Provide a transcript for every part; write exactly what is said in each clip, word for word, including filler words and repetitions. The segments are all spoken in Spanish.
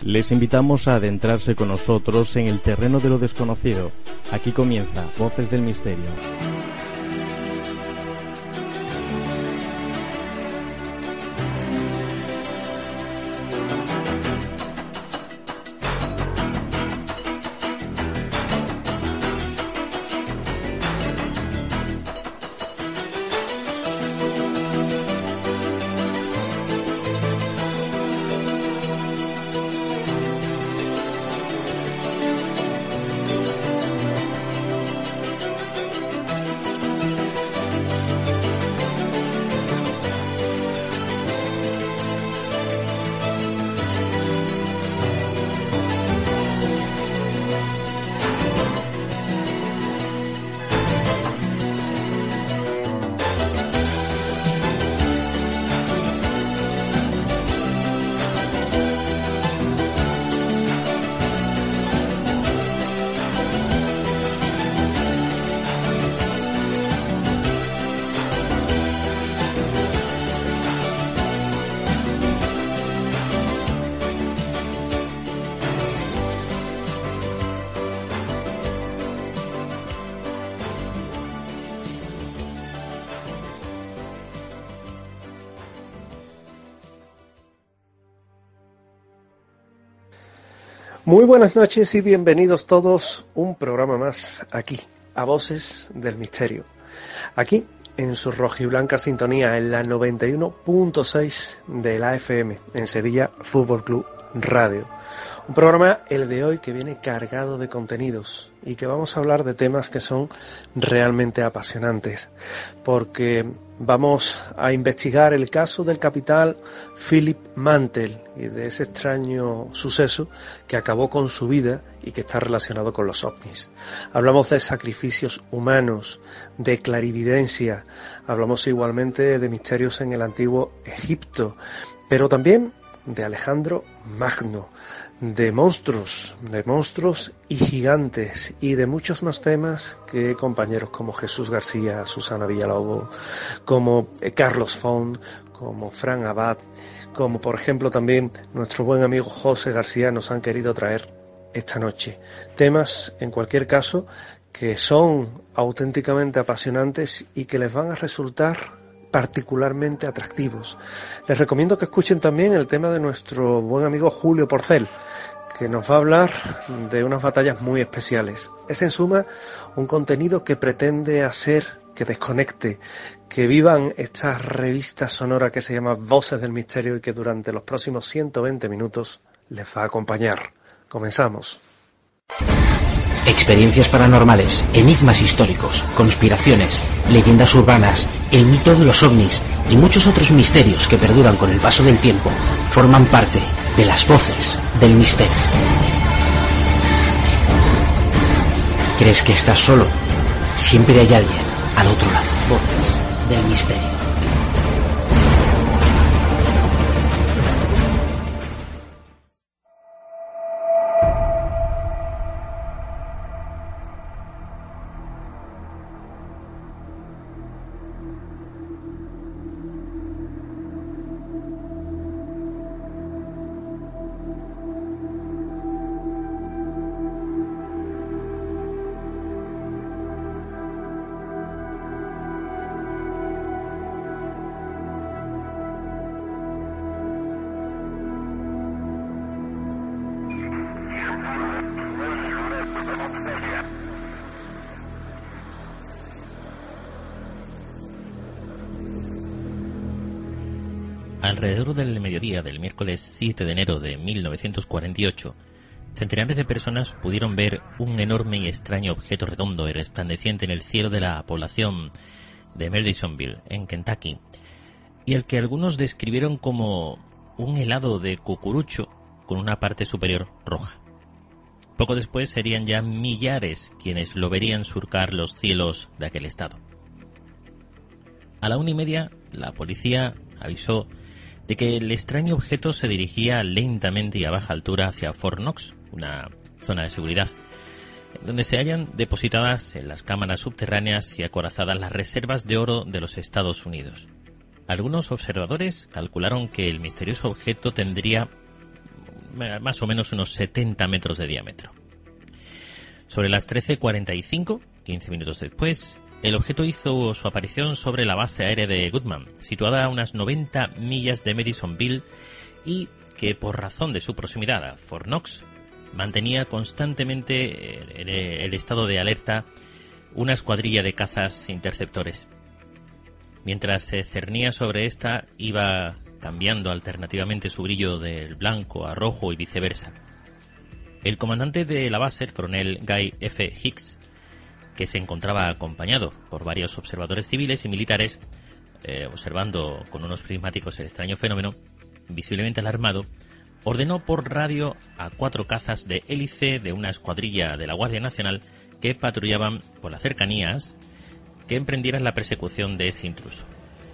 Les invitamos a adentrarse con nosotros en el terreno de lo desconocido. Aquí comienza Voces del Misterio. Muy buenas noches y bienvenidos todos a un programa más aquí, a Voces del Misterio. Aquí, en su rojiblanca sintonía, en la noventa y uno punto seis de la F M, en Sevilla Fútbol Club Radio. Un programa, el de hoy, que viene cargado de contenidos y que vamos a hablar de temas que son realmente apasionantes, porque vamos a investigar el caso del capitán Philip Mantle y de ese extraño suceso que acabó con su vida y que está relacionado con los ovnis. Hablamos de sacrificios humanos, de clarividencia, hablamos igualmente de misterios en el antiguo Egipto, pero también de Alejandro Magno, de monstruos, de monstruos y gigantes, y de muchos más temas que compañeros como Jesús García, Susana Villalobos, como Carlos Font, como Fran Abad, como por ejemplo también nuestro buen amigo José García nos han querido traer esta noche. Temas, en cualquier caso, que son auténticamente apasionantes y que les van a resultar particularmente atractivos. Les recomiendo que escuchen también el tema de nuestro buen amigo Julio Porcel, que nos va a hablar de unas batallas muy especiales. Es en suma un contenido que pretende hacer que desconecte, que vivan esta revista sonora que se llama Voces del Misterio y que durante los próximos ciento veinte minutos les va a acompañar. Comenzamos. Experiencias paranormales, enigmas históricos, conspiraciones, leyendas urbanas, el mito de los ovnis y muchos otros misterios que perduran con el paso del tiempo forman parte de las Voces del Misterio. ¿Crees que estás solo? Siempre hay alguien al otro lado. Voces del Misterio. Alrededor del mediodía del miércoles siete de enero de mil novecientos cuarenta y ocho, centenares de personas pudieron ver un enorme y extraño objeto redondo y resplandeciente en el cielo de la población de Madisonville, en Kentucky, y el que algunos describieron como un helado de cucurucho con una parte superior roja. Poco después serían ya millares quienes lo verían surcar los cielos de aquel estado. A la una y media, la policía avisó de que el extraño objeto se dirigía lentamente y a baja altura hacia Fort Knox, una zona de seguridad, donde se hallan depositadas en las cámaras subterráneas y acorazadas las reservas de oro de los Estados Unidos. Algunos observadores calcularon que el misterioso objeto tendría más o menos unos setenta metros de diámetro. Sobre las trece cuarenta y cinco, quince minutos después, el objeto hizo su aparición sobre la base aérea de Goodman, situada a unas noventa millas de Madisonville, y que por razón de su proximidad a Fort Knox mantenía constantemente el, el estado de alerta una escuadrilla de cazas interceptores. Mientras se cernía sobre esta, iba cambiando alternativamente su brillo del blanco a rojo y viceversa. El comandante de la base, el coronel Guy F. Hicks, que se encontraba acompañado por varios observadores civiles y militares, eh, observando con unos prismáticos el extraño fenómeno, visiblemente alarmado, ordenó por radio a cuatro cazas de hélice de una escuadrilla de la Guardia Nacional que patrullaban por las cercanías que emprendieran la persecución de ese intruso.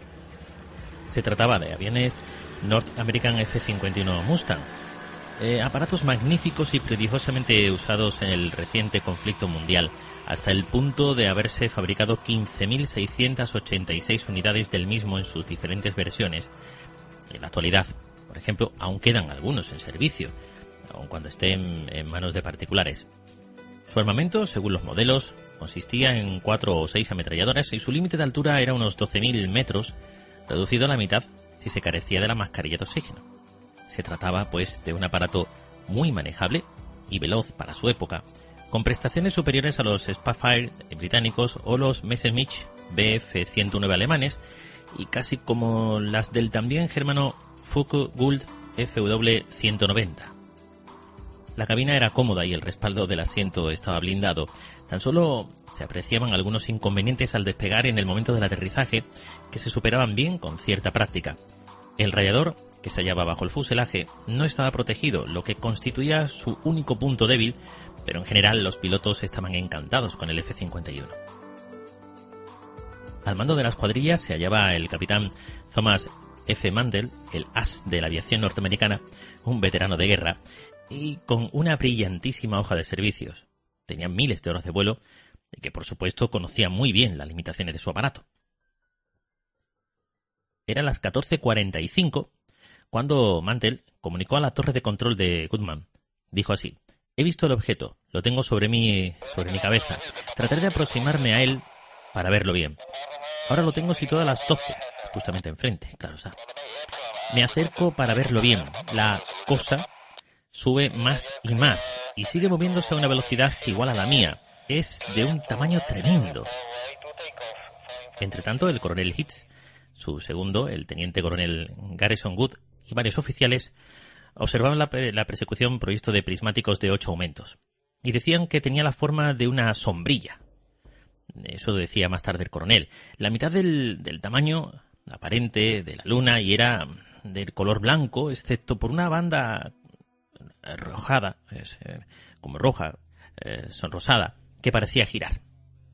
Se trataba de aviones North American F cincuenta y uno Mustang, eh, aparatos magníficos y prodigiosamente usados en el reciente conflicto mundial, hasta el punto de haberse fabricado quince mil seiscientas ochenta y seis unidades del mismo en sus diferentes versiones. En la actualidad, por ejemplo, aún quedan algunos en servicio, aun cuando estén en manos de particulares. Su armamento, según los modelos, consistía en cuatro o seis ametralladoras y su límite de altura era unos doce mil metros, reducido a la mitad si se carecía de la mascarilla de oxígeno. Se trataba, pues, de un aparato muy manejable y veloz para su época, con prestaciones superiores a los Spitfire británicos o los Messerschmitt B F ciento nueve alemanes, y casi como las del también germano Focke-Wulf F W ciento noventa. La cabina era cómoda y el respaldo del asiento estaba blindado. Tan solo se apreciaban algunos inconvenientes al despegar en el momento del aterrizaje, que se superaban bien con cierta práctica. El radiador, que se hallaba bajo el fuselaje, no estaba protegido, lo que constituía su único punto débil, pero en general los pilotos estaban encantados con el F cincuenta y uno. Al mando de la escuadrilla se hallaba el capitán Thomas F. Mandel, el as de la aviación norteamericana, un veterano de guerra, y con una brillantísima hoja de servicios. Tenía miles de horas de vuelo y que, por supuesto, conocía muy bien las limitaciones de su aparato. Eran las catorce cuarenta y cinco cuando Mantell comunicó a la torre de control de Goodman. Dijo así: «He visto el objeto, lo tengo sobre mí, sobre mi cabeza. Trataré de aproximarme a él para verlo bien. Ahora lo tengo situado a las doce, justamente enfrente, claro está. Me acerco para verlo bien. La cosa sube más y más y sigue moviéndose a una velocidad igual a la mía. Es de un tamaño tremendo». Entre tanto, el coronel Hitz, su segundo, el teniente coronel Garrison Wood y varios oficiales observaban la, la persecución provisto de prismáticos de ocho aumentos y decían que tenía la forma de una sombrilla. Eso decía más tarde el coronel. La mitad del, del tamaño aparente de la luna y era del color blanco, excepto por una banda rojada, es, eh, como roja, eh, sonrosada, que parecía girar.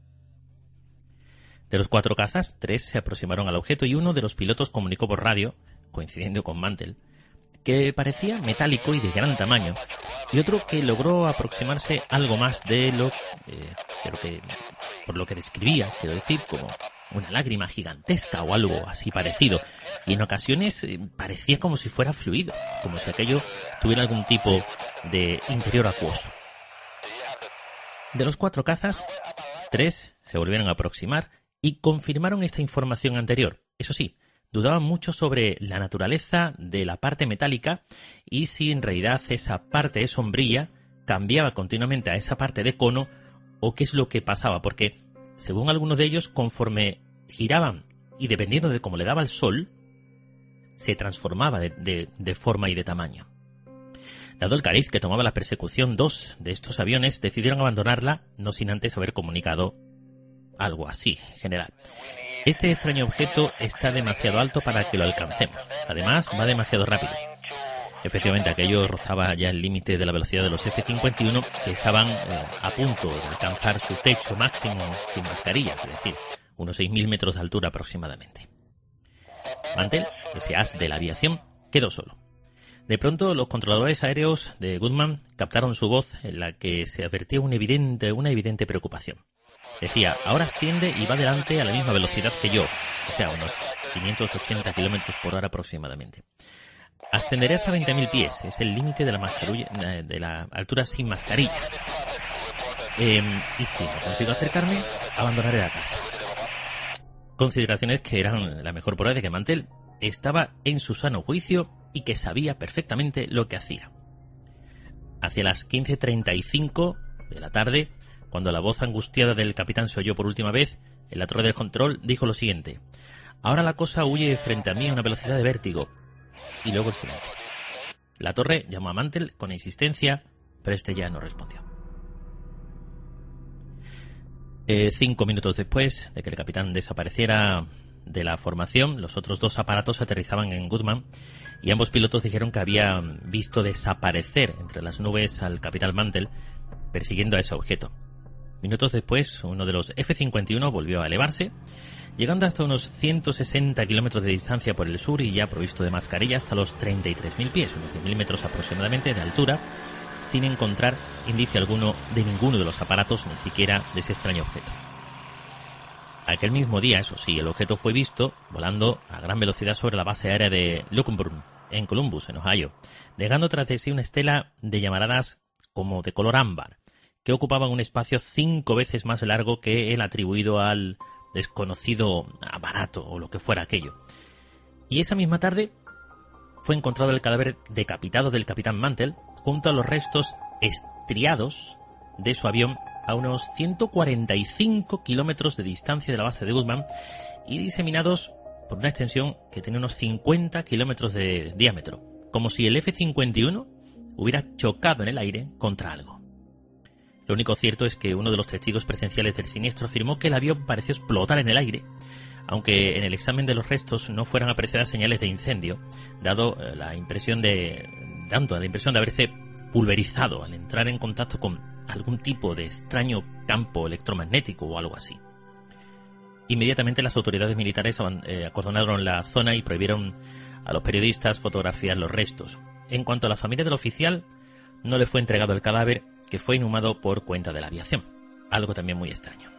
De los cuatro cazas, tres se aproximaron al objeto y uno de los pilotos comunicó por radio, coincidiendo con Mantell, que parecía metálico y de gran tamaño, y otro que logró aproximarse algo más de lo, eh, de lo que, por lo que describía, quiero decir, como una lágrima gigantesca o algo así parecido, y en ocasiones eh, parecía como si fuera fluido, como si aquello tuviera algún tipo de interior acuoso. De los cuatro cazas, tres se volvieron a aproximar y confirmaron esta información anterior. Eso sí, dudaban mucho sobre la naturaleza de la parte metálica y si en realidad esa parte de sombrilla cambiaba continuamente a esa parte de cono o qué es lo que pasaba, porque según algunos de ellos, conforme giraban y dependiendo de cómo le daba el sol, se transformaba de, de, de forma y de tamaño. Dado el cariz que tomaba la persecución, dos de estos aviones decidieron abandonarla, no sin antes haber comunicado algo así, en general: este extraño objeto está demasiado alto para que lo alcancemos. Además, va demasiado rápido. Efectivamente, aquello rozaba ya el límite de la velocidad de los F cincuenta y uno, que estaban eh, a punto de alcanzar su techo máximo sin mascarillas, es decir, unos seis mil metros de altura aproximadamente. Mantell, ese as de la aviación, quedó solo. De pronto, los controladores aéreos de Goodman captaron su voz en la que se advertía una evidente, una evidente preocupación. Decía: ahora asciende y va adelante a la misma velocidad que yo, o sea, unos quinientos ochenta kilómetros por hora aproximadamente. Ascenderé hasta veinte mil pies, es el límite de la mascarilla, de la altura sin mascarilla. Eh, y si no consigo acercarme, abandonaré la caza. Consideraciones que eran la mejor prueba de que Mantell estaba en su sano juicio y que sabía perfectamente lo que hacía. Hacia las quince treinta y cinco de la tarde, cuando la voz angustiada del capitán se oyó por última vez, en la torre de control dijo lo siguiente: ahora la cosa huye frente a mí a una velocidad de vértigo. Y luego el silencio. La torre llamó a Mantell con insistencia, pero este ya no respondió. Eh, cinco minutos después de que el capitán desapareciera de la formación, los otros dos aparatos aterrizaban en Goodman y ambos pilotos dijeron que habían visto desaparecer entre las nubes al capitán Mantell persiguiendo a ese objeto. Minutos después, uno de los F cincuenta y uno volvió a elevarse, llegando hasta unos ciento sesenta kilómetros de distancia por el sur y ya provisto de mascarilla hasta los treinta y tres mil pies, unos diez mil metros aproximadamente de altura, sin encontrar indicio alguno de ninguno de los aparatos, ni siquiera de ese extraño objeto. Aquel mismo día, eso sí, el objeto fue visto volando a gran velocidad sobre la base aérea de Lockburn, en Columbus, en Ohio, dejando tras de sí una estela de llamaradas como de color ámbar, que ocupaban un espacio cinco veces más largo que el atribuido al desconocido aparato o lo que fuera aquello. Y esa misma tarde fue encontrado el cadáver decapitado del capitán Mantell junto a los restos estriados de su avión a unos ciento cuarenta y cinco kilómetros de distancia de la base de Goodman y diseminados por una extensión que tenía unos cincuenta kilómetros de diámetro, como si el F cincuenta y uno hubiera chocado en el aire contra algo. Lo único cierto es que uno de los testigos presenciales del siniestro afirmó que el avión pareció explotar en el aire, aunque en el examen de los restos no fueran apreciadas señales de incendio, dado la impresión de, dando la impresión de haberse pulverizado al entrar en contacto con algún tipo de extraño campo electromagnético o algo así. Inmediatamente las autoridades militares acordonaron la zona y prohibieron a los periodistas fotografiar los restos. En cuanto a la familia del oficial, no le fue entregado el cadáver, que fue inhumado por cuenta de la aviación. Algo también muy extraño.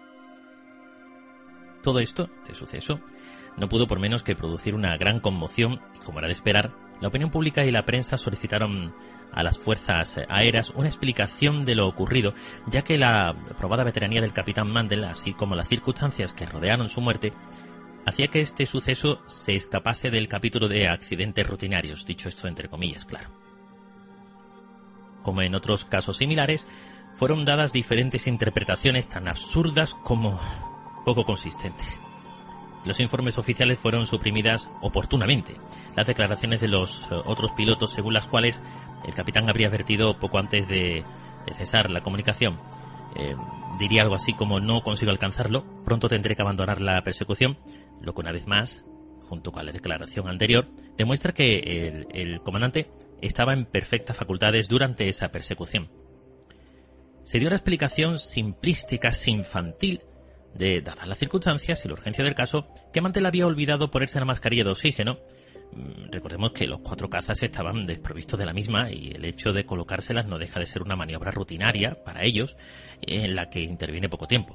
Todo esto, este suceso, no pudo por menos que producir una gran conmoción y, como era de esperar, la opinión pública y la prensa solicitaron a las fuerzas aéreas una explicación de lo ocurrido, ya que la probada veteranía del capitán Mantell, así como las circunstancias que rodearon su muerte, hacía que este suceso se escapase del capítulo de accidentes rutinarios, dicho esto entre comillas, claro. Como en otros casos similares, fueron dadas diferentes interpretaciones tan absurdas como poco consistentes. Los informes oficiales fueron suprimidas oportunamente. Las declaraciones de los otros pilotos, según las cuales el capitán habría advertido poco antes de, de cesar la comunicación, eh, diría algo así como: no consigo alcanzarlo, pronto tendré que abandonar la persecución, lo que una vez más, junto con la declaración anterior, demuestra que el, el comandante estaba en perfectas facultades durante esa persecución. Se dio la explicación simplística, infantil, de, dadas las circunstancias y la urgencia del caso, que Mantell había olvidado ponerse la mascarilla de oxígeno. Recordemos que los cuatro cazas estaban desprovistos de la misma y el hecho de colocárselas no deja de ser una maniobra rutinaria para ellos, en la que interviene poco tiempo.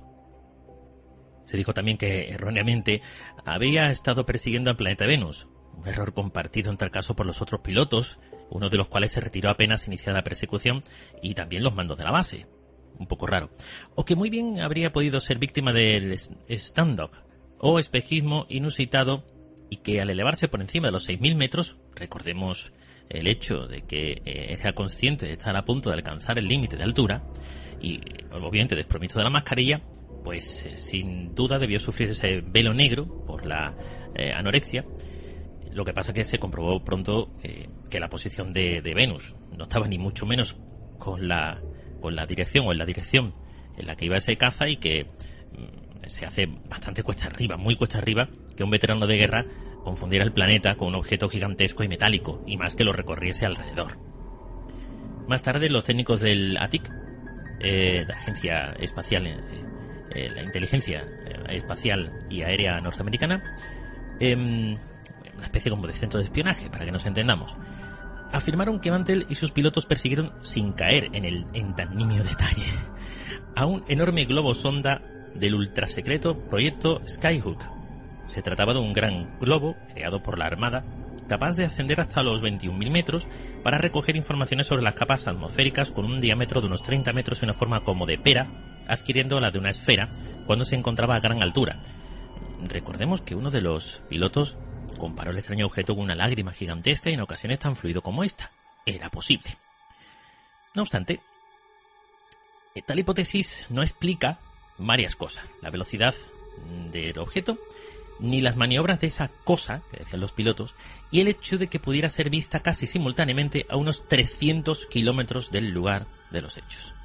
Se dijo también que erróneamente había estado persiguiendo al planeta Venus, un error compartido en tal caso por los otros pilotos, uno de los cuales se retiró apenas iniciada la persecución, y también los mandos de la base. Un poco raro. O que muy bien habría podido ser víctima del stand-up o espejismo inusitado, y que al elevarse por encima de los seis mil metros, recordemos el hecho de que eh, era consciente de estar a punto de alcanzar el límite de altura y obviamente desprovisto de la mascarilla, pues eh, sin duda debió sufrir ese velo negro por la eh, anorexia. Lo que pasa que se comprobó pronto eh, que la posición de, de Venus no estaba ni mucho menos con la, con la dirección o en la dirección en la que iba ese caza, y que mm, se hace bastante cuesta arriba, muy cuesta arriba, que un veterano de guerra confundiera el planeta con un objeto gigantesco y metálico, y más que lo recorriese alrededor. Más tarde los técnicos del A T I C, eh, la Agencia Espacial, eh, eh, la Inteligencia Espacial y Aérea Norteamericana, eh, una especie como de centro de espionaje, para que nos entendamos, afirmaron que Mantell y sus pilotos persiguieron, sin caer en el en tan nimio detalle, a un enorme globo sonda del ultrasecreto proyecto Skyhook. Se trataba de un gran globo creado por la Armada capaz de ascender hasta los veintiún mil metros para recoger informaciones sobre las capas atmosféricas con un diámetro de unos treinta metros y una forma como de pera, adquiriendo la de una esfera cuando se encontraba a gran altura. Recordemos que uno de los pilotos comparó el extraño objeto con una lágrima gigantesca y en ocasiones tan fluido como esta. Era posible. No obstante, tal hipótesis no explica varias cosas: la velocidad del objeto, ni las maniobras de esa cosa, que decían los pilotos, y el hecho de que pudiera ser vista casi simultáneamente a unos trescientos kilómetros del lugar de los hechos.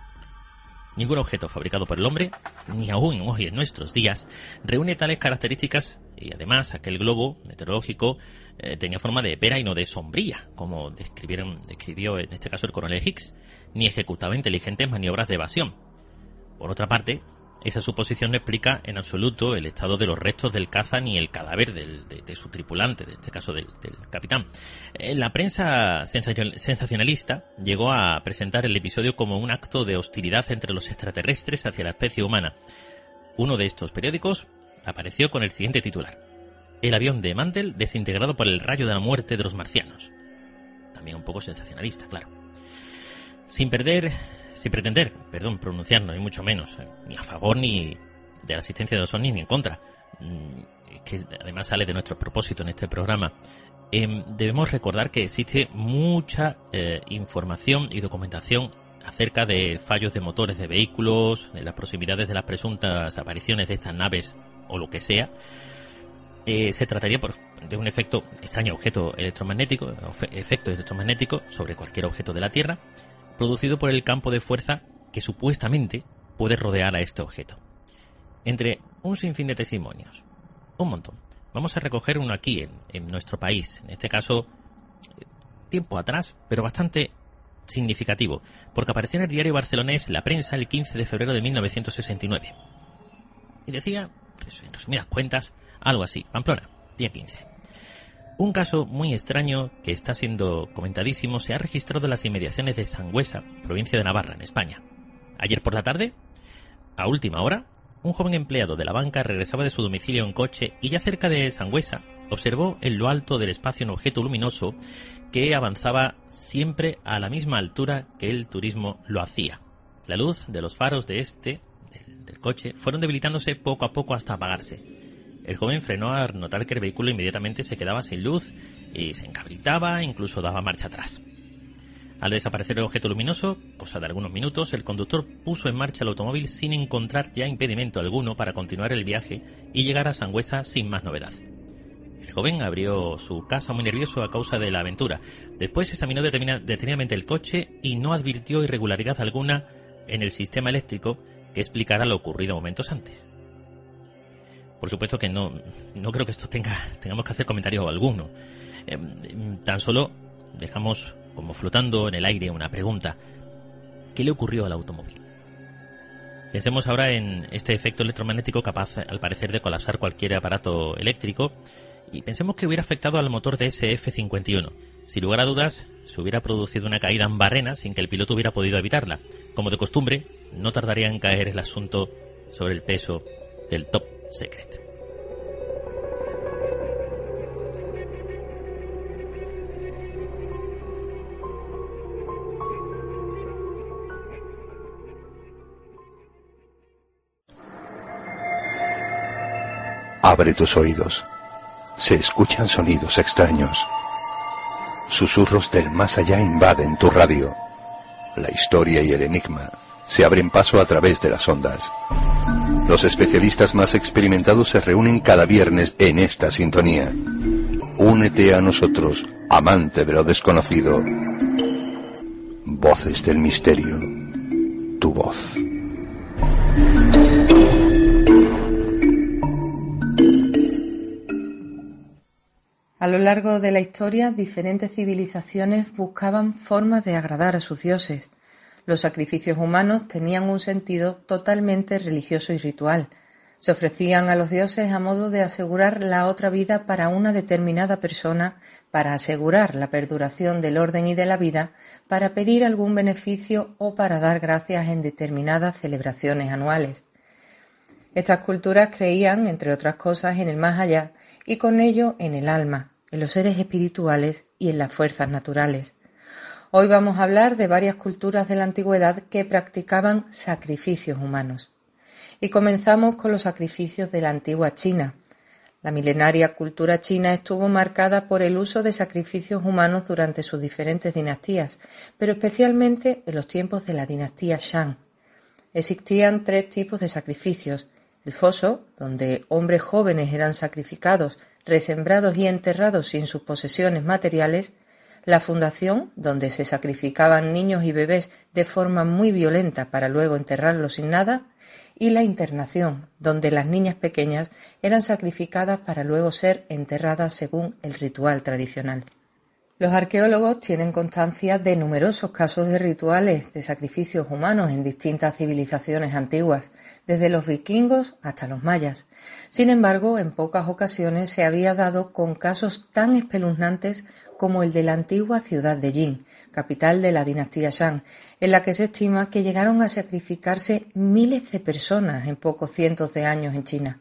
Ningún objeto fabricado por el hombre, ni aún hoy en nuestros días, reúne tales características, y además aquel globo meteorológico eh, tenía forma de pera y no de sombría, como describieron, describió en este caso el coronel Hicks, ni ejecutaba inteligentes maniobras de evasión. Por otra parte, esa suposición no explica en absoluto el estado de los restos del caza ni el cadáver del, de, de su tripulante, en este caso del, del capitán. La prensa sensacionalista llegó a presentar el episodio como un acto de hostilidad entre los extraterrestres hacia la especie humana. Uno de estos periódicos apareció con el siguiente titular: el avión de Mantel desintegrado por el rayo de la muerte de los marcianos. También un poco sensacionalista, claro. Sin perder... Sin pretender, perdón, pronunciarnos, ni mucho menos, eh, ni a favor ni de la asistencia de los ovnis ni en contra, mm, que además sale de nuestro propósito en este programa, eh, debemos recordar que existe mucha eh, información y documentación acerca de fallos de motores de vehículos, en las proximidades de las presuntas apariciones de estas naves o lo que sea. Eh, se trataría por, de un efecto, extraño objeto electromagnético, efecto electromagnético sobre cualquier objeto de la Tierra, producido por el campo de fuerza que supuestamente puede rodear a este objeto. Entre un sinfín de testimonios, un montón, vamos a recoger uno aquí en, en nuestro país, en este caso tiempo atrás, pero bastante significativo, porque apareció en el diario barcelonés La Prensa el quince de febrero de mil novecientos sesenta y nueve. Y decía, en resumidas cuentas, algo así: Pamplona, día quince. Un caso muy extraño que está siendo comentadísimo se ha registrado en las inmediaciones de Sangüesa, provincia de Navarra, en España. Ayer por la tarde, a última hora, un joven empleado de la banca regresaba de su domicilio en coche y ya cerca de Sangüesa observó en lo alto del espacio un objeto luminoso que avanzaba siempre a la misma altura que el turismo lo hacía. La luz de los faros de este, del, del coche, fueron debilitándose poco a poco hasta apagarse. El joven frenó al notar que el vehículo inmediatamente se quedaba sin luz y se encabritaba, incluso daba marcha atrás. Al desaparecer el objeto luminoso, cosa de algunos minutos, el conductor puso en marcha el automóvil sin encontrar ya impedimento alguno para continuar el viaje y llegar a Sangüesa sin más novedad. El joven abrió su casa muy nervioso a causa de la aventura. Después examinó detenidamente el coche y no advirtió irregularidad alguna en el sistema eléctrico que explicara lo ocurrido momentos antes. Por supuesto que no, no creo que esto tenga, tengamos que hacer comentario alguno. Eh, tan solo dejamos como flotando en el aire una pregunta: ¿qué le ocurrió al automóvil? Pensemos ahora en este efecto electromagnético capaz, al parecer, de colapsar cualquier aparato eléctrico, y pensemos que hubiera afectado al motor de ese F cincuenta y uno. Sin lugar a dudas, se hubiera producido una caída en barrena sin que el piloto hubiera podido evitarla. Como de costumbre, no tardaría en caer el asunto sobre el peso del Top Secret. Abre tus oídos. Se escuchan sonidos extraños. Susurros del más allá invaden tu radio. La historia y el enigma se abren paso a través de las ondas. Los especialistas más experimentados se reúnen cada viernes en esta sintonía. Únete a nosotros, amante de lo desconocido. Voces del misterio. Tu voz. A lo largo de la historia, diferentes civilizaciones buscaban formas de agradar a sus dioses. Los sacrificios humanos tenían un sentido totalmente religioso y ritual. Se ofrecían a los dioses a modo de asegurar la otra vida para una determinada persona, para asegurar la perduración del orden y de la vida, para pedir algún beneficio o para dar gracias en determinadas celebraciones anuales. Estas culturas creían, entre otras cosas, en el más allá y con ello en el alma, en los seres espirituales y en las fuerzas naturales. Hoy vamos a hablar de varias culturas de la antigüedad que practicaban sacrificios humanos. Y comenzamos con los sacrificios de la antigua China. La milenaria cultura china estuvo marcada por el uso de sacrificios humanos durante sus diferentes dinastías, pero especialmente en los tiempos de la dinastía Shang. Existían tres tipos de sacrificios: el foso, donde hombres jóvenes eran sacrificados, resembrados y enterrados sin sus posesiones materiales; la fundación, donde se sacrificaban niños y bebés de forma muy violenta para luego enterrarlos sin nada; y la internación, donde las niñas pequeñas eran sacrificadas para luego ser enterradas según el ritual tradicional. Los arqueólogos tienen constancia de numerosos casos de rituales de sacrificios humanos en distintas civilizaciones antiguas, desde los vikingos hasta los mayas. Sin embargo, en pocas ocasiones se había dado con casos tan espeluznantes como el de la antigua ciudad de Jin, capital de la dinastía Shang, en la que se estima que llegaron a sacrificarse miles de personas en pocos cientos de años en China.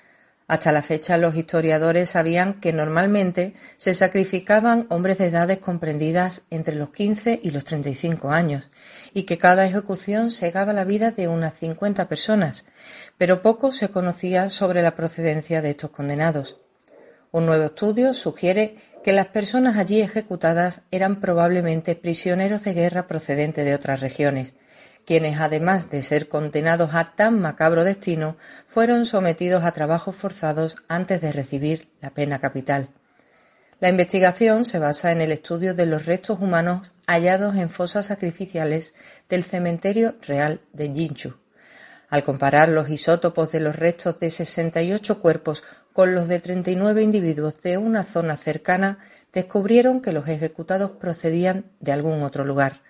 Hasta la fecha, los historiadores sabían que normalmente se sacrificaban hombres de edades comprendidas entre los quince y los treinta y cinco años, y que cada ejecución segaba la vida de unas cincuenta personas, pero poco se conocía sobre la procedencia de estos condenados. Un nuevo estudio sugiere que las personas allí ejecutadas eran probablemente prisioneros de guerra procedentes de otras regiones, quienes, además de ser condenados a tan macabro destino, fueron sometidos a trabajos forzados antes de recibir la pena capital. La investigación se basa en el estudio de los restos humanos hallados en fosas sacrificiales del cementerio real de Jinchu. Al comparar los isótopos de los restos de sesenta y ocho cuerpos con los de treinta y nueve individuos de una zona cercana, descubrieron que los ejecutados procedían de algún otro lugar.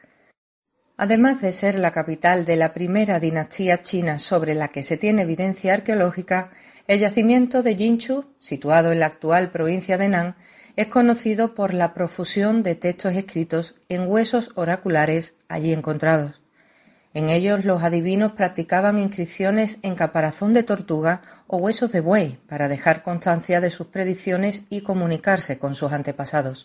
Además de ser la capital de la primera dinastía china sobre la que se tiene evidencia arqueológica, el yacimiento de Jinchu, situado en la actual provincia de Nan, es conocido por la profusión de textos escritos en huesos oraculares allí encontrados. En ellos los adivinos practicaban inscripciones en caparazón de tortuga o huesos de buey para dejar constancia de sus predicciones y comunicarse con sus antepasados.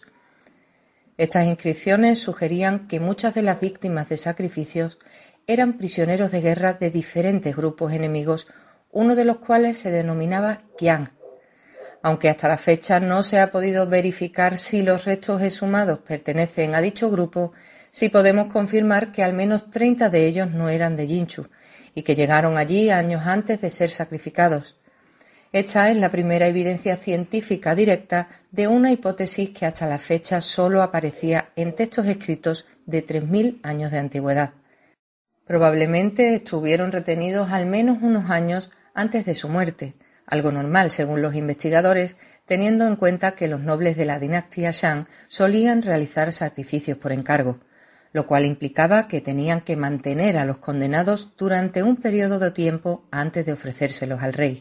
Estas inscripciones sugerían que muchas de las víctimas de sacrificios eran prisioneros de guerra de diferentes grupos enemigos, uno de los cuales se denominaba Qiang. Aunque hasta la fecha no se ha podido verificar si los restos exhumados pertenecen a dicho grupo, sí podemos confirmar que al menos treinta de ellos no eran de Jinchu y que llegaron allí años antes de ser sacrificados. Esta es la primera evidencia científica directa de una hipótesis que hasta la fecha solo aparecía en textos escritos de tres mil años de antigüedad. Probablemente estuvieron retenidos al menos unos años antes de su muerte, algo normal según los investigadores, teniendo en cuenta que los nobles de la dinastía Shang solían realizar sacrificios por encargo, lo cual implicaba que tenían que mantener a los condenados durante un periodo de tiempo antes de ofrecérselos al rey.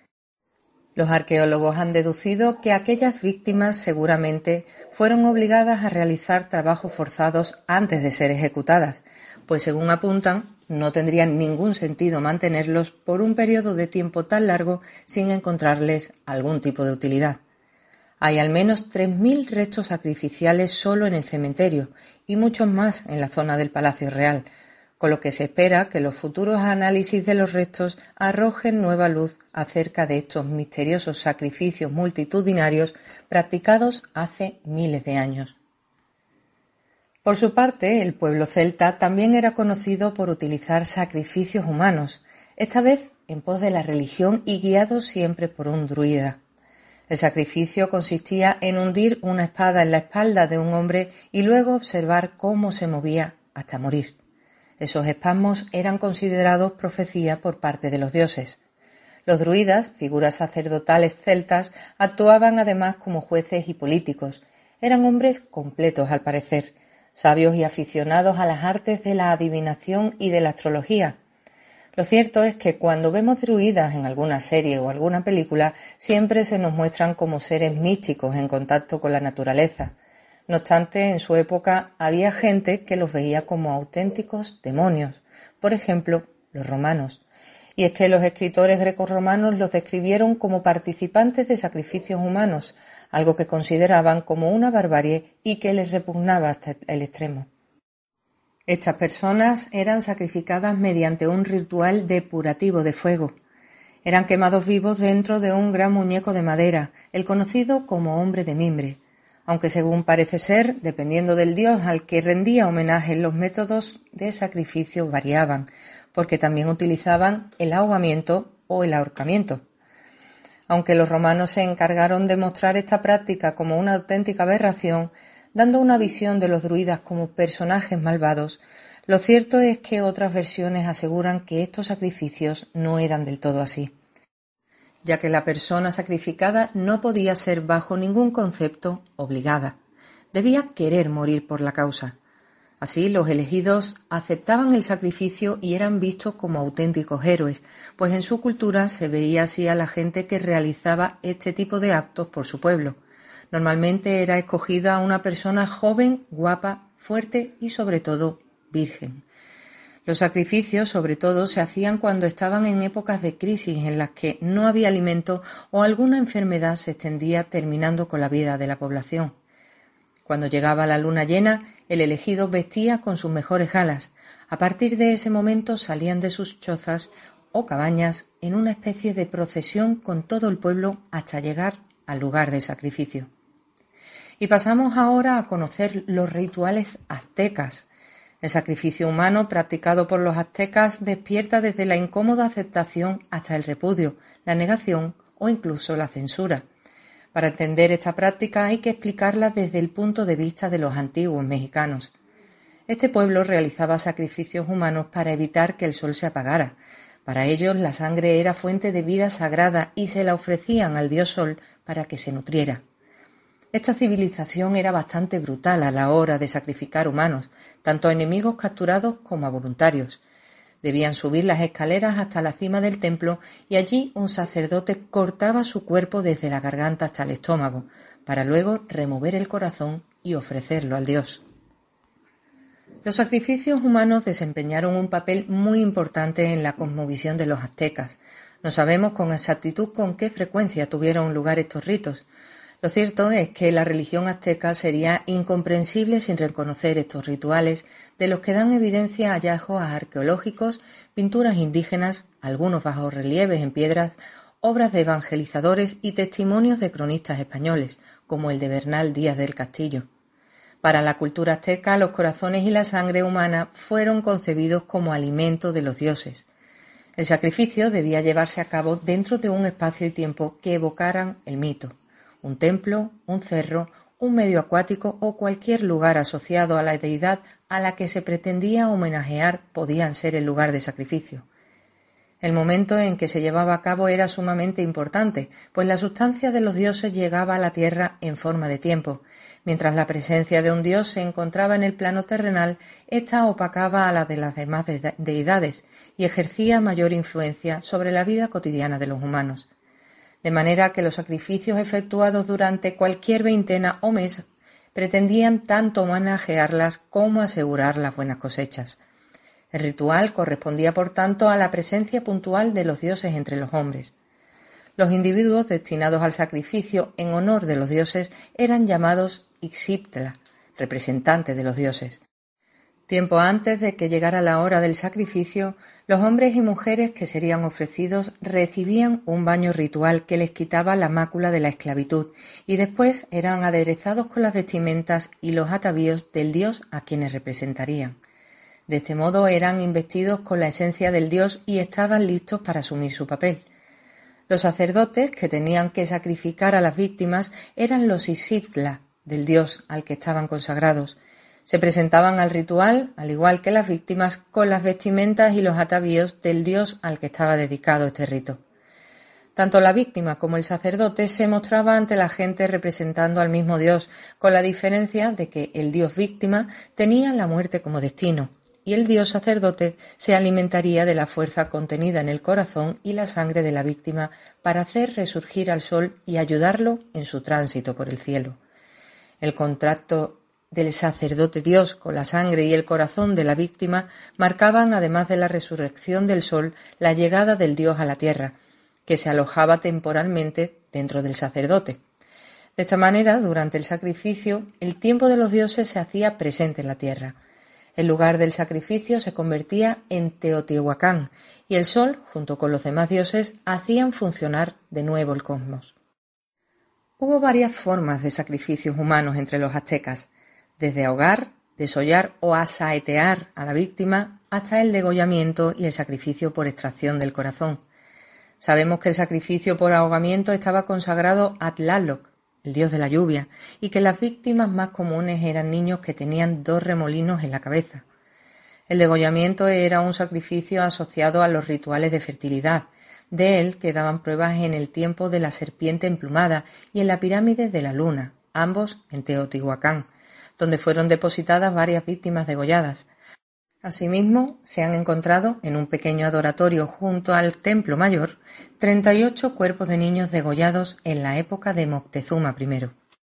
Los arqueólogos han deducido que aquellas víctimas seguramente fueron obligadas a realizar trabajos forzados antes de ser ejecutadas, pues según apuntan, no tendría ningún sentido mantenerlos por un periodo de tiempo tan largo sin encontrarles algún tipo de utilidad. Hay al menos tres mil restos sacrificiales solo en el cementerio y muchos más en la zona del Palacio Real, con lo que se espera que los futuros análisis de los restos arrojen nueva luz acerca de estos misteriosos sacrificios multitudinarios practicados hace miles de años. Por su parte, el pueblo celta también era conocido por utilizar sacrificios humanos, esta vez en pos de la religión y guiado siempre por un druida. El sacrificio consistía en hundir una espada en la espalda de un hombre y luego observar cómo se movía hasta morir. Esos espasmos eran considerados profecía por parte de los dioses. Los druidas, figuras sacerdotales celtas, actuaban además como jueces y políticos. Eran hombres completos al parecer, sabios y aficionados a las artes de la adivinación y de la astrología. Lo cierto es que cuando vemos druidas en alguna serie o alguna película, siempre se nos muestran como seres místicos en contacto con la naturaleza. No obstante, en su época había gente que los veía como auténticos demonios, por ejemplo, los romanos. Y es que los escritores grecorromanos los describieron como participantes de sacrificios humanos, algo que consideraban como una barbarie y que les repugnaba hasta el extremo. Estas personas eran sacrificadas mediante un ritual depurativo de fuego. Eran quemados vivos dentro de un gran muñeco de madera, el conocido como hombre de mimbre, aunque según parece ser, dependiendo del dios al que rendía homenaje, los métodos de sacrificio variaban, porque también utilizaban el ahogamiento o el ahorcamiento. Aunque los romanos se encargaron de mostrar esta práctica como una auténtica aberración, dando una visión de los druidas como personajes malvados, lo cierto es que otras versiones aseguran que estos sacrificios no eran del todo así, ya que la persona sacrificada no podía ser bajo ningún concepto obligada, debía querer morir por la causa. Así, los elegidos aceptaban el sacrificio y eran vistos como auténticos héroes, pues en su cultura se veía así a la gente que realizaba este tipo de actos por su pueblo. Normalmente era escogida una persona joven, guapa, fuerte y sobre todo virgen. Los sacrificios, sobre todo, se hacían cuando estaban en épocas de crisis en las que no había alimento o alguna enfermedad se extendía terminando con la vida de la población. Cuando llegaba la luna llena, el elegido vestía con sus mejores galas. A partir de ese momento salían de sus chozas o cabañas en una especie de procesión con todo el pueblo hasta llegar al lugar de sacrificio. Y pasamos ahora a conocer los rituales aztecas. El sacrificio humano practicado por los aztecas despierta desde la incómoda aceptación hasta el repudio, la negación o incluso la censura. Para entender esta práctica hay que explicarla desde el punto de vista de los antiguos mexicanos. Este pueblo realizaba sacrificios humanos para evitar que el sol se apagara. Para ellos la sangre era fuente de vida sagrada y se la ofrecían al dios sol para que se nutriera. Esta civilización era bastante brutal a la hora de sacrificar humanos, tanto a enemigos capturados como a voluntarios. Debían subir las escaleras hasta la cima del templo y allí un sacerdote cortaba su cuerpo desde la garganta hasta el estómago, para luego remover el corazón y ofrecerlo al dios. Los sacrificios humanos desempeñaron un papel muy importante en la cosmovisión de los aztecas. No sabemos con exactitud con qué frecuencia tuvieron lugar estos ritos. Lo cierto es que la religión azteca sería incomprensible sin reconocer estos rituales, de los que dan evidencia hallazgos arqueológicos, pinturas indígenas, algunos bajorrelieves en piedras, obras de evangelizadores y testimonios de cronistas españoles, como el de Bernal Díaz del Castillo. Para la cultura azteca, los corazones y la sangre humana fueron concebidos como alimento de los dioses. El sacrificio debía llevarse a cabo dentro de un espacio y tiempo que evocaran el mito. Un templo, un cerro, un medio acuático o cualquier lugar asociado a la deidad a la que se pretendía homenajear podían ser el lugar de sacrificio. El momento en que se llevaba a cabo era sumamente importante, pues la sustancia de los dioses llegaba a la tierra en forma de tiempo. Mientras la presencia de un dios se encontraba en el plano terrenal, ésta opacaba a la de las demás deidades y ejercía mayor influencia sobre la vida cotidiana de los humanos. De manera que los sacrificios efectuados durante cualquier veintena o mes pretendían tanto homenajearlas como asegurar las buenas cosechas. El ritual correspondía, por tanto, a la presencia puntual de los dioses entre los hombres. Los individuos destinados al sacrificio en honor de los dioses eran llamados Ixiptla, representantes de los dioses. Tiempo antes de que llegara la hora del sacrificio, los hombres y mujeres que serían ofrecidos recibían un baño ritual que les quitaba la mácula de la esclavitud y después eran aderezados con las vestimentas y los atavíos del dios a quienes representarían. De este modo eran investidos con la esencia del dios y estaban listos para asumir su papel. Los sacerdotes que tenían que sacrificar a las víctimas eran los Ixiptla, del dios al que estaban consagrados. Se presentaban al ritual, al igual que las víctimas, con las vestimentas y los atavíos del dios al que estaba dedicado este rito. Tanto la víctima como el sacerdote se mostraba ante la gente representando al mismo dios, con la diferencia de que el dios víctima tenía la muerte como destino, y el dios sacerdote se alimentaría de la fuerza contenida en el corazón y la sangre de la víctima para hacer resurgir al sol y ayudarlo en su tránsito por el cielo. El contrato del sacerdote Dios con la sangre y el corazón de la víctima marcaban, además de la resurrección del sol, la llegada del Dios a la tierra, que se alojaba temporalmente dentro del sacerdote. De esta manera, durante el sacrificio, el tiempo de los dioses se hacía presente en la tierra. El lugar del sacrificio se convertía en Teotihuacán y el sol, junto con los demás dioses, hacían funcionar de nuevo el cosmos. Hubo varias formas de sacrificios humanos entre los aztecas, desde ahogar, desollar o asaetear a la víctima hasta el degollamiento y el sacrificio por extracción del corazón. Sabemos que el sacrificio por ahogamiento estaba consagrado a Tlaloc, el dios de la lluvia, y que las víctimas más comunes eran niños que tenían dos remolinos en la cabeza. El degollamiento era un sacrificio asociado a los rituales de fertilidad. De él quedaban pruebas en el tiempo de la serpiente emplumada y en la pirámide de la luna, ambos en Teotihuacán, donde fueron depositadas varias víctimas degolladas. Asimismo, se han encontrado en un pequeño adoratorio junto al Templo Mayor treinta y ocho cuerpos de niños degollados en la época de Moctezuma primero.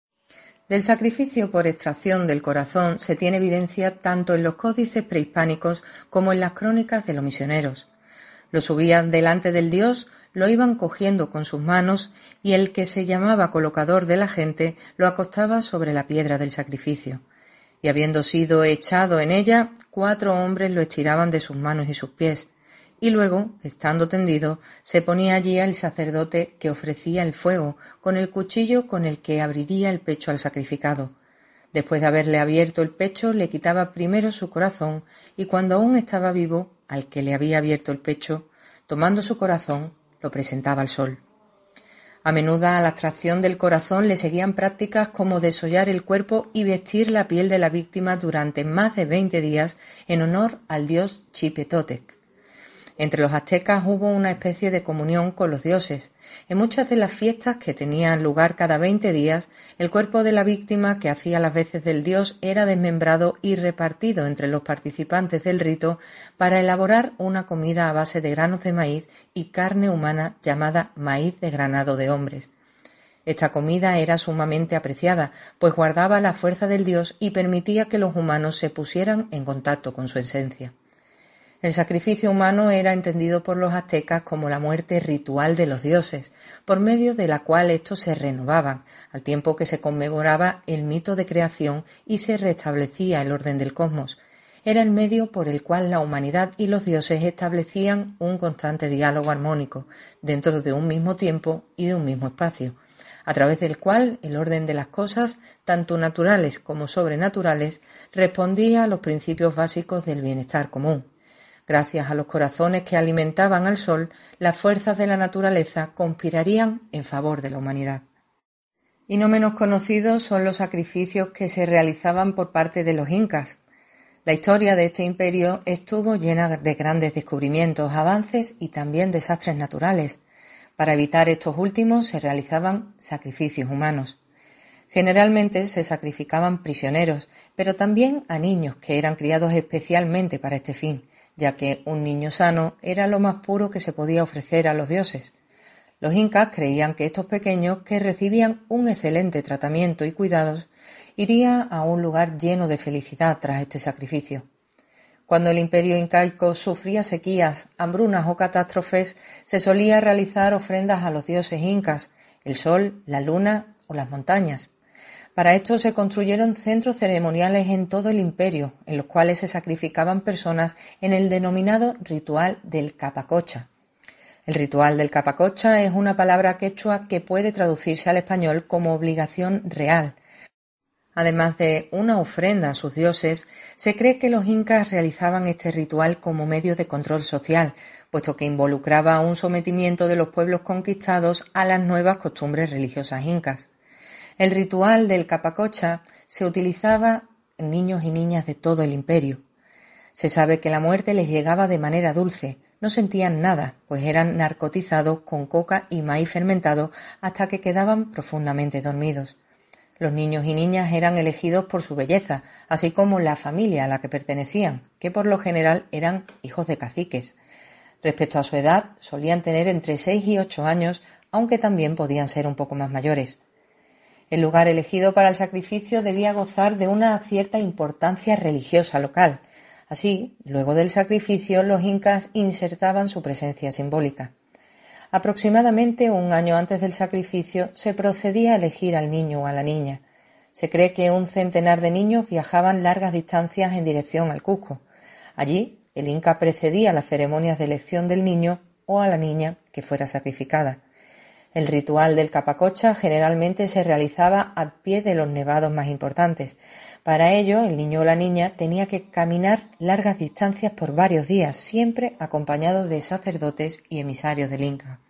Del sacrificio por extracción del corazón se tiene evidencia tanto en los códices prehispánicos como en las crónicas de los misioneros. Lo subían delante del dios, lo iban cogiendo con sus manos y el que se llamaba colocador de la gente lo acostaba sobre la piedra del sacrificio. Y habiendo sido echado en ella, cuatro hombres lo estiraban de sus manos y sus pies, y luego, estando tendido, se ponía allí el sacerdote que ofrecía el fuego, con el cuchillo con el que abriría el pecho al sacrificado. Después de haberle abierto el pecho, le quitaba primero su corazón, y cuando aún estaba vivo, al que le había abierto el pecho, tomando su corazón, lo presentaba al sol. A menudo a la extracción del corazón le seguían prácticas como desollar el cuerpo y vestir la piel de la víctima durante más de veinte días en honor al dios Chipetotec. Entre los aztecas hubo una especie de comunión con los dioses. En muchas de las fiestas que tenían lugar cada veinte días, el cuerpo de la víctima que hacía las veces del dios era desmembrado y repartido entre los participantes del rito para elaborar una comida a base de granos de maíz y carne humana llamada maíz de granado de hombres. Esta comida era sumamente apreciada, pues guardaba la fuerza del dios y permitía que los humanos se pusieran en contacto con su esencia. El sacrificio humano era entendido por los aztecas como la muerte ritual de los dioses, por medio de la cual estos se renovaban, al tiempo que se conmemoraba el mito de creación y se restablecía el orden del cosmos. Era el medio por el cual la humanidad y los dioses establecían un constante diálogo armónico, dentro de un mismo tiempo y de un mismo espacio, a través del cual el orden de las cosas, tanto naturales como sobrenaturales, respondía a los principios básicos del bienestar común. Gracias a los corazones que alimentaban al sol, las fuerzas de la naturaleza conspirarían en favor de la humanidad. Y no menos conocidos son los sacrificios que se realizaban por parte de los incas. La historia de este imperio estuvo llena de grandes descubrimientos, avances y también desastres naturales. Para evitar estos últimos se realizaban sacrificios humanos. Generalmente se sacrificaban prisioneros, pero también a niños que eran criados especialmente para este fin, ya que un niño sano era lo más puro que se podía ofrecer a los dioses. Los incas creían que estos pequeños, que recibían un excelente tratamiento y cuidados, irían a un lugar lleno de felicidad tras este sacrificio. Cuando el imperio incaico sufría sequías, hambrunas o catástrofes, se solía realizar ofrendas a los dioses incas, el sol, la luna o las montañas. Para esto se construyeron centros ceremoniales en todo el imperio, en los cuales se sacrificaban personas en el denominado ritual del Capacocha. El ritual del Capacocha es una palabra quechua que puede traducirse al español como obligación real. Además de una ofrenda a sus dioses, se cree que los incas realizaban este ritual como medio de control social, puesto que involucraba un sometimiento de los pueblos conquistados a las nuevas costumbres religiosas incas. El ritual del Capacocha se utilizaba en niños y niñas de todo el imperio. Se sabe que la muerte les llegaba de manera dulce, no sentían nada, pues eran narcotizados con coca y maíz fermentado hasta que quedaban profundamente dormidos. Los niños y niñas eran elegidos por su belleza, así como la familia a la que pertenecían, que por lo general eran hijos de caciques. Respecto a su edad, solían tener entre seis y ocho años, aunque también podían ser un poco más mayores. El lugar elegido para el sacrificio debía gozar de una cierta importancia religiosa local. Así, luego del sacrificio, los incas insertaban su presencia simbólica. Aproximadamente un año antes del sacrificio se procedía a elegir al niño o a la niña. Se cree que un centenar de niños viajaban largas distancias en dirección al Cusco. Allí, el Inca precedía las ceremonias de elección del niño o a la niña que fuera sacrificada. El ritual del Capacocha generalmente se realizaba a pie de los nevados más importantes. Para ello, el niño o la niña tenía que caminar largas distancias por varios días, siempre acompañados de sacerdotes y emisarios del Inca.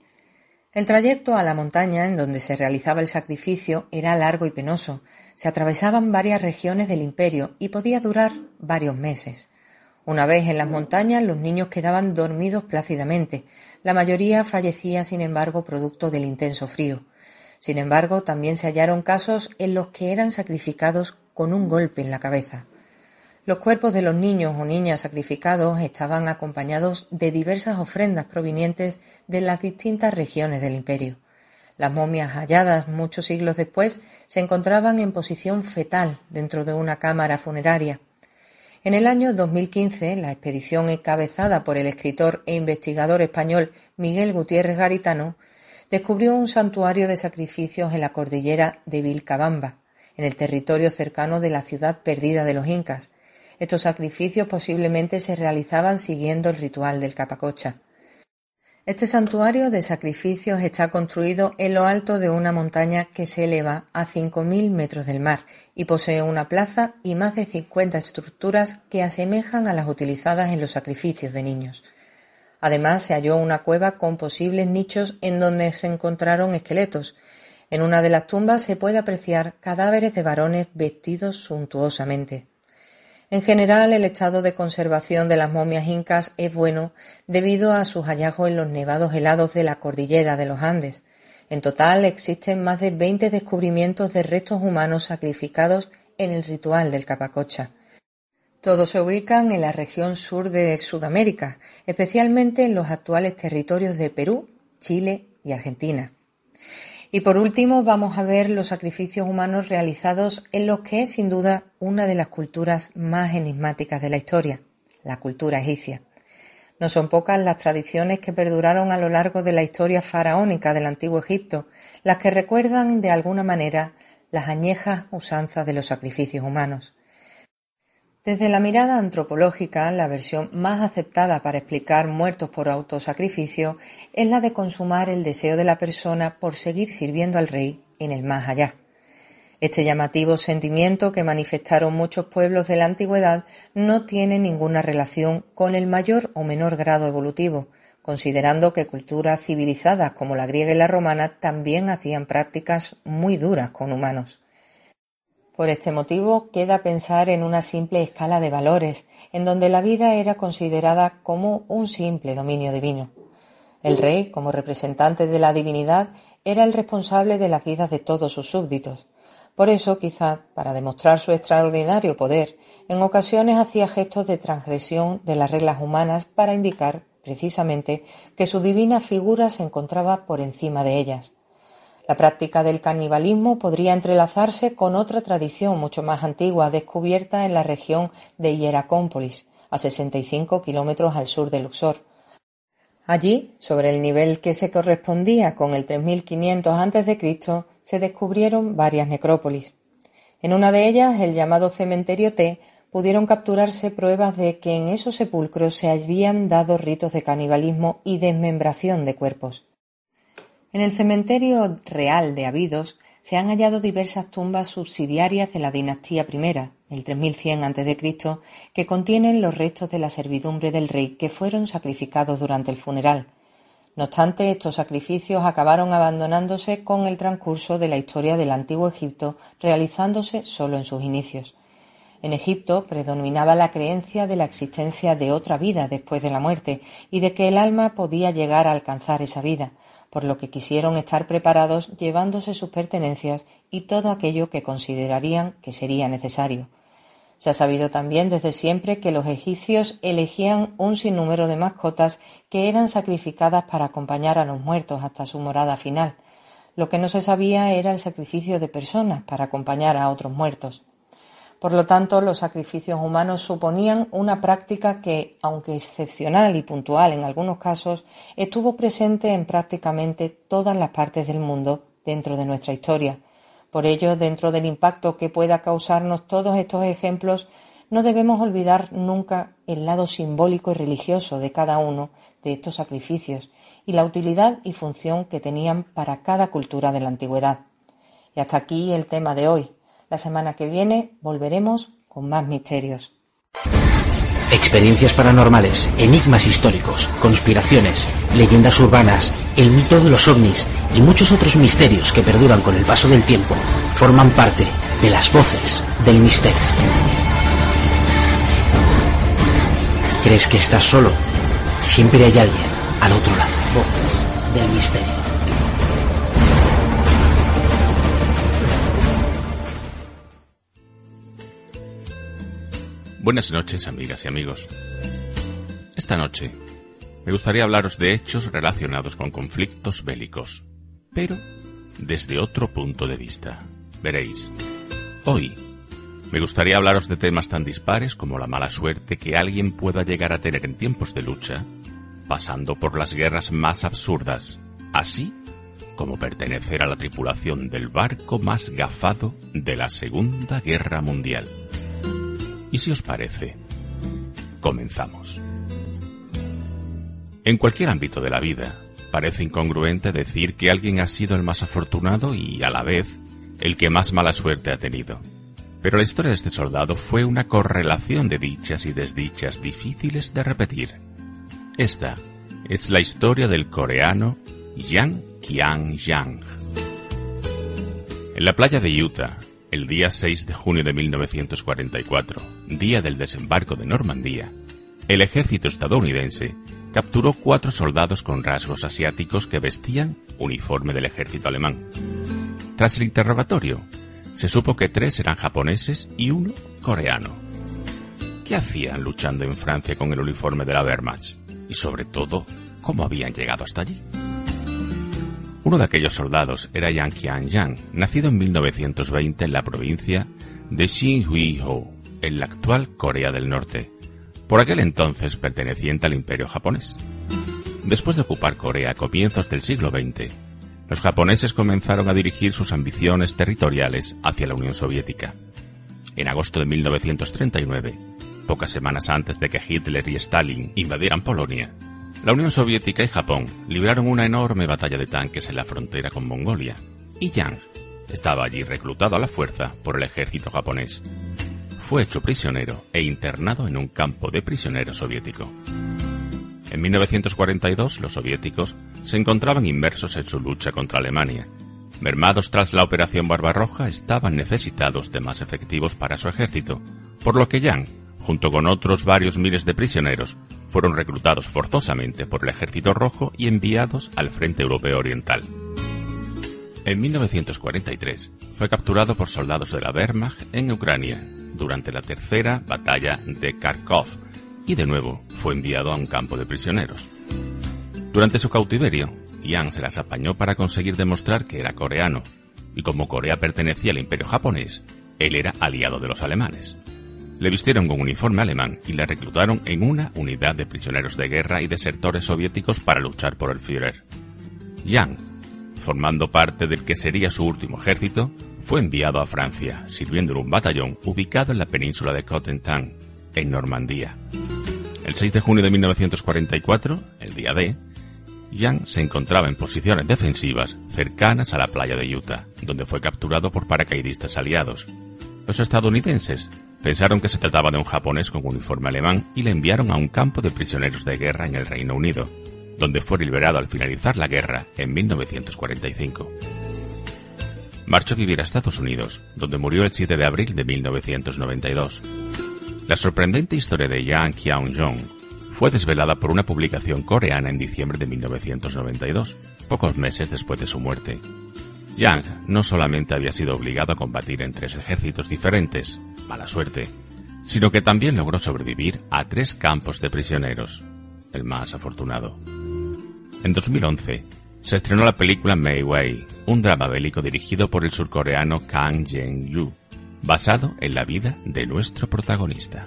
El trayecto a la montaña en donde se realizaba el sacrificio era largo y penoso. Se atravesaban varias regiones del imperio y podía durar varios meses. Una vez en las montañas, los niños quedaban dormidos plácidamente. La mayoría fallecía, sin embargo, producto del intenso frío. Sin embargo, también se hallaron casos en los que eran sacrificados con un golpe en la cabeza. Los cuerpos de los niños o niñas sacrificados estaban acompañados de diversas ofrendas provenientes de las distintas regiones del imperio. Las momias halladas muchos siglos después se encontraban en posición fetal dentro de una cámara funeraria. En el año dos mil quince, la expedición encabezada por el escritor e investigador español Miguel Gutiérrez Garitano descubrió un santuario de sacrificios en la cordillera de Vilcabamba, en el territorio cercano de la ciudad perdida de los incas. Estos sacrificios posiblemente se realizaban siguiendo el ritual del Capacocha. Este santuario de sacrificios está construido en lo alto de una montaña que se eleva a cinco mil metros del mar y posee una plaza y más de cincuenta estructuras que asemejan a las utilizadas en los sacrificios de niños. Además, se halló una cueva con posibles nichos en donde se encontraron esqueletos. En una de las tumbas se puede apreciar cadáveres de varones vestidos suntuosamente. En general, el estado de conservación de las momias incas es bueno debido a sus hallazgos en los nevados helados de la cordillera de los Andes. En total, existen más de veinte descubrimientos de restos humanos sacrificados en el ritual del Capacocha. Todos se ubican en la región sur de Sudamérica, especialmente en los actuales territorios de Perú, Chile y Argentina. Y por último vamos a ver los sacrificios humanos realizados en lo que es sin duda una de las culturas más enigmáticas de la historia, la cultura egipcia. No son pocas las tradiciones que perduraron a lo largo de la historia faraónica del antiguo Egipto, las que recuerdan de alguna manera las añejas usanzas de los sacrificios humanos. Desde la mirada antropológica, la versión más aceptada para explicar muertos por autosacrificio es la de consumar el deseo de la persona por seguir sirviendo al rey en el más allá. Este llamativo sentimiento que manifestaron muchos pueblos de la antigüedad no tiene ninguna relación con el mayor o menor grado evolutivo, considerando que culturas civilizadas como la griega y la romana también hacían prácticas muy duras con humanos. Por este motivo, queda pensar en una simple escala de valores, en donde la vida era considerada como un simple dominio divino. El rey, como representante de la divinidad, era el responsable de las vidas de todos sus súbditos. Por eso, quizá, para demostrar su extraordinario poder, en ocasiones hacía gestos de transgresión de las reglas humanas para indicar, precisamente, que su divina figura se encontraba por encima de ellas. La práctica del canibalismo podría entrelazarse con otra tradición mucho más antigua descubierta en la región de Hieracómpolis, a sesenta y cinco kilómetros al sur de Luxor. Allí, sobre el nivel que se correspondía con el tres mil quinientos antes de Cristo, se descubrieron varias necrópolis. En una de ellas, el llamado cementerio T, pudieron capturarse pruebas de que en esos sepulcros se habían dado ritos de canibalismo y desmembración de cuerpos. En el cementerio real de Abidos se han hallado diversas tumbas subsidiarias de la dinastía primera, el tres mil cien antes de Cristo, que contienen los restos de la servidumbre del rey que fueron sacrificados durante el funeral. No obstante, estos sacrificios acabaron abandonándose con el transcurso de la historia del antiguo Egipto, realizándose solo en sus inicios. En Egipto predominaba la creencia de la existencia de otra vida después de la muerte y de que el alma podía llegar a alcanzar esa vida, por lo que quisieron estar preparados llevándose sus pertenencias y todo aquello que considerarían que sería necesario. Se ha sabido también desde siempre que los egipcios elegían un sinnúmero de mascotas que eran sacrificadas para acompañar a los muertos hasta su morada final. Lo que no se sabía era el sacrificio de personas para acompañar a otros muertos. Por lo tanto, los sacrificios humanos suponían una práctica que, aunque excepcional y puntual en algunos casos, estuvo presente en prácticamente todas las partes del mundo dentro de nuestra historia. Por ello, dentro del impacto que pueda causarnos todos estos ejemplos, no debemos olvidar nunca el lado simbólico y religioso de cada uno de estos sacrificios y la utilidad y función que tenían para cada cultura de la antigüedad. Y hasta aquí el tema de hoy. La semana que viene volveremos con más misterios. Experiencias paranormales, enigmas históricos, conspiraciones, leyendas urbanas, el mito de los ovnis y muchos otros misterios que perduran con el paso del tiempo forman parte de las voces del misterio. ¿Crees que estás solo? Siempre hay alguien al otro lado. Voces del misterio. Buenas noches, amigas y amigos. Esta noche me gustaría hablaros de hechos relacionados con conflictos bélicos, pero desde otro punto de vista. Veréis, hoy me gustaría hablaros de temas tan dispares como la mala suerte que alguien pueda llegar a tener en tiempos de lucha, pasando por las guerras más absurdas, así como pertenecer a la tripulación del barco más gafado de la Segunda Guerra Mundial. Y si os parece, comenzamos. En cualquier ámbito de la vida, parece incongruente decir que alguien ha sido el más afortunado y, a la vez, el que más mala suerte ha tenido. Pero la historia de este soldado fue una correlación de dichas y desdichas difíciles de repetir. Esta es la historia del coreano Yang Qian-jang. En la playa de Utah, el día seis de junio de mil novecientos cuarenta y cuatro, día del desembarco de Normandía, el ejército estadounidense capturó cuatro soldados con rasgos asiáticos que vestían uniforme del ejército alemán. Tras el interrogatorio, se supo que tres eran japoneses y uno coreano. ¿Qué hacían luchando en Francia con el uniforme de la Wehrmacht? Y sobre todo, ¿cómo habían llegado hasta allí? Uno de aquellos soldados era Yang Qian-jang, nacido en mil novecientos veinte en la provincia de Xinjiang, en la actual Corea del Norte, por aquel entonces perteneciente al Imperio japonés. Después de ocupar Corea a comienzos del siglo veinte, los japoneses comenzaron a dirigir sus ambiciones territoriales hacia la Unión Soviética. En agosto de mil novecientos treinta y nueve, pocas semanas antes de que Hitler y Stalin invadieran Polonia, la Unión Soviética y Japón libraron una enorme batalla de tanques en la frontera con Mongolia, y Yang estaba allí reclutado a la fuerza por el ejército japonés. Fue hecho prisionero e internado en un campo de prisioneros soviético. En mil novecientos cuarenta y dos, los soviéticos se encontraban inmersos en su lucha contra Alemania. Mermados tras la Operación Barbarroja, estaban necesitados de más efectivos para su ejército, por lo que Yang, junto con otros varios miles de prisioneros, fueron reclutados forzosamente por el Ejército Rojo y enviados al Frente Europeo Oriental. En mil novecientos cuarenta y tres fue capturado por soldados de la Wehrmacht en Ucrania durante la tercera batalla de Kharkov y de nuevo fue enviado a un campo de prisioneros. Durante su cautiverio, Yang se las apañó para conseguir demostrar que era coreano, y como Corea pertenecía al Imperio japonés, él era aliado de los alemanes. Le vistieron con uniforme alemán y le reclutaron en una unidad de prisioneros de guerra y desertores soviéticos para luchar por el Führer. Yang, formando parte del que sería su último ejército, fue enviado a Francia, sirviendo en un batallón ubicado en la península de Cotentin, en Normandía. El seis de junio de mil novecientos cuarenta y cuatro, el día D, Yang se encontraba en posiciones defensivas cercanas a la playa de Utah, donde fue capturado por paracaidistas aliados. Los estadounidenses pensaron que se trataba de un japonés con uniforme alemán y le enviaron a un campo de prisioneros de guerra en el Reino Unido, donde fue liberado al finalizar la guerra en mil novecientos cuarenta y cinco. Marchó a vivir a Estados Unidos, donde murió el siete de abril de mil novecientos noventa y dos. La sorprendente historia de Yang Qian-jang fue desvelada por una publicación coreana en diciembre de mil novecientos noventa y dos, pocos meses después de su muerte. Yang no solamente había sido obligado a combatir en tres ejércitos diferentes, mala suerte, sino que también logró sobrevivir a tres campos de prisioneros, el más afortunado. En dos mil once se estrenó la película Mae Wei, un drama bélico dirigido por el surcoreano Kang Jen-yu, basado en la vida de nuestro protagonista.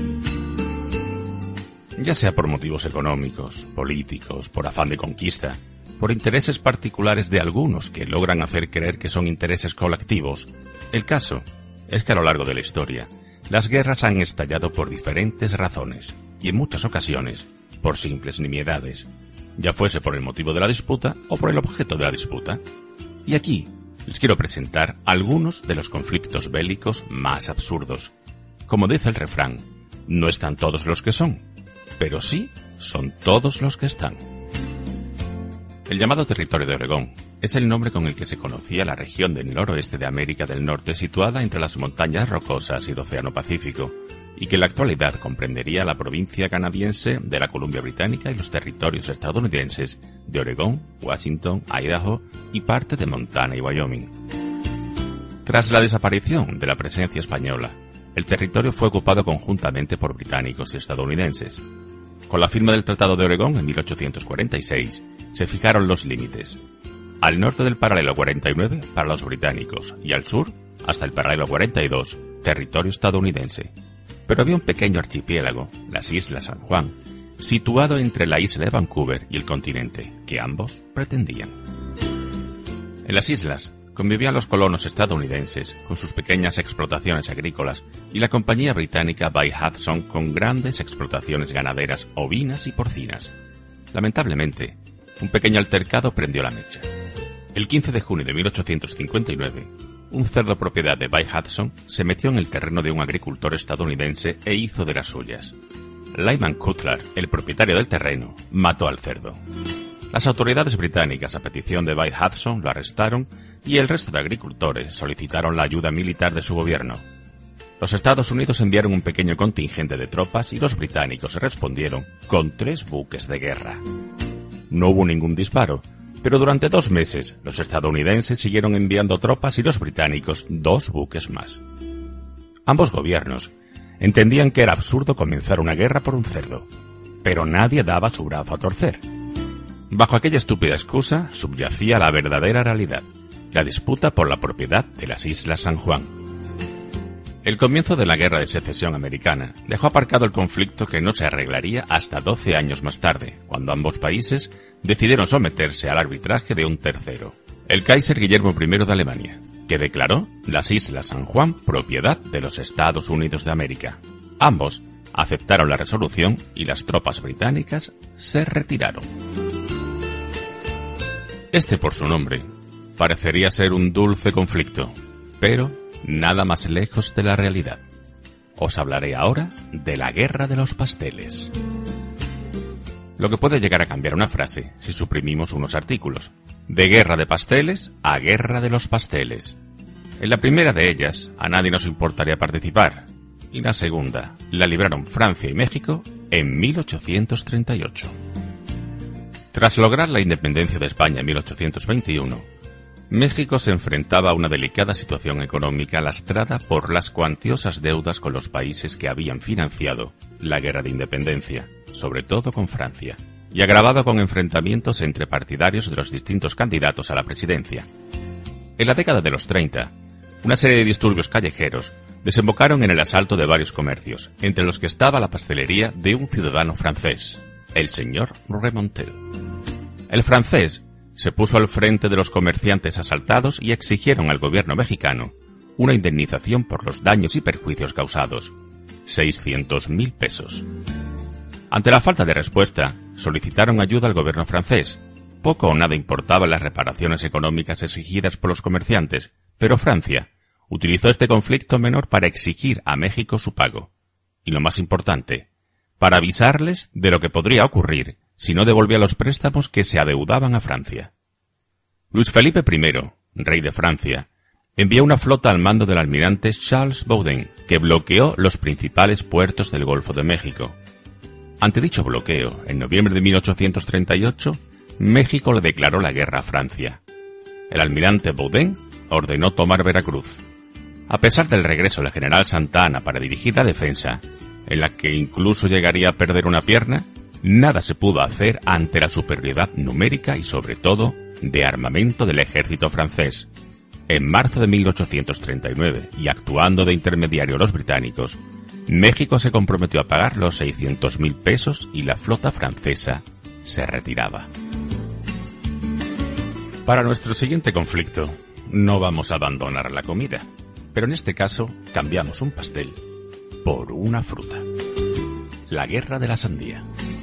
Ya sea por motivos económicos, políticos, por afán de conquista, por intereses particulares de algunos que logran hacer creer que son intereses colectivos, el caso es que a lo largo de la historia, las guerras han estallado por diferentes razones, y en muchas ocasiones por simples nimiedades, ya fuese por el motivo de la disputa o por el objeto de la disputa. Y aquí les quiero presentar algunos de los conflictos bélicos más absurdos. Como dice el refrán, no están todos los que son, pero sí son todos los que están. El llamado Territorio de Oregón es el nombre con el que se conocía la región del noroeste de América del Norte, situada entre las montañas rocosas y el Océano Pacífico, y que en la actualidad comprendería la provincia canadiense de la Columbia Británica y los territorios estadounidenses de Oregón, Washington, Idaho y parte de Montana y Wyoming. Tras la desaparición de la presencia española, el territorio fue ocupado conjuntamente por británicos y estadounidenses. Con la firma del Tratado de Oregón en mil ochocientos cuarenta y seis, se fijaron los límites. Al norte del paralelo cuarenta y nueve para los británicos y al sur, hasta el paralelo cuarenta y dos, territorio estadounidense. Pero había un pequeño archipiélago, las Islas San Juan, situado entre la isla de Vancouver y el continente, que ambos pretendían. En las islas convivían los colonos estadounidenses con sus pequeñas explotaciones agrícolas y la compañía británica By Hudson con grandes explotaciones ganaderas ovinas y porcinas. Lamentablemente, un pequeño altercado prendió la mecha. El quince de junio de mil ochocientos cincuenta y nueve, un cerdo propiedad de By Hudson se metió en el terreno de un agricultor estadounidense e hizo de las suyas. Lyman Cutler, el propietario del terreno, mató al cerdo. Las autoridades británicas, a petición de By Hudson, lo arrestaron y el resto de agricultores solicitaron la ayuda militar de su gobierno. Los Estados Unidos enviaron un pequeño contingente de tropas y los británicos respondieron con tres buques de guerra. No hubo ningún disparo, pero durante dos meses los estadounidenses siguieron enviando tropas y los británicos dos buques más. Ambos gobiernos entendían que era absurdo comenzar una guerra por un cerdo, pero nadie daba su brazo a torcer. Bajo aquella estúpida excusa subyacía la verdadera realidad, la disputa por la propiedad de las Islas San Juan. El comienzo de la Guerra de Secesión Americana dejó aparcado el conflicto que no se arreglaría hasta doce años más tarde, cuando ambos países decidieron someterse al arbitraje de un tercero, el Kaiser Guillermo primero de Alemania, que declaró las Islas San Juan propiedad de los Estados Unidos de América. Ambos aceptaron la resolución y las tropas británicas se retiraron. Este, por su nombre, parecería ser un dulce conflicto, pero nada más lejos de la realidad. Os hablaré ahora de la Guerra de los Pasteles. Lo que puede llegar a cambiar una frase si suprimimos unos artículos. De Guerra de Pasteles a Guerra de los Pasteles. En la primera de ellas, a nadie nos importaría participar, y la segunda la libraron Francia y México en mil ochocientos treinta y ocho. Tras lograr la independencia de España en mil ochocientos veintiuno, México se enfrentaba a una delicada situación económica lastrada por las cuantiosas deudas con los países que habían financiado la guerra de independencia, sobre todo con Francia, y agravada con enfrentamientos entre partidarios de los distintos candidatos a la presidencia. En la década de los treinta, una serie de disturbios callejeros desembocaron en el asalto de varios comercios, entre los que estaba la pastelería de un ciudadano francés, el señor Remontel. El francés se puso al frente de los comerciantes asaltados y exigieron al gobierno mexicano una indemnización por los daños y perjuicios causados, seiscientos mil pesos. Ante la falta de respuesta, solicitaron ayuda al gobierno francés. Poco o nada importaban las reparaciones económicas exigidas por los comerciantes, pero Francia utilizó este conflicto menor para exigir a México su pago. Y lo más importante, para avisarles de lo que podría ocurrir si no devolvía los préstamos que se adeudaban a Francia. Luis Felipe primero, rey de Francia, envió una flota al mando del almirante Charles Baudin, que bloqueó los principales puertos del Golfo de México. Ante dicho bloqueo, en noviembre de mil ochocientos treinta y ocho, México le declaró la guerra a Francia. El almirante Baudin ordenó tomar Veracruz. A pesar del regreso del general Santa Anna para dirigir la defensa, en la que incluso llegaría a perder una pierna, nada se pudo hacer ante la superioridad numérica y sobre todo de armamento del ejército francés. En marzo de mil ochocientos treinta y nueve, y actuando de intermediario los británicos, México se comprometió a pagar los seiscientos mil pesos y la flota francesa se retiraba. Para nuestro siguiente conflicto, no vamos a abandonar la comida, pero en este caso cambiamos un pastel por una fruta. La Guerra de la Sandía.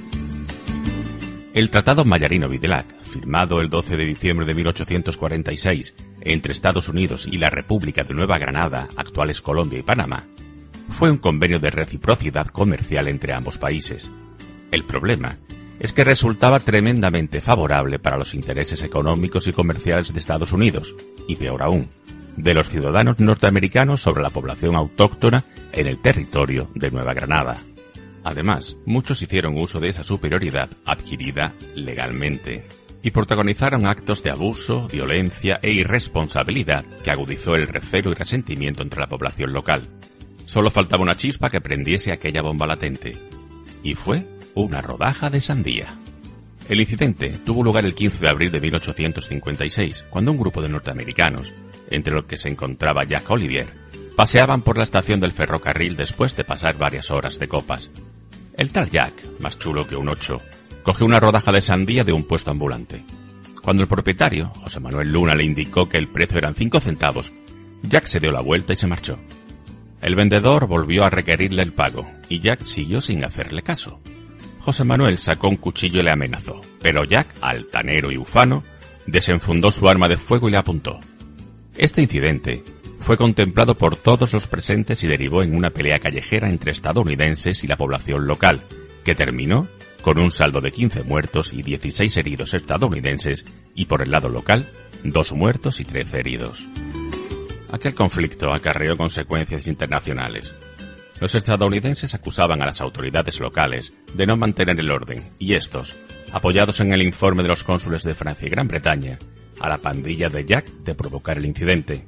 El Tratado Mallarino-Videlac, firmado el doce de diciembre de mil ochocientos cuarenta y seis entre Estados Unidos y la República de Nueva Granada, actuales Colombia y Panamá, fue un convenio de reciprocidad comercial entre ambos países. El problema es que resultaba tremendamente favorable para los intereses económicos y comerciales de Estados Unidos, y peor aún, de los ciudadanos norteamericanos sobre la población autóctona en el territorio de Nueva Granada. Además, muchos hicieron uso de esa superioridad adquirida legalmente y protagonizaron actos de abuso, violencia e irresponsabilidad que agudizó el recelo y resentimiento entre la población local. Solo faltaba una chispa que prendiese aquella bomba latente, y fue una rodaja de sandía. El incidente tuvo lugar el quince de abril de mil ochocientos cincuenta y seis, cuando un grupo de norteamericanos, entre los que se encontraba Jack Olivier, paseaban por la estación del ferrocarril después de pasar varias horas de copas. El tal Jack, más chulo que un ocho, cogió una rodaja de sandía de un puesto ambulante. Cuando el propietario, José Manuel Luna, le indicó que el precio eran cinco centavos, Jack se dio la vuelta y se marchó. El vendedor volvió a requerirle el pago, y Jack siguió sin hacerle caso. José Manuel sacó un cuchillo y le amenazó, pero Jack, altanero y ufano, desenfundó su arma de fuego y le apuntó. Este incidente fue contemplado por todos los presentes y derivó en una pelea callejera entre estadounidenses y la población local, que terminó con un saldo de quince muertos y dieciséis heridos estadounidenses, y por el lado local, dos muertos y trece heridos. Aquel conflicto acarreó consecuencias internacionales. Los estadounidenses acusaban a las autoridades locales de no mantener el orden, y estos, apoyados en el informe de los cónsules de Francia y Gran Bretaña, a la pandilla de Jack de provocar el incidente.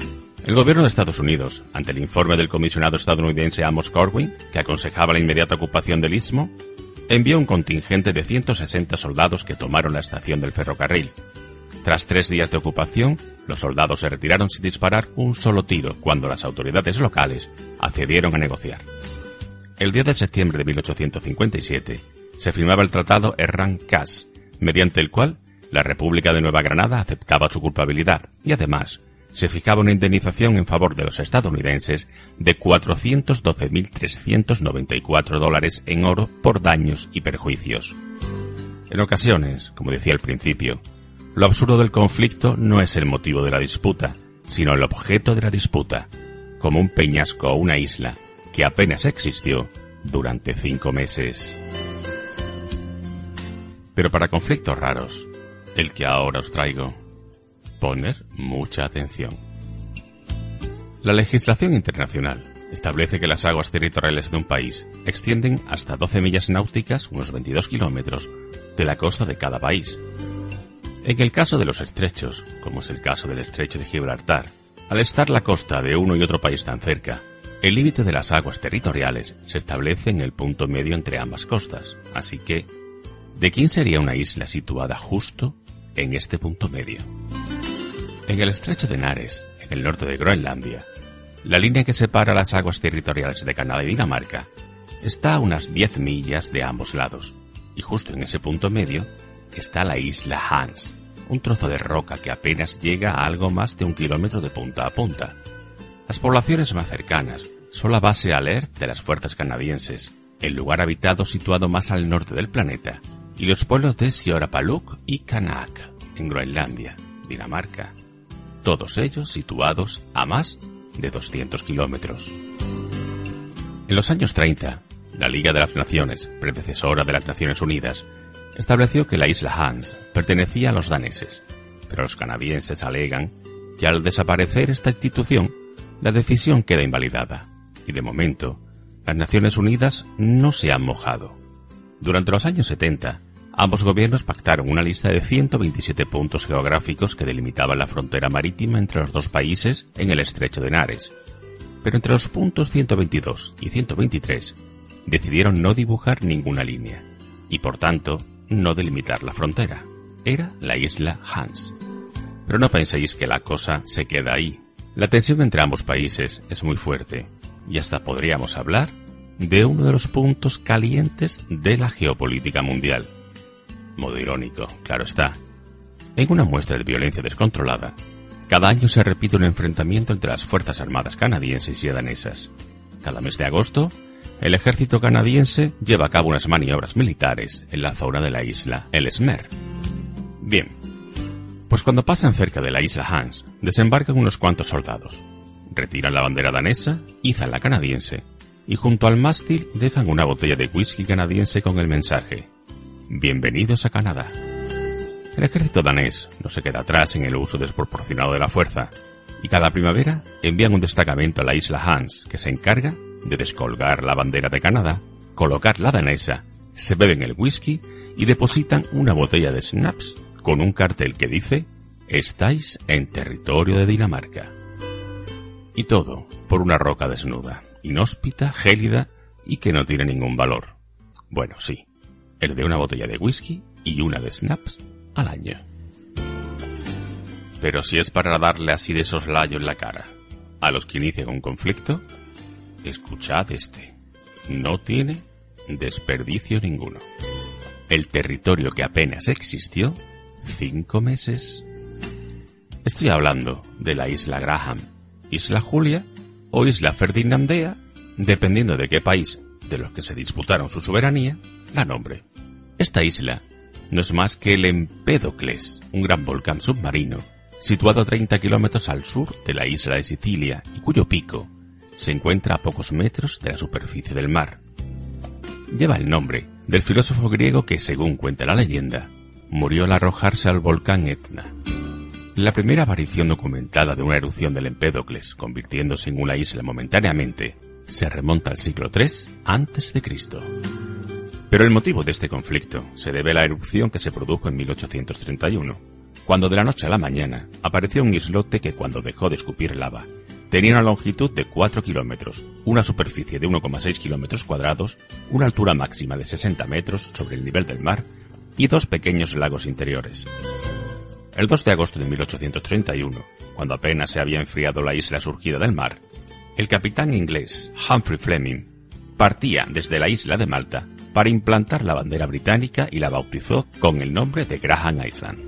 El gobierno de Estados Unidos, ante el informe del comisionado estadounidense Amos Corwin, que aconsejaba la inmediata ocupación del istmo, envió un contingente de ciento sesenta soldados que tomaron la estación del ferrocarril. Tras tres días de ocupación, los soldados se retiraron sin disparar un solo tiro cuando las autoridades locales accedieron a negociar. El diez de septiembre de mil ochocientos cincuenta y siete se firmaba el Tratado Herrán-Cass, mediante el cual la República de Nueva Granada aceptaba su culpabilidad y además se fijaba una indemnización en favor de los estadounidenses de cuatrocientos doce mil trescientos noventa y cuatro dólares en oro por daños y perjuicios. En ocasiones, como decía al principio, lo absurdo del conflicto no es el motivo de la disputa, sino el objeto de la disputa, como un peñasco o una isla que apenas existió durante cinco meses. Pero para conflictos raros, el que ahora os traigo, poner mucha atención. La legislación internacional establece que las aguas territoriales de un país extienden hasta doce millas náuticas, unos veintidós kilómetros, de la costa de cada país. En el caso de los estrechos, como es el caso del estrecho de Gibraltar, al estar la costa de uno y otro país tan cerca, el límite de las aguas territoriales se establece en el punto medio entre ambas costas, así que, ¿de quién sería una isla situada justo en este punto medio? En el estrecho de Nares, en el norte de Groenlandia, la línea que separa las aguas territoriales de Canadá y Dinamarca está a unas diez millas de ambos lados, y justo en ese punto medio está la isla Hans, un trozo de roca que apenas llega a algo más de un kilómetro de punta a punta. Las poblaciones más cercanas son la base Alert de las fuerzas canadienses, el lugar habitado situado más al norte del planeta, y los pueblos de Siorapaluk y Kanak, en Groenlandia, Dinamarca, todos ellos situados a más de doscientos kilómetros. En los años treinta, la Liga de las Naciones, predecesora de las Naciones Unidas, estableció que la isla Hans pertenecía a los daneses, pero los canadienses alegan que al desaparecer esta institución, la decisión queda invalidada, y de momento, las Naciones Unidas no se han mojado. Durante los años setenta, ambos gobiernos pactaron una lista de ciento veintisiete puntos geográficos que delimitaban la frontera marítima entre los dos países en el estrecho de Nares, pero entre los puntos ciento veintidós y ciento veintitrés decidieron no dibujar ninguna línea, y por tanto, no delimitar la frontera. Era la isla Hans. Pero no penséis que la cosa se queda ahí. La tensión entre ambos países es muy fuerte, y hasta podríamos hablar de uno de los puntos calientes de la geopolítica mundial. Modo irónico, claro está. En una muestra de violencia descontrolada, cada año se repite un enfrentamiento entre las Fuerzas Armadas canadienses y danesas. Cada mes de agosto, el ejército canadiense lleva a cabo unas maniobras militares en la zona de la isla Ellesmere. Bien, pues cuando pasan cerca de la isla Hans, desembarcan unos cuantos soldados, retiran la bandera danesa, izan la canadiense, y junto al mástil dejan una botella de whisky canadiense con el mensaje: «Bienvenidos a Canadá». El ejército danés no se queda atrás en el uso desproporcionado de la fuerza, y cada primavera envían un destacamento a la isla Hans que se encarga de descolgar la bandera de Canadá, colocar la danesa, se beben el whisky y depositan una botella de schnapps con un cartel que dice: «Estáis en territorio de Dinamarca». Y todo por una roca desnuda, inhóspita, gélida y que no tiene ningún valor. Bueno, sí, el de una botella de whisky y una de schnapps al año. Pero si es para darle así de soslayo en la cara a los que inician un conflicto, escuchad este. No tiene desperdicio ninguno. El territorio que apenas existió cinco meses. Estoy hablando de la isla Graham, isla Julia o isla Ferdinandea, dependiendo de qué país de los que se disputaron su soberanía la nombre. Esta isla no es más que el Empédocles, un gran volcán submarino situado a treinta kilómetros al sur de la isla de Sicilia y cuyo pico se encuentra a pocos metros de la superficie del mar. Lleva el nombre del filósofo griego que, según cuenta la leyenda, murió al arrojarse al volcán Etna. La primera aparición documentada de una erupción del Empédocles, convirtiéndose en una isla momentáneamente, se remonta al siglo tres antes de Cristo. Pero el motivo de este conflicto se debe a la erupción que se produjo en mil ochocientos treinta y uno, cuando de la noche a la mañana apareció un islote que, cuando dejó de escupir lava, tenía una longitud de cuatro kilómetros, una superficie de uno coma seis kilómetros cuadrados, una altura máxima de sesenta metros sobre el nivel del mar y dos pequeños lagos interiores. El dos de agosto de mil ochocientos treinta y uno, cuando apenas se había enfriado la isla surgida del mar, el capitán inglés Humphrey Fleming partía desde la isla de Malta para implantar la bandera británica y la bautizó con el nombre de Graham Island.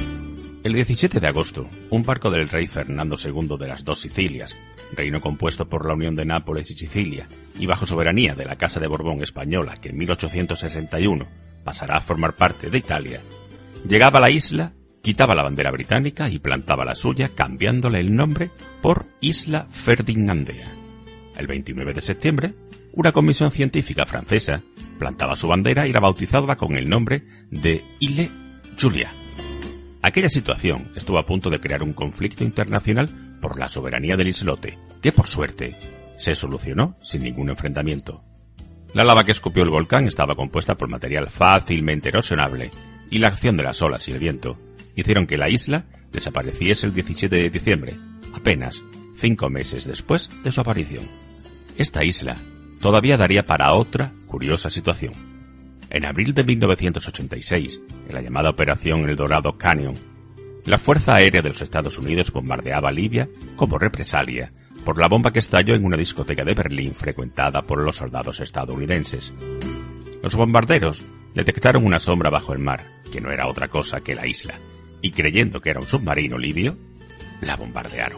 El diecisiete de agosto, un barco del rey Fernando segundo de las Dos Sicilias, reino compuesto por la unión de Nápoles y Sicilia, y bajo soberanía de la Casa de Borbón española, que en mil ochocientos sesenta y uno pasará a formar parte de Italia, llegaba a la isla, quitaba la bandera británica y plantaba la suya, cambiándole el nombre por Isla Ferdinandea. El veintinueve de septiembre, una comisión científica francesa plantaba su bandera y la bautizaba con el nombre de Île Julia. Aquella situación estuvo a punto de crear un conflicto internacional por la soberanía del islote, que por suerte se solucionó sin ningún enfrentamiento. La lava que escupió el volcán estaba compuesta por material fácilmente erosionable, y la acción de las olas y el viento hicieron que la isla desapareciese el diecisiete de diciembre, apenas cinco meses después de su aparición. Esta isla todavía daría para otra curiosa situación. En abril de mil novecientos ochenta y seis, en la llamada Operación El Dorado Canyon, la Fuerza Aérea de los Estados Unidos bombardeaba Libia como represalia por la bomba que estalló en una discoteca de Berlín frecuentada por los soldados estadounidenses. Los bombarderos detectaron una sombra bajo el mar, que no era otra cosa que la isla, y creyendo que era un submarino libio, la bombardearon.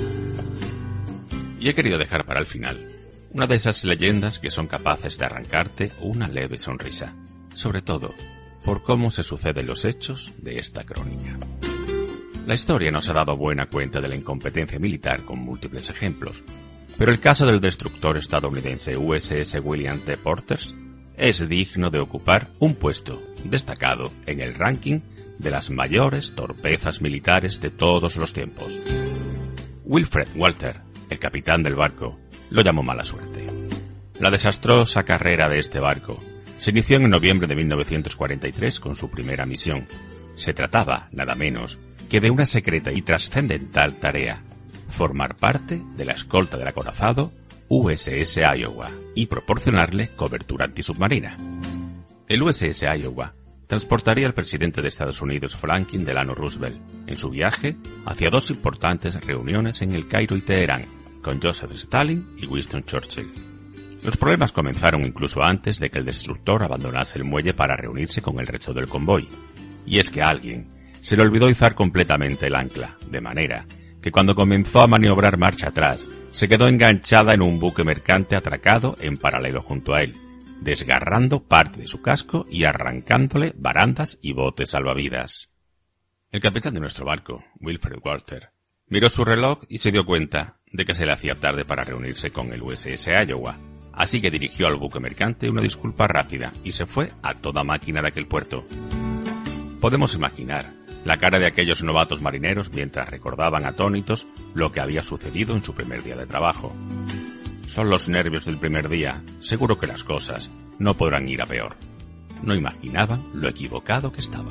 Y he querido dejar para el final una de esas leyendas que son capaces de arrancarte una leve sonrisa, sobre todo por cómo se suceden los hechos de esta crónica. La historia nos ha dado buena cuenta de la incompetencia militar con múltiples ejemplos, pero el caso del destructor estadounidense U S S William T. Porters es digno de ocupar un puesto destacado en el ranking de las mayores torpezas militares de todos los tiempos. Wilfred Walter, el capitán del barco, lo llamó mala suerte. La desastrosa carrera de este barco se inició en noviembre de mil novecientos cuarenta y tres con su primera misión. Se trataba, nada menos, que de una secreta y trascendental tarea: formar parte de la escolta del acorazado U S S Iowa y proporcionarle cobertura antisubmarina. El U S S Iowa transportaría al presidente de Estados Unidos Franklin Delano Roosevelt en su viaje hacia dos importantes reuniones en el Cairo y Teherán, con Joseph Stalin y Winston Churchill. Los problemas comenzaron incluso antes de que el destructor abandonase el muelle para reunirse con el resto del convoy. Y es que a alguien se le olvidó izar completamente el ancla, de manera que cuando comenzó a maniobrar marcha atrás, se quedó enganchada en un buque mercante atracado en paralelo junto a él, desgarrando parte de su casco y arrancándole barandas y botes salvavidas. El capitán de nuestro barco, Wilfred Walter, miró su reloj y se dio cuenta de que se le hacía tarde para reunirse con el U S S Iowa, así que dirigió al buque mercante una disculpa rápida y se fue a toda máquina de aquel puerto. Podemos imaginar la cara de aquellos novatos marineros mientras recordaban atónitos lo que había sucedido en su primer día de trabajo. Son los nervios del primer día, seguro que las cosas no podrán ir a peor. No imaginaban lo equivocado que estaban.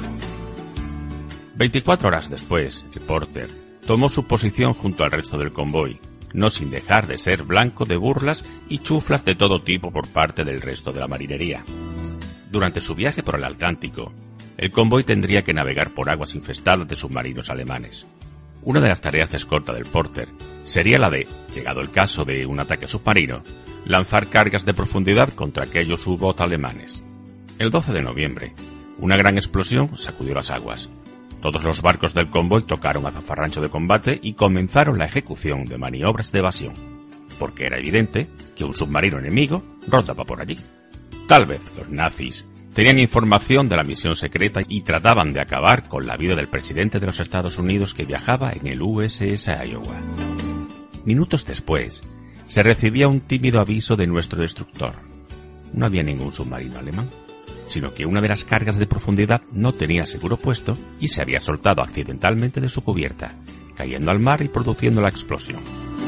Veinticuatro horas después, el Porter tomó su posición junto al resto del convoy, no sin dejar de ser blanco de burlas y chuflas de todo tipo por parte del resto de la marinería. Durante su viaje por el Atlántico, el convoy tendría que navegar por aguas infestadas de submarinos alemanes. Una de las tareas de escolta del Porter sería la de, llegado el caso de un ataque submarino, lanzar cargas de profundidad contra aquellos U-boats alemanes. El doce de noviembre, una gran explosión sacudió las aguas. Todos los barcos del convoy tocaron a zafarrancho de combate y comenzaron la ejecución de maniobras de evasión, porque era evidente que un submarino enemigo rondaba por allí. Tal vez los nazis tenían información de la misión secreta y trataban de acabar con la vida del presidente de los Estados Unidos que viajaba en el U S S Iowa. Minutos después, se recibía un tímido aviso de nuestro destructor. No había ningún submarino alemán, sino que una de las cargas de profundidad no tenía seguro puesto y se había soltado accidentalmente de su cubierta, cayendo al mar y produciendo la explosión.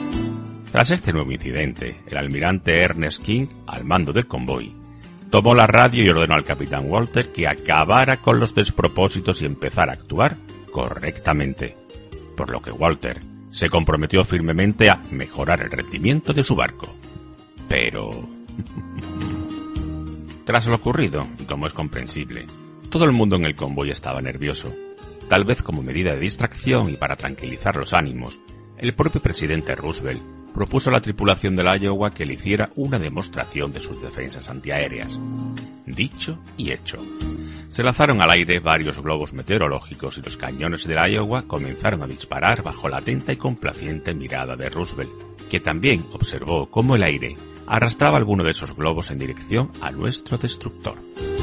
Tras este nuevo incidente, el almirante Ernest King, al mando del convoy, tomó la radio y ordenó al capitán Walter que acabara con los despropósitos y empezara a actuar correctamente, por lo que Walter se comprometió firmemente a mejorar el rendimiento de su barco. Pero... Tras lo ocurrido, y como es comprensible, todo el mundo en el convoy estaba nervioso. Tal vez como medida de distracción y para tranquilizar los ánimos, el propio presidente Roosevelt propuso a la tripulación del Iowa que le hiciera una demostración de sus defensas antiaéreas. Dicho y hecho. Se lanzaron al aire varios globos meteorológicos y los cañones del Iowa comenzaron a disparar bajo la atenta y complaciente mirada de Roosevelt, que también observó cómo el aire arrastraba alguno de esos globos en dirección a nuestro destructor.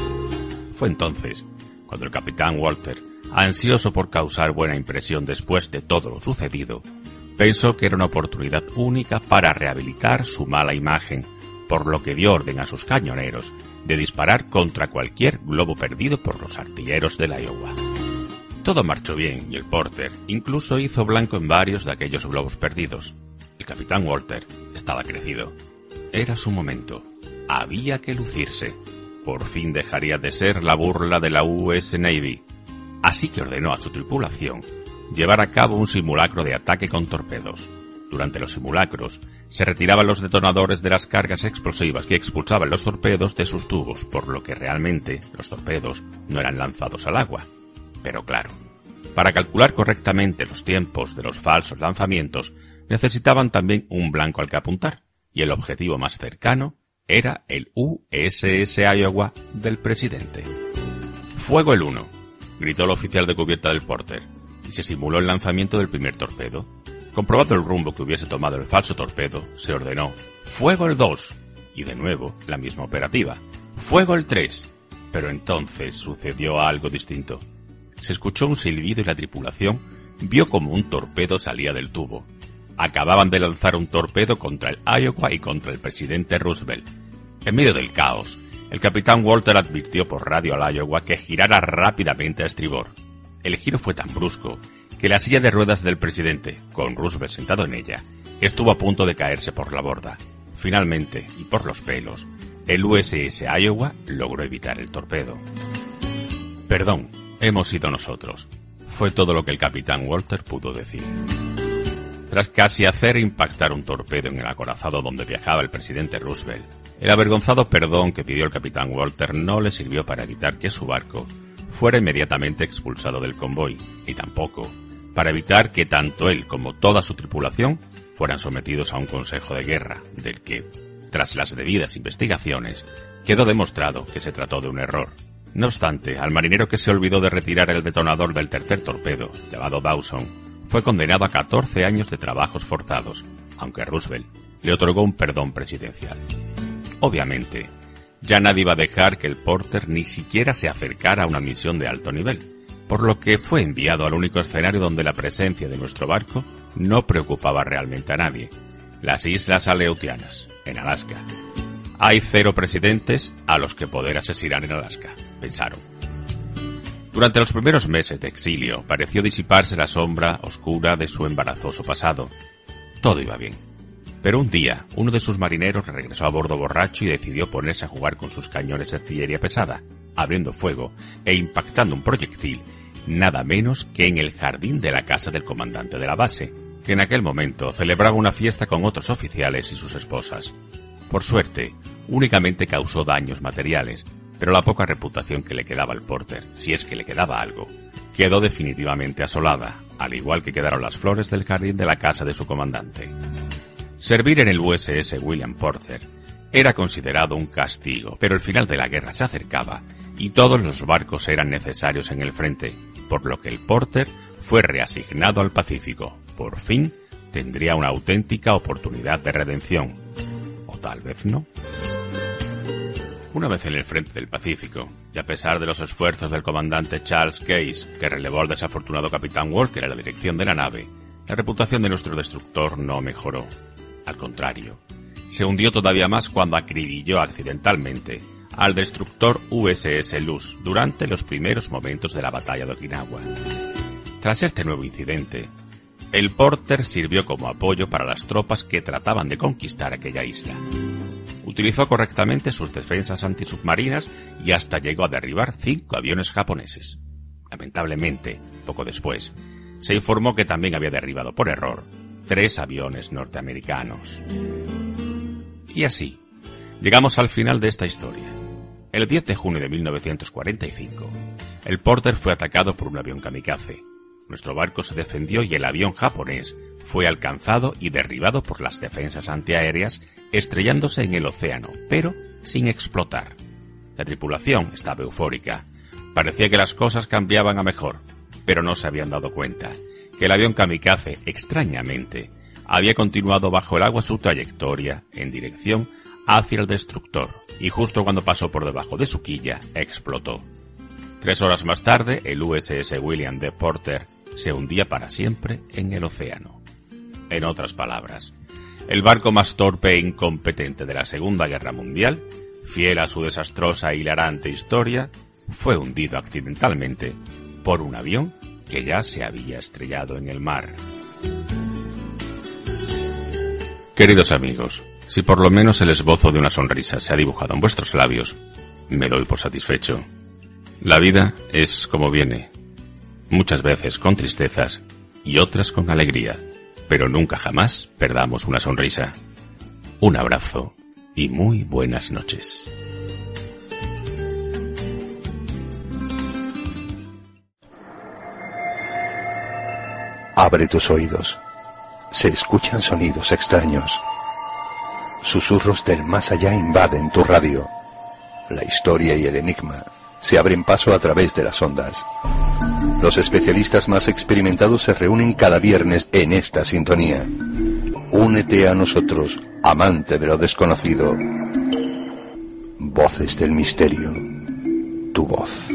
Fue entonces cuando el capitán Walter, ansioso por causar buena impresión después de todo lo sucedido, pensó que era una oportunidad única para rehabilitar su mala imagen, por lo que dio orden a sus cañoneros de disparar contra cualquier globo perdido por los artilleros del Iowa. Todo marchó bien y el Porter incluso hizo blanco en varios de aquellos globos perdidos. El capitán Walter estaba crecido. Era su momento. Había que lucirse. Por fin dejaría de ser la burla de la U S Navy. Así que ordenó a su tripulación llevar a cabo un simulacro de ataque con torpedos. Durante los simulacros, se retiraban los detonadores de las cargas explosivas que expulsaban los torpedos de sus tubos, por lo que realmente los torpedos no eran lanzados al agua. Pero claro, para calcular correctamente los tiempos de los falsos lanzamientos, necesitaban también un blanco al que apuntar, y el objetivo más cercano era el U S S Iowa del presidente. «Fuego el uno», gritó el oficial de cubierta del Porter, y se simuló el lanzamiento del primer torpedo. Comprobado el rumbo que hubiese tomado el falso torpedo, se ordenó «¡Fuego el dos!» y de nuevo la misma operativa «¡Fuego el tres!». Pero entonces sucedió algo distinto. Se escuchó un silbido y la tripulación vio como un torpedo salía del tubo. Acababan de lanzar un torpedo contra el Iowa y contra el presidente Roosevelt. En medio del caos, el capitán Walter advirtió por radio al Iowa que girara rápidamente a estribor. El giro fue tan brusco que la silla de ruedas del presidente, con Roosevelt sentado en ella, estuvo a punto de caerse por la borda. Finalmente, y por los pelos, el U S S Iowa logró evitar el torpedo. «Perdón, hemos sido nosotros», fue todo lo que el capitán Walter pudo decir. Tras casi hacer impactar un torpedo en el acorazado donde viajaba el presidente Roosevelt, el avergonzado perdón que pidió el capitán Walter no le sirvió para evitar que su barco fuera inmediatamente expulsado del convoy, y tampoco para evitar que tanto él como toda su tripulación fueran sometidos a un consejo de guerra, del que, tras las debidas investigaciones, quedó demostrado que se trató de un error. No obstante, al marinero que se olvidó de retirar el detonador del tercer torpedo, llamado Dawson, fue condenado a catorce años de trabajos forzados, aunque Roosevelt le otorgó un perdón presidencial. Obviamente, ya nadie iba a dejar que el Porter ni siquiera se acercara a una misión de alto nivel, por lo que fue enviado al único escenario donde la presencia de nuestro barco no preocupaba realmente a nadie, las Islas Aleutianas, en Alaska. Hay cero presidentes a los que poder asesinar en Alaska, pensaron. Durante los primeros meses de exilio pareció disiparse la sombra oscura de su embarazoso pasado. Todo iba bien. Pero un día, uno de sus marineros regresó a bordo borracho y decidió ponerse a jugar con sus cañones de artillería pesada, abriendo fuego e impactando un proyectil nada menos que en el jardín de la casa del comandante de la base, que en aquel momento celebraba una fiesta con otros oficiales y sus esposas. Por suerte, únicamente causó daños materiales, pero la poca reputación que le quedaba al Porter, si es que le quedaba algo, quedó definitivamente asolada, al igual que quedaron las flores del jardín de la casa de su comandante. Servir en el U S S William Porter era considerado un castigo, pero el final de la guerra se acercaba y todos los barcos eran necesarios en el frente, por lo que el Porter fue reasignado al Pacífico. Por fin tendría una auténtica oportunidad de redención. ¿O tal vez no? Una vez en el frente del Pacífico, y a pesar de los esfuerzos del comandante Charles Case, que relevó al desafortunado capitán Walker a la dirección de la nave, la reputación de nuestro destructor no mejoró. Al contrario, se hundió todavía más cuando acribilló accidentalmente al destructor U S S Luz durante los primeros momentos de la batalla de Okinawa. Tras este nuevo incidente, el Porter sirvió como apoyo para las tropas que trataban de conquistar aquella isla. Utilizó correctamente sus defensas antisubmarinas y hasta llegó a derribar cinco aviones japoneses. Lamentablemente, poco después, se informó que también había derribado por error tres aviones norteamericanos. Y así, llegamos al final de esta historia. El diez de junio de mil novecientos cuarenta y cinco, el Porter fue atacado por un avión kamikaze. Nuestro barco se defendió y el avión japonés fue alcanzado y derribado por las defensas antiaéreas, estrellándose en el océano, pero sin explotar. La tripulación estaba eufórica. Parecía que las cosas cambiaban a mejor, pero no se habían dado cuenta que el avión kamikaze, extrañamente, había continuado bajo el agua su trayectoria en dirección hacia el destructor, y justo cuando pasó por debajo de su quilla, explotó. Tres horas más tarde, el U S S William D. Porter se hundía para siempre en el océano. En otras palabras, el barco más torpe e incompetente de la Segunda Guerra Mundial, fiel a su desastrosa e hilarante historia, fue hundido accidentalmente por un avión que ya se había estrellado en el mar. Queridos amigos, si por lo menos el esbozo de una sonrisa se ha dibujado en vuestros labios, me doy por satisfecho. La vida es como viene, muchas veces con tristezas y otras con alegría, pero nunca jamás perdamos una sonrisa. Un abrazo y muy buenas noches. Abre tus oídos. Se escuchan sonidos extraños. Susurros del más allá invaden tu radio. La historia y el enigma se abren paso a través de las ondas. Los especialistas más experimentados se reúnen cada viernes en esta sintonía. Únete a nosotros, amante de lo desconocido. Voces del misterio. Tu voz.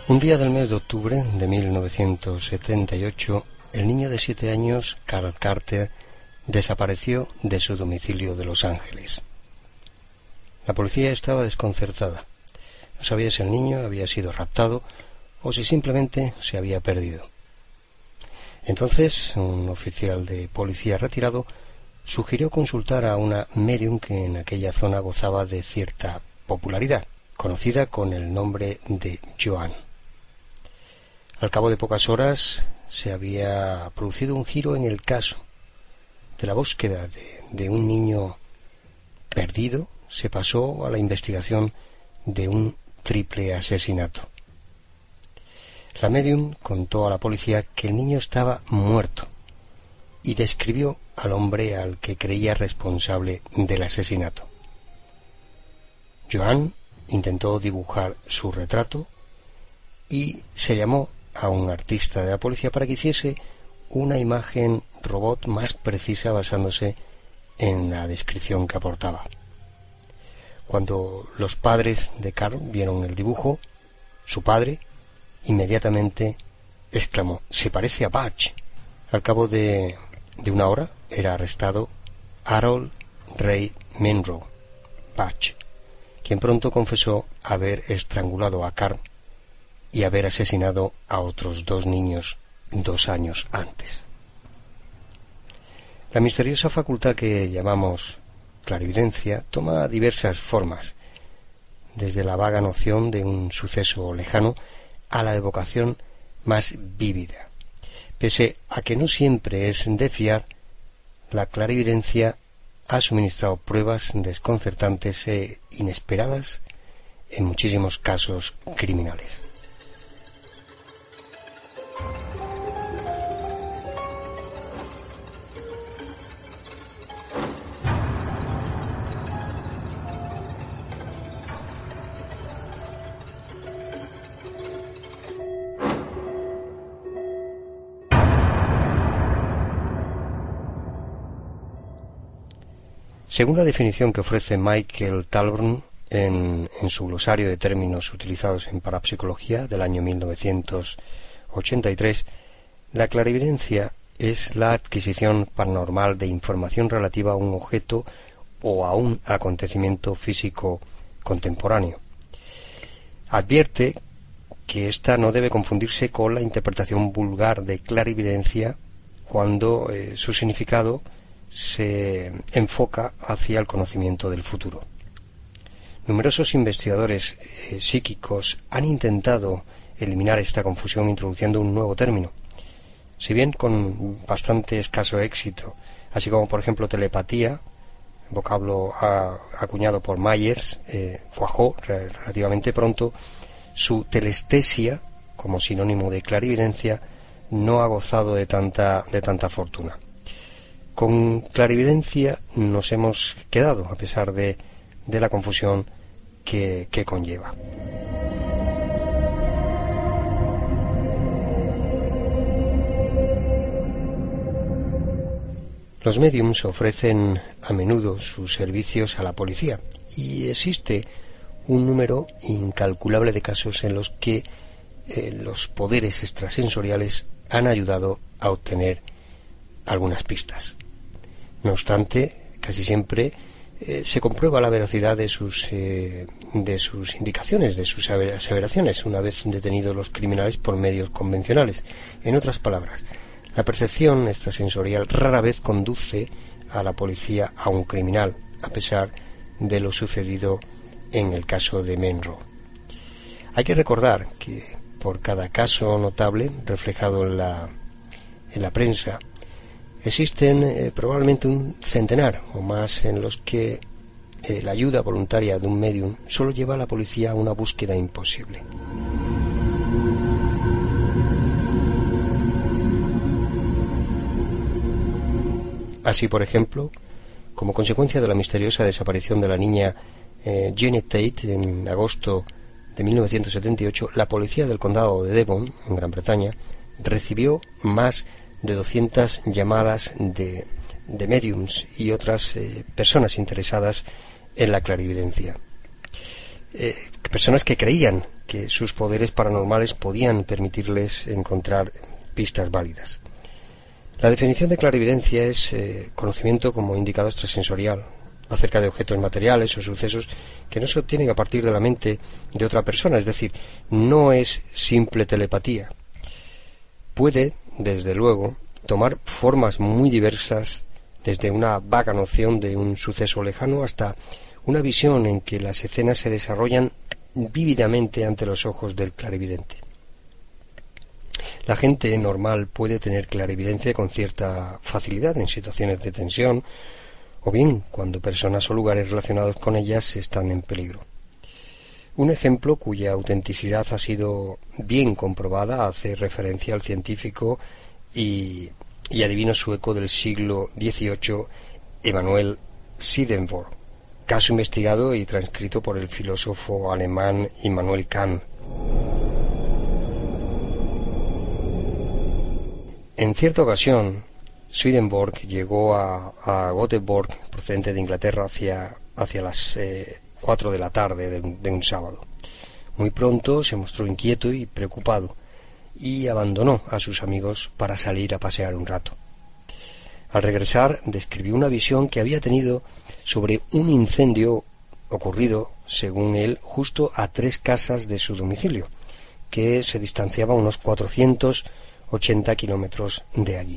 Un día del mes de octubre de mil novecientos setenta y ocho, el niño de siete años, Carl Carter, desapareció de su domicilio de Los Ángeles. La policía estaba desconcertada. No sabía si el niño había sido raptado o si simplemente se había perdido. Entonces, un oficial de policía retirado sugirió consultar a una medium que en aquella zona gozaba de cierta popularidad, conocida con el nombre de Joan. Al cabo de pocas horas se había producido un giro en el caso. De la búsqueda de, de un niño perdido se pasó a la investigación de un triple asesinato. La medium contó a la policía que el niño estaba muerto y describió al hombre al que creía responsable del asesinato. Joan intentó dibujar su retrato y se llamó a un artista de la policía para que hiciese una imagen robot más precisa basándose en la descripción que aportaba. Cuando los padres de Carl vieron el dibujo, su padre inmediatamente exclamó: «Se parece a Butch». Al cabo de, de una hora era arrestado Harold Ray Monroe, Butch, quien pronto confesó haber estrangulado a Carl y haber asesinado a otros dos niños dos años antes. La misteriosa facultad que llamamos clarividencia toma diversas formas, desde la vaga noción de un suceso lejano a la evocación más vívida. Pese a que no siempre es de fiar, la clarividencia ha suministrado pruebas desconcertantes e inesperadas en muchísimos casos criminales. Según la definición que ofrece Michael Talborn en, en su glosario de términos utilizados en parapsicología del año mil novecientos ochenta y tres, la clarividencia es la adquisición paranormal de información relativa a un objeto o a un acontecimiento físico contemporáneo. Advierte que ésta no debe confundirse con la interpretación vulgar de clarividencia cuando eh, su significado se enfoca hacia el conocimiento del futuro. Numerosos investigadores eh, psíquicos han intentado eliminar esta confusión introduciendo un nuevo término, si bien con bastante escaso éxito, así como por ejemplo telepatía, vocablo a, acuñado por Myers, eh, cuajó re, relativamente pronto. Su telestesia, como sinónimo de clarividencia, no ha gozado de tanta, de tanta fortuna. Con clarividencia nos hemos quedado, a pesar de, de la confusión que, que conlleva. Los médiums ofrecen a menudo sus servicios a la policía y existe un número incalculable de casos en los que eh, los poderes extrasensoriales han ayudado a obtener algunas pistas. No obstante, casi siempre eh, se comprueba la veracidad de sus eh, de sus indicaciones, de sus aseveraciones, una vez detenidos los criminales por medios convencionales. En otras palabras, la percepción extrasensorial rara vez conduce a la policía a un criminal, a pesar de lo sucedido en el caso de Monroe. Hay que recordar que por cada caso notable reflejado en la, en la prensa, existen eh, probablemente un centenar o más en los que eh, la ayuda voluntaria de un médium solo lleva a la policía a una búsqueda imposible. Así, por ejemplo, como consecuencia de la misteriosa desaparición de la niña eh, Janet Tate en agosto de mil novecientos setenta y ocho, la policía del condado de Devon, en Gran Bretaña, recibió más de doscientas llamadas de, de médiums y otras eh, personas interesadas en la clarividencia. Eh, personas que creían que sus poderes paranormales podían permitirles encontrar pistas válidas. La definición de clarividencia es eh, conocimiento como indicador extrasensorial acerca de objetos materiales o sucesos que no se obtienen a partir de la mente de otra persona, es decir, no es simple telepatía. Puede, desde luego, tomar formas muy diversas, desde una vaga noción de un suceso lejano hasta una visión en que las escenas se desarrollan vívidamente ante los ojos del clarividente. La gente normal puede tener clarividencia con cierta facilidad en situaciones de tensión, o bien cuando personas o lugares relacionados con ellas están en peligro. Un ejemplo cuya autenticidad ha sido bien comprobada hace referencia al científico y, y adivino sueco del siglo dieciocho, Emanuel Swedenborg, caso investigado y transcrito por el filósofo alemán Immanuel Kant. En cierta ocasión, Swedenborg llegó a, a Göteborg, procedente de Inglaterra, hacia, hacia las eh, cuatro de la tarde de, de un sábado. Muy pronto se mostró inquieto y preocupado y abandonó a sus amigos para salir a pasear un rato. Al regresar, describió una visión que había tenido sobre un incendio ocurrido, según él, justo a tres casas de su domicilio, que se distanciaba unos cuatrocientos ochenta kilómetros de allí.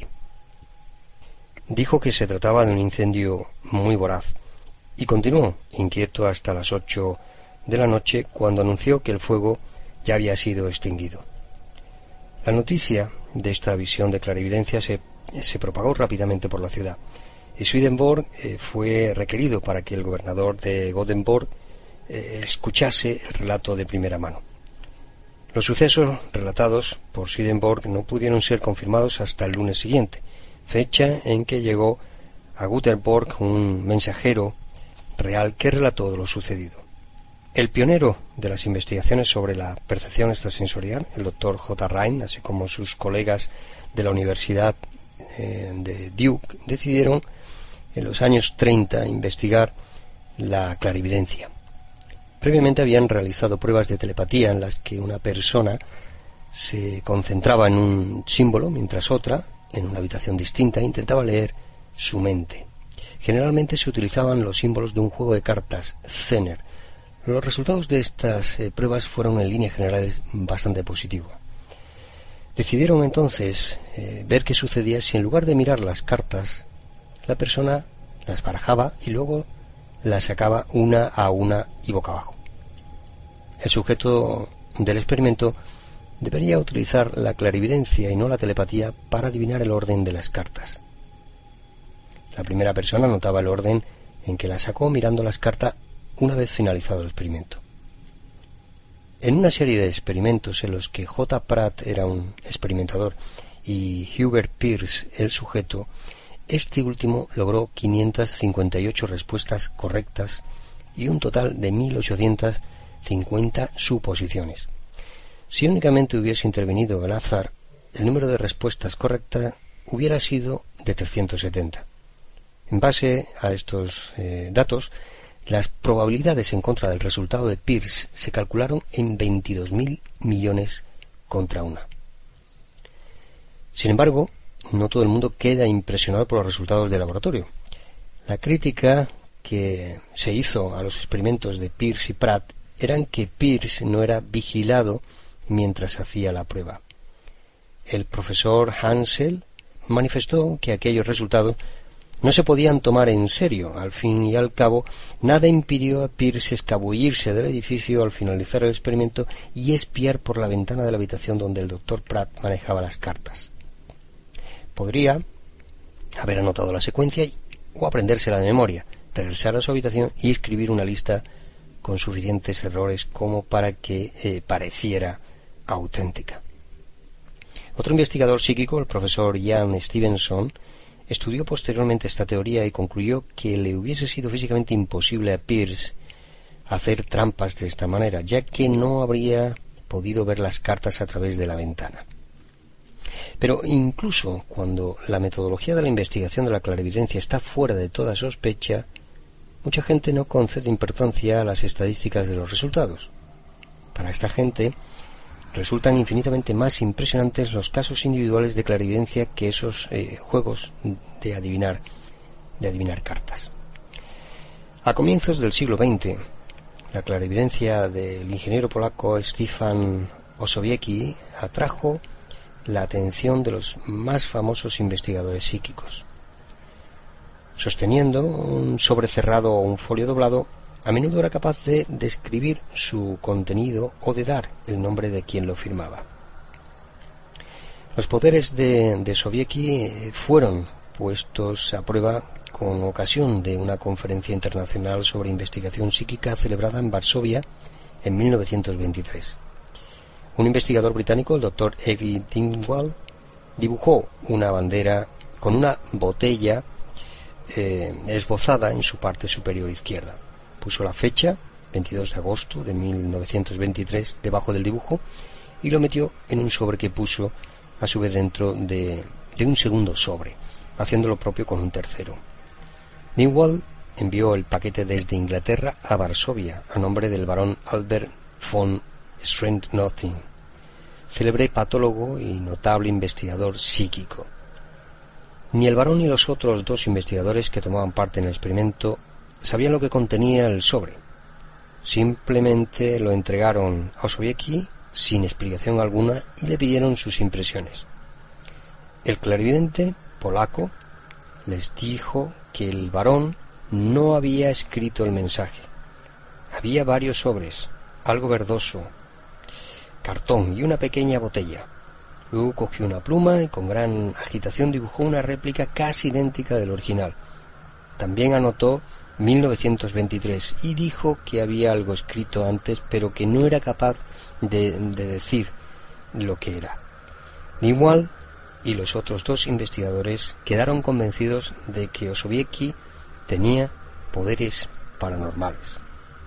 Dijo que se trataba de un incendio muy voraz y continuó inquieto hasta las ocho de la noche, cuando anunció que el fuego ya había sido extinguido. La noticia de esta visión de clarividencia se, se propagó rápidamente por la ciudad y Swedenborg eh, fue requerido para que el gobernador de Göteborg eh, escuchase el relato de primera mano. Los sucesos relatados por Swedenborg no pudieron ser confirmados hasta el lunes siguiente, fecha en que llegó a Göteborg un mensajero real que relató lo sucedido. El pionero de las investigaciones sobre la percepción extrasensorial, el doctor J. Rhine, así como sus colegas de la Universidad eh, de Duke, decidieron en los años treinta investigar la clarividencia. Previamente habían realizado pruebas de telepatía en las que una persona se concentraba en un símbolo mientras otra, en una habitación distinta, intentaba leer su mente. Generalmente se utilizaban los símbolos de un juego de cartas, Zener. Los resultados de estas eh, pruebas fueron en líneas generales bastante positivos. Decidieron entonces eh, ver qué sucedía si en lugar de mirar las cartas, la persona las barajaba y luego las sacaba una a una y boca abajo. El sujeto del experimento debería utilizar la clarividencia y no la telepatía para adivinar el orden de las cartas. La primera persona notaba el orden en que las sacó mirando las cartas una vez finalizado el experimento. En una serie de experimentos en los que J. Pratt era un experimentador y Hubert Peirce el sujeto, este último logró quinientas cincuenta y ocho respuestas correctas y un total de mil ochocientas cincuenta suposiciones. Si únicamente hubiese intervenido el azar, el número de respuestas correctas hubiera sido de trescientos setenta. En base a estos eh, datos, las probabilidades en contra del resultado de Peirce se calcularon en veintidós mil millones contra una. Sin embargo, no todo el mundo queda impresionado por los resultados del laboratorio. La crítica que se hizo a los experimentos de Peirce y Pratt era que Peirce no era vigilado mientras hacía la prueba. El profesor Hansel manifestó que aquellos resultados no se podían tomar en serio. Al fin y al cabo, nada impidió a Peirce escabullirse del edificio al finalizar el experimento y espiar por la ventana de la habitación donde el doctor Pratt manejaba las cartas. Podría haber anotado la secuencia y, o aprendérsela de memoria, regresar a su habitación y escribir una lista con suficientes errores como para que eh, pareciera auténtica. Otro investigador psíquico, el profesor Ian Stevenson, estudió posteriormente esta teoría y concluyó que le hubiese sido físicamente imposible a Peirce hacer trampas de esta manera, ya que no habría podido ver las cartas a través de la ventana. Pero incluso cuando la metodología de la investigación de la clarividencia está fuera de toda sospecha, mucha gente no concede importancia a las estadísticas de los resultados. Para esta gente resultan infinitamente más impresionantes los casos individuales de clarividencia que esos eh, juegos de adivinar, de adivinar cartas. A comienzos del siglo veinte, la clarividencia del ingeniero polaco Stefan Osowiecki atrajo la atención de los más famosos investigadores psíquicos. Sosteniendo un sobre cerrado o un folio doblado, a menudo era capaz de describir su contenido o de dar el nombre de quien lo firmaba. Los poderes de, de Osowiecki fueron puestos a prueba con ocasión de una conferencia internacional sobre investigación psíquica celebrada en Varsovia en mil novecientos veintitrés. Un investigador británico, el doctor Eggy Dingwall, dibujó una bandera con una botella eh, esbozada en su parte superior izquierda. Puso la fecha, veintidós de agosto de mil novecientos veintitrés, debajo del dibujo y lo metió en un sobre que puso a su vez dentro de, de un segundo sobre, haciendo lo propio con un tercero. Dingwall envió el paquete desde Inglaterra a Varsovia a nombre del barón Albert von Strentnothing, célebre patólogo y notable investigador psíquico. Ni el barón ni los otros dos investigadores que tomaban parte en el experimento sabían lo que contenía el sobre. Simplemente lo entregaron a Osowiecki sin explicación alguna y le pidieron sus impresiones. El clarividente polaco les dijo que el barón no había escrito el mensaje. Había varios sobres, algo verdoso, cartón y una pequeña botella. Luego cogió una pluma y con gran agitación dibujó una réplica casi idéntica del original. También anotó mil novecientos veintitrés y dijo que había algo escrito antes, pero que no era capaz de, de decir lo que era. Dingwall y los otros dos investigadores quedaron convencidos de que Osowiecki tenía poderes paranormales.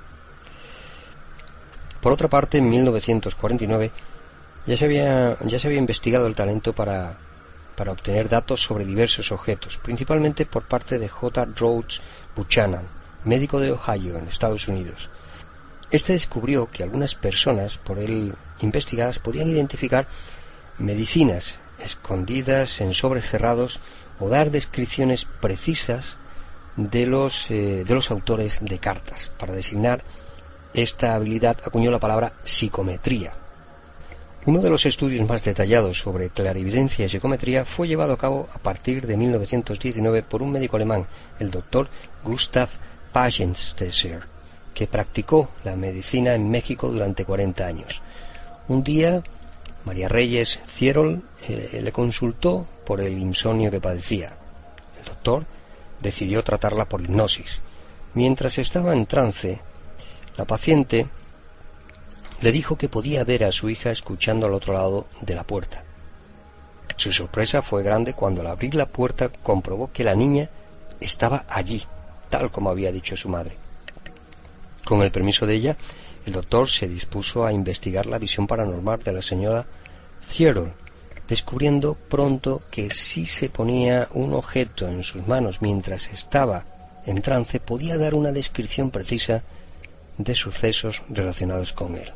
Por otra parte, en mil novecientos cuarenta y nueve ya se había, ya se había investigado el talento para, para obtener datos sobre diversos objetos, principalmente por parte de J. Rhodes Buchanan, médico de Ohio, en Estados Unidos. Este descubrió que algunas personas por él investigadas podían identificar medicinas escondidas en sobres cerrados o dar descripciones precisas de los, eh, de los autores de cartas. Para designar esta habilidad acuñó la palabra psicometría. Uno de los estudios más detallados sobre clarividencia y psicometría fue llevado a cabo a partir de mil novecientos diecinueve por un médico alemán, el doctor Gustav Pagensteser, que practicó la medicina en México durante cuarenta años. Un día, María Reyes Cierol eh, le consultó por el insomnio que padecía. El doctor decidió tratarla por hipnosis. Mientras estaba en trance, la paciente le dijo que podía ver a su hija escuchando al otro lado de la puerta. Su sorpresa fue grande cuando al abrir la puerta comprobó que la niña estaba allí, tal como había dicho su madre. Con el permiso de ella, el doctor se dispuso a investigar la visión paranormal de la señora Cierol, descubriendo pronto que si se ponía un objeto en sus manos mientras estaba en trance, podía dar una descripción precisa de sucesos relacionados con él.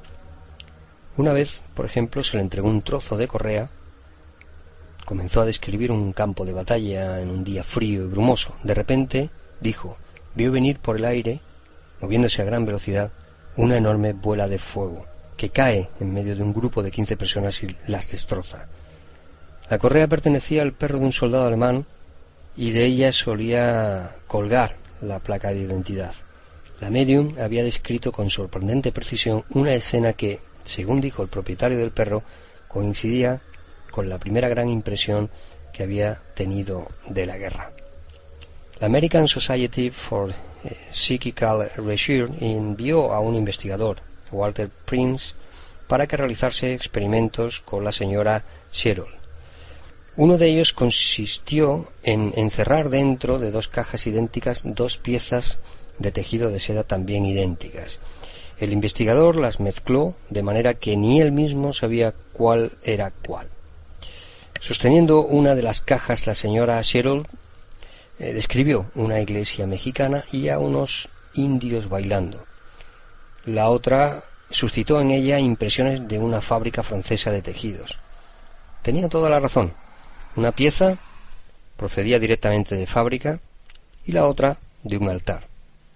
Una vez, por ejemplo, se le entregó un trozo de correa. Comenzó a describir un campo de batalla en un día frío y brumoso. De repente, dijo, vio venir por el aire, moviéndose a gran velocidad, una enorme bola de fuego, que cae en medio de un grupo de quince personas y las destroza. La correa pertenecía al perro de un soldado alemán y de ella solía colgar la placa de identidad. La medium había descrito con sorprendente precisión una escena que, según dijo el propietario del perro, coincidía con la primera gran impresión que había tenido de la guerra. La American Society for Psychical Research envió a un investigador, Walter Prince, para que realizase experimentos con la señora Cierol. Uno de ellos consistió en encerrar dentro de dos cajas idénticas dos piezas de tejido de seda también idénticas. El investigador las mezcló de manera que ni él mismo sabía cuál era cuál. Sosteniendo una de las cajas, la señora Cierol eh, describió una iglesia mexicana y a unos indios bailando. La otra suscitó en ella impresiones de una fábrica francesa de tejidos. Tenía toda la razón. Una pieza procedía directamente de fábrica y la otra de un altar.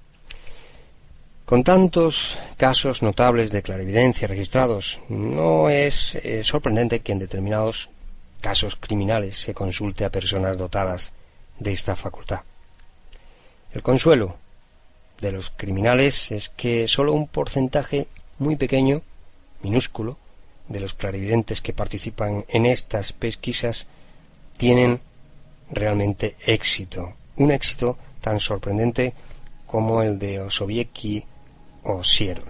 Con tantos casos notables de clarividencia registrados, no es eh, sorprendente que en determinados casos criminales se consulte a personas dotadas de esta facultad. El consuelo de los criminales es que solo un porcentaje muy pequeño, minúsculo, de los clarividentes que participan en estas pesquisas tienen realmente éxito. Un éxito tan sorprendente como el de Osowiecki o Sierol.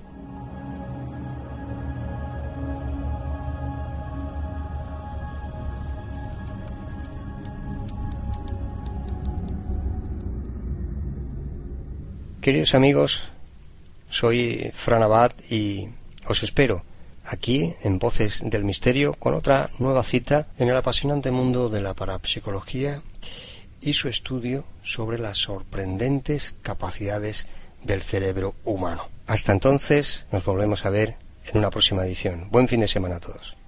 Queridos amigos, soy Fran Abad y os espero aquí en Voces del Misterio con otra nueva cita en el apasionante mundo de la parapsicología y su estudio sobre las sorprendentes capacidades del cerebro humano. Hasta entonces nos volvemos a ver en una próxima edición. Buen fin de semana a todos.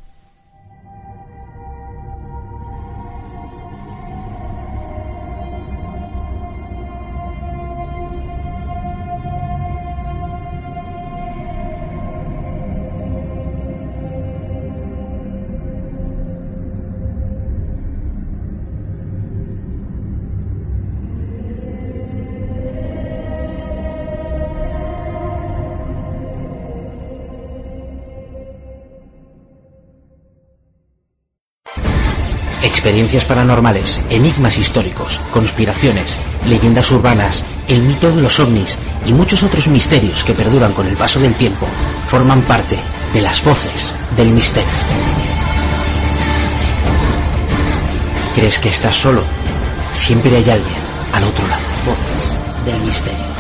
Experiencias paranormales, enigmas históricos, conspiraciones, leyendas urbanas, el mito de los ovnis y muchos otros misterios que perduran con el paso del tiempo forman parte de las Voces del Misterio. ¿Crees que estás solo? Siempre hay alguien al otro lado. Voces del Misterio.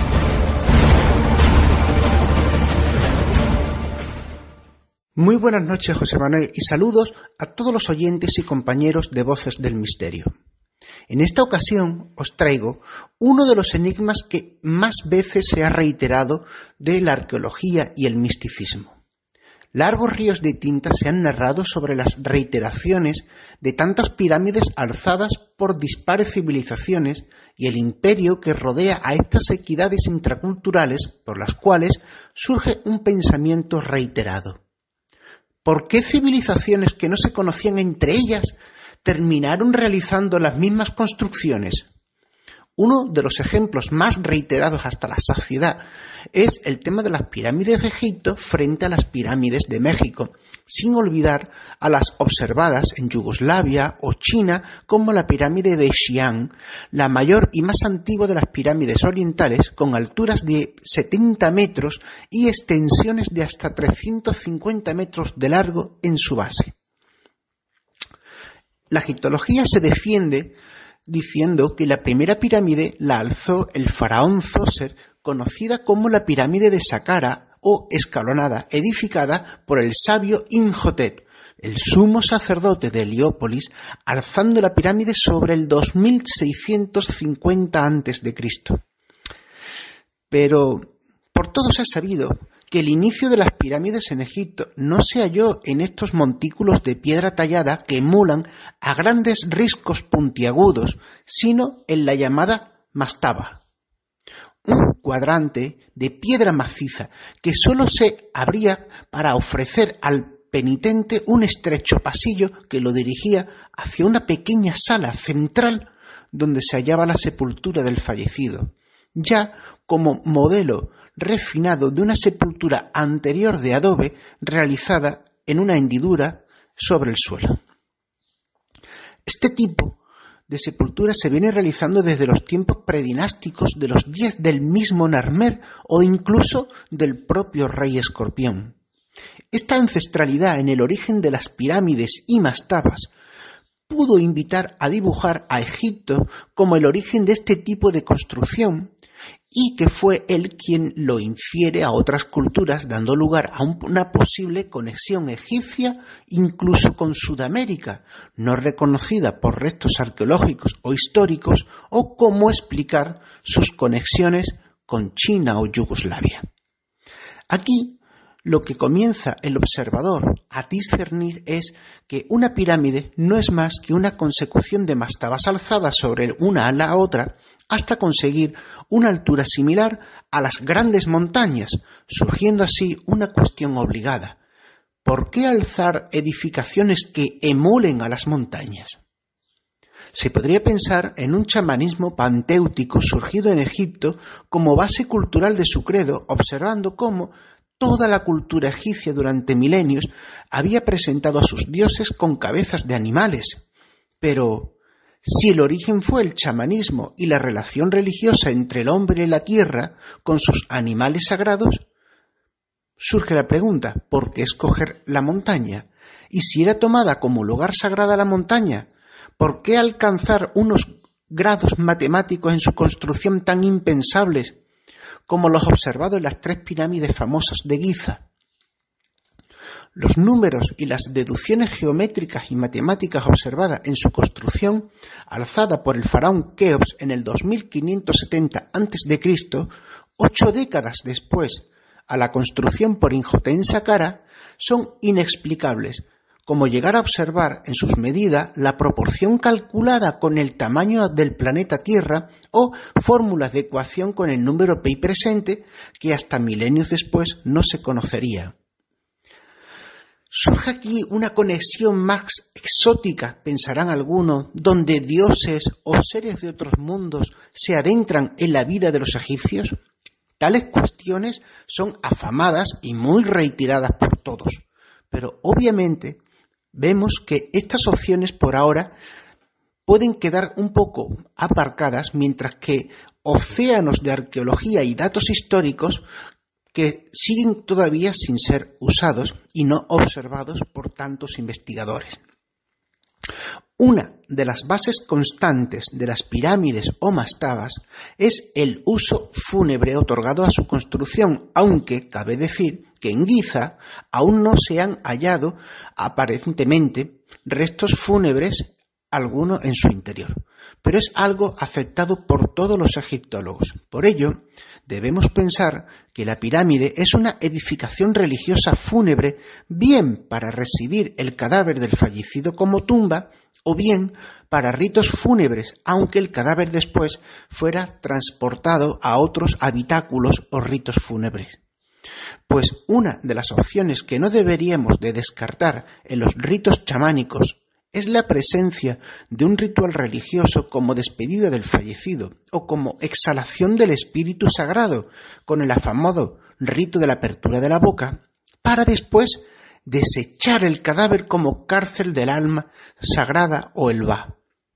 Muy buenas noches, José Manuel, y saludos a todos los oyentes y compañeros de Voces del Misterio. En esta ocasión os traigo uno de los enigmas que más veces se ha reiterado de la arqueología y el misticismo. Largos ríos de tinta se han narrado sobre las reiteraciones de tantas pirámides alzadas por dispares civilizaciones y el imperio que rodea a estas equidades intraculturales por las cuales surge un pensamiento reiterado. ¿Por qué civilizaciones que no se conocían entre ellas terminaron realizando las mismas construcciones? Uno de los ejemplos más reiterados hasta la saciedad es el tema de las pirámides de Egipto frente a las pirámides de México, sin olvidar a las observadas en Yugoslavia o China como la pirámide de Xi'an, la mayor y más antigua de las pirámides orientales, con alturas de setenta metros y extensiones de hasta trescientos cincuenta metros de largo en su base. La egiptología se defiende diciendo que la primera pirámide la alzó el faraón Zoser, conocida como la pirámide de Saqqara o escalonada, edificada por el sabio Imhotep, el sumo sacerdote de Heliópolis, alzando la pirámide sobre el dos mil seiscientos cincuenta antes de Cristo. Pero por todos es sabido que el inicio de las pirámides en Egipto no se halló en estos montículos de piedra tallada que emulan a grandes riscos puntiagudos, sino en la llamada mastaba, un cuadrante de piedra maciza que sólo se abría para ofrecer al penitente un estrecho pasillo que lo dirigía hacia una pequeña sala central donde se hallaba la sepultura del fallecido, ya como modelo refinado de una sepultura anterior de adobe realizada en una hendidura sobre el suelo. Este tipo de sepultura se viene realizando desde los tiempos predinásticos de los diez del mismo Narmer o incluso del propio rey Escorpión. Esta ancestralidad en el origen de las pirámides y mastabas pudo invitar a dibujar a Egipto como el origen de este tipo de construcción, y que fue él quien lo infiere a otras culturas, dando lugar a una posible conexión egipcia incluso con Sudamérica, no reconocida por restos arqueológicos o históricos, o cómo explicar sus conexiones con China o Yugoslavia. Aquí lo que comienza el observador a discernir es que una pirámide no es más que una consecución de mastabas alzadas sobre una a la otra hasta conseguir una altura similar a las grandes montañas, surgiendo así una cuestión obligada. ¿Por qué alzar edificaciones que emulen a las montañas? Se podría pensar en un chamanismo pantéutico surgido en Egipto como base cultural de su credo, observando cómo toda la cultura egipcia durante milenios había presentado a sus dioses con cabezas de animales. Pero, si el origen fue el chamanismo y la relación religiosa entre el hombre y la tierra con sus animales sagrados, surge la pregunta, ¿por qué escoger la montaña? Y si era tomada como lugar sagrado la montaña, ¿por qué alcanzar unos grados matemáticos en su construcción tan impensables como los observados en las tres pirámides famosas de Giza? Los números y las deducciones geométricas y matemáticas observadas en su construcción, alzada por el faraón Keops en el dos mil quinientos setenta antes de Cristo, ocho décadas después a la construcción por Imhotep Saqqara, son inexplicables, como llegar a observar en sus medidas la proporción calculada con el tamaño del planeta Tierra o fórmulas de ecuación con el número pi presente que hasta milenios después no se conocería. Surge aquí una conexión más exótica, pensarán algunos, donde dioses o seres de otros mundos se adentran en la vida de los egipcios. Tales cuestiones son afamadas y muy reiteradas por todos, pero obviamente vemos que estas opciones por ahora pueden quedar un poco aparcadas, mientras que océanos de arqueología y datos históricos que siguen todavía sin ser usados y no observados por tantos investigadores. Una de las bases constantes de las pirámides o mastabas es el uso fúnebre otorgado a su construcción, aunque cabe decir que en Giza aún no se han hallado aparentemente restos fúnebres alguno en su interior, pero es algo aceptado por todos los egiptólogos. Por ello, debemos pensar que la pirámide es una edificación religiosa fúnebre, bien para residir el cadáver del fallecido como tumba, o bien para ritos fúnebres, aunque el cadáver después fuera transportado a otros habitáculos o ritos fúnebres. Pues una de las opciones que no deberíamos de descartar en los ritos chamánicos es la presencia de un ritual religioso como despedida del fallecido o como exhalación del espíritu sagrado, con el afamado rito de la apertura de la boca, para después desechar el cadáver como cárcel del alma sagrada o el Ba.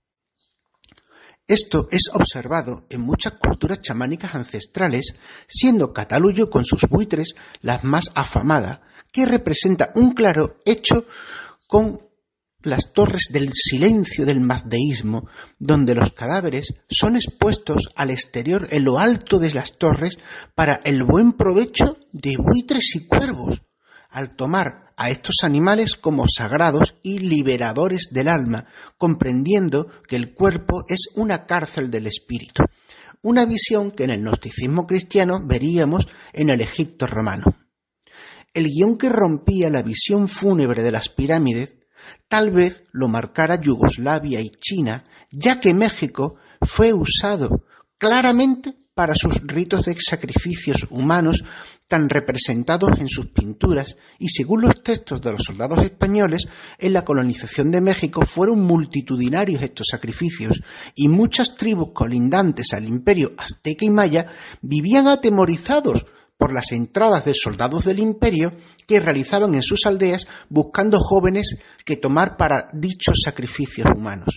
Esto es observado en muchas culturas chamánicas ancestrales, siendo Cataluyo con sus buitres la más afamada, que representa un claro hecho con las torres del silencio del mazdeísmo, donde los cadáveres son expuestos al exterior en lo alto de las torres para el buen provecho de buitres y cuervos, al tomar a estos animales como sagrados y liberadores del alma, comprendiendo que el cuerpo es una cárcel del espíritu, una visión que en el gnosticismo cristiano veríamos en el Egipto romano. El guión que rompía la visión fúnebre de las pirámides tal vez lo marcara Yugoslavia y China, ya que México fue usado claramente para sus ritos de sacrificios humanos tan representados en sus pinturas, y según los textos de los soldados españoles, en la colonización de México fueron multitudinarios estos sacrificios, y muchas tribus colindantes al imperio azteca y maya vivían atemorizados por las entradas de soldados del imperio que realizaban en sus aldeas buscando jóvenes que tomar para dichos sacrificios humanos.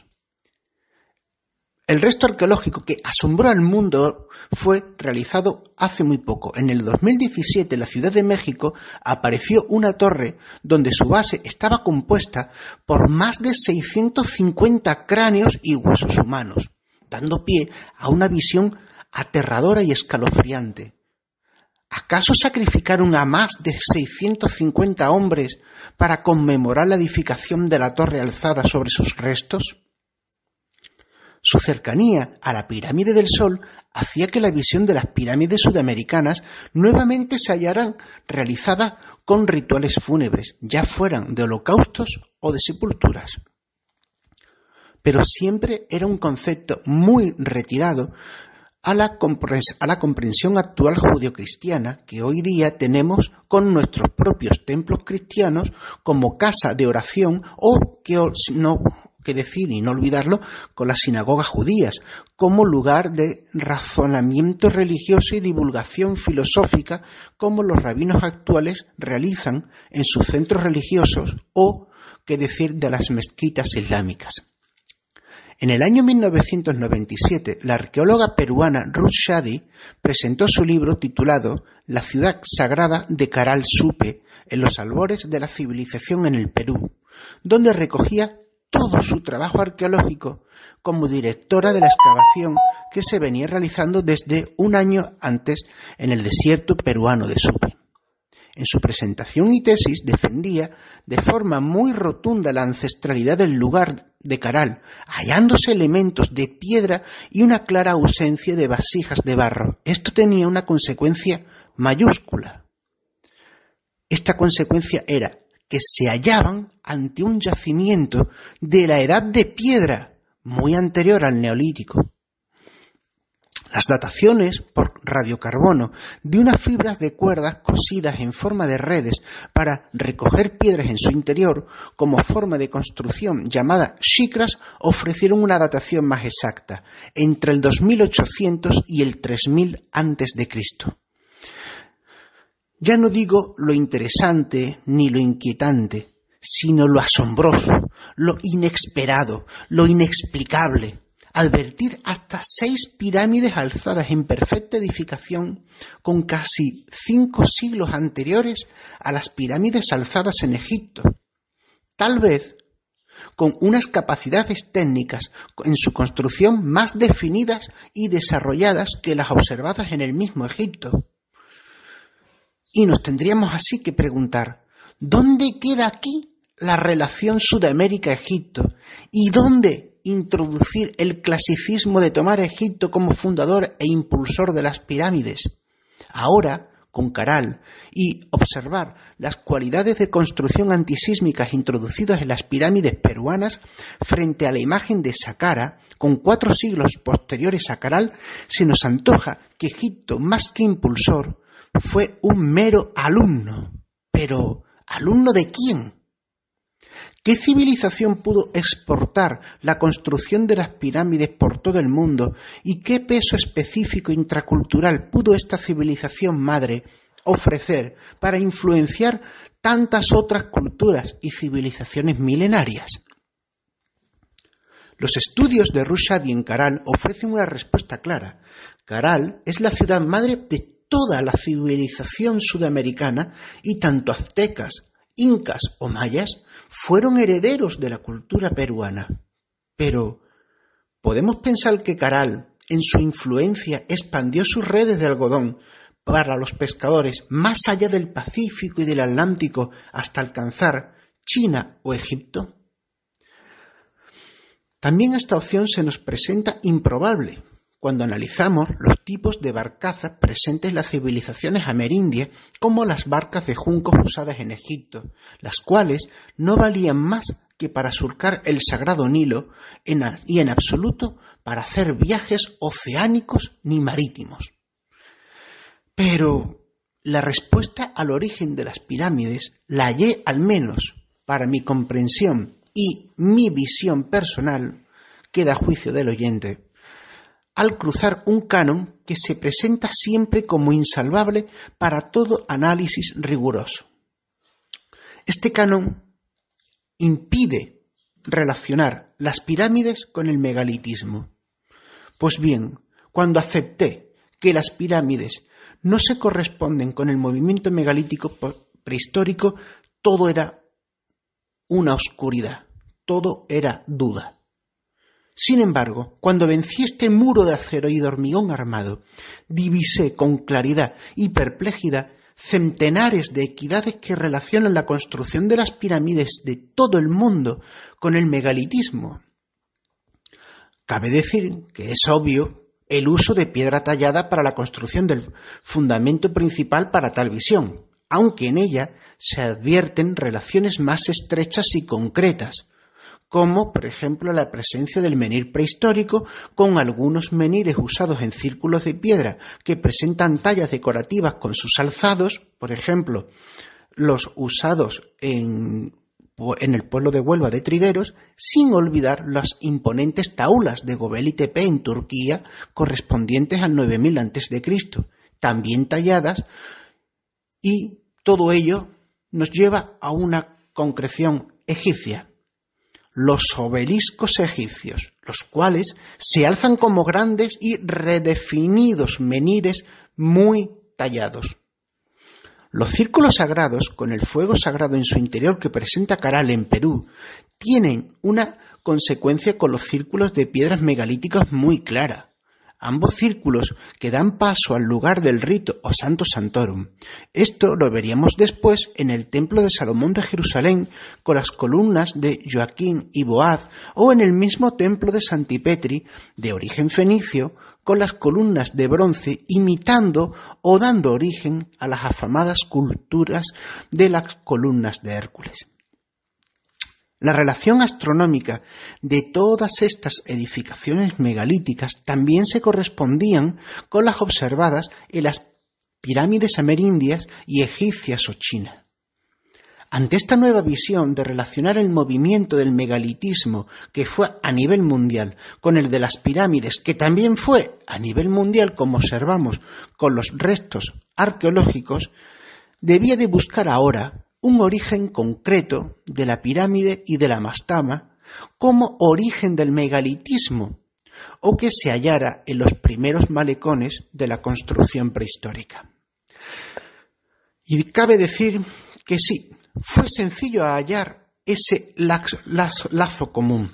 El resto arqueológico que asombró al mundo fue realizado hace muy poco. En el dos mil diecisiete, en la Ciudad de México, apareció una torre donde su base estaba compuesta por más de seiscientos cincuenta cráneos y huesos humanos, dando pie a una visión aterradora y escalofriante. ¿Acaso sacrificaron a más de seiscientos cincuenta hombres para conmemorar la edificación de la torre alzada sobre sus restos? Su cercanía a la pirámide del Sol hacía que la visión de las pirámides sudamericanas nuevamente se hallaran realizadas con rituales fúnebres, ya fueran de holocaustos o de sepulturas. Pero siempre era un concepto muy retirado a la, a la comprensión actual judeocristiana que hoy día tenemos con nuestros propios templos cristianos como casa de oración o, que no que decir y no olvidarlo, con las sinagogas judías como lugar de razonamiento religioso y divulgación filosófica como los rabinos actuales realizan en sus centros religiosos o, que decir, de las mezquitas islámicas. En el año mil novecientos noventa y siete, la arqueóloga peruana Ruth Shadi presentó su libro titulado La ciudad sagrada de Caral Supe, en los albores de la civilización en el Perú, donde recogía todo su trabajo arqueológico como directora de la excavación que se venía realizando desde un año antes en el desierto peruano de Supe. En su presentación y tesis defendía de forma muy rotunda la ancestralidad del lugar de Caral, hallándose elementos de piedra y una clara ausencia de vasijas de barro. Esto tenía una consecuencia mayúscula. Esta consecuencia era que se hallaban ante un yacimiento de la edad de piedra, muy anterior al Neolítico. Las dataciones por radiocarbono de unas fibras de cuerdas cosidas en forma de redes para recoger piedras en su interior como forma de construcción llamada shikras ofrecieron una datación más exacta, entre el dos mil ochocientos y el tres mil antes de Cristo. Ya no digo lo interesante ni lo inquietante, sino lo asombroso, lo inesperado, lo inexplicable. Advertir hasta seis pirámides alzadas en perfecta edificación con casi cinco siglos anteriores a las pirámides alzadas en Egipto. Tal vez con unas capacidades técnicas en su construcción más definidas y desarrolladas que las observadas en el mismo Egipto. Y nos tendríamos así que preguntar, ¿dónde queda aquí la relación Sudamérica-Egipto? ¿Y dónde introducir el clasicismo de tomar a Egipto como fundador e impulsor de las pirámides? Ahora, con Caral, y observar las cualidades de construcción antisísmicas introducidas en las pirámides peruanas frente a la imagen de Saqqara, con cuatro siglos posteriores a Caral, se nos antoja que Egipto, más que impulsor, fue un mero alumno. Pero, ¿alumno de quién? ¿Qué civilización pudo exportar la construcción de las pirámides por todo el mundo y qué peso específico intracultural pudo esta civilización madre ofrecer para influenciar tantas otras culturas y civilizaciones milenarias? Los estudios de Ruth Shadi en Caral ofrecen una respuesta clara. Caral es la ciudad madre de toda la civilización sudamericana y tanto aztecas, incas o mayas fueron herederos de la cultura peruana. Pero, ¿podemos pensar que Caral, en su influencia, expandió sus redes de algodón para los pescadores más allá del Pacífico y del Atlántico hasta alcanzar China o Egipto? También esta opción se nos presenta improbable cuando analizamos los tipos de barcazas presentes en las civilizaciones amerindias, como las barcas de juncos usadas en Egipto, las cuales no valían más que para surcar el sagrado Nilo en, y en absoluto para hacer viajes oceánicos ni marítimos. Pero la respuesta al origen de las pirámides la hallé, al menos para mi comprensión y mi visión personal, queda a juicio del oyente, al cruzar un canon que se presenta siempre como insalvable para todo análisis riguroso. Este canon impide relacionar las pirámides con el megalitismo. Pues bien, cuando acepté que las pirámides no se corresponden con el movimiento megalítico prehistórico, todo era una oscuridad, todo era duda. Sin embargo, cuando vencí este muro de acero y de hormigón armado, divisé con claridad y perplejidad centenares de equidades que relacionan la construcción de las pirámides de todo el mundo con el megalitismo. Cabe decir que es obvio el uso de piedra tallada para la construcción del fundamento principal para tal visión, aunque en ella se advierten relaciones más estrechas y concretas, como por ejemplo la presencia del menhir prehistórico con algunos menhires usados en círculos de piedra que presentan tallas decorativas con sus alzados, por ejemplo los usados en, en el pueblo de Huelva de Trigueros, sin olvidar las imponentes taulas de Göbekli Tepe en Turquía correspondientes al nueve mil antes de Cristo, también talladas, y todo ello nos lleva a una concreción egipcia. Los obeliscos egipcios, los cuales se alzan como grandes y redefinidos menhires muy tallados. Los círculos sagrados, con el fuego sagrado en su interior que presenta Caral en Perú, tienen una consecuencia con los círculos de piedras megalíticas muy clara. Ambos círculos que dan paso al lugar del rito o Santo Santorum. Esto lo veríamos después en el Templo de Salomón de Jerusalén con las columnas de Joaquín y Boaz, o en el mismo Templo de Santipetri de origen fenicio con las columnas de bronce imitando o dando origen a las afamadas culturas de las columnas de Hércules. La relación astronómica de todas estas edificaciones megalíticas también se correspondían con las observadas en las pirámides amerindias y egipcias o chinas. Ante esta nueva visión de relacionar el movimiento del megalitismo, que fue a nivel mundial, con el de las pirámides, que también fue a nivel mundial, como observamos con los restos arqueológicos, debía de buscar ahora un origen concreto de la pirámide y de la mastaba como origen del megalitismo, o que se hallara en los primeros malecones de la construcción prehistórica. Y cabe decir que sí, fue sencillo hallar ese lazo común.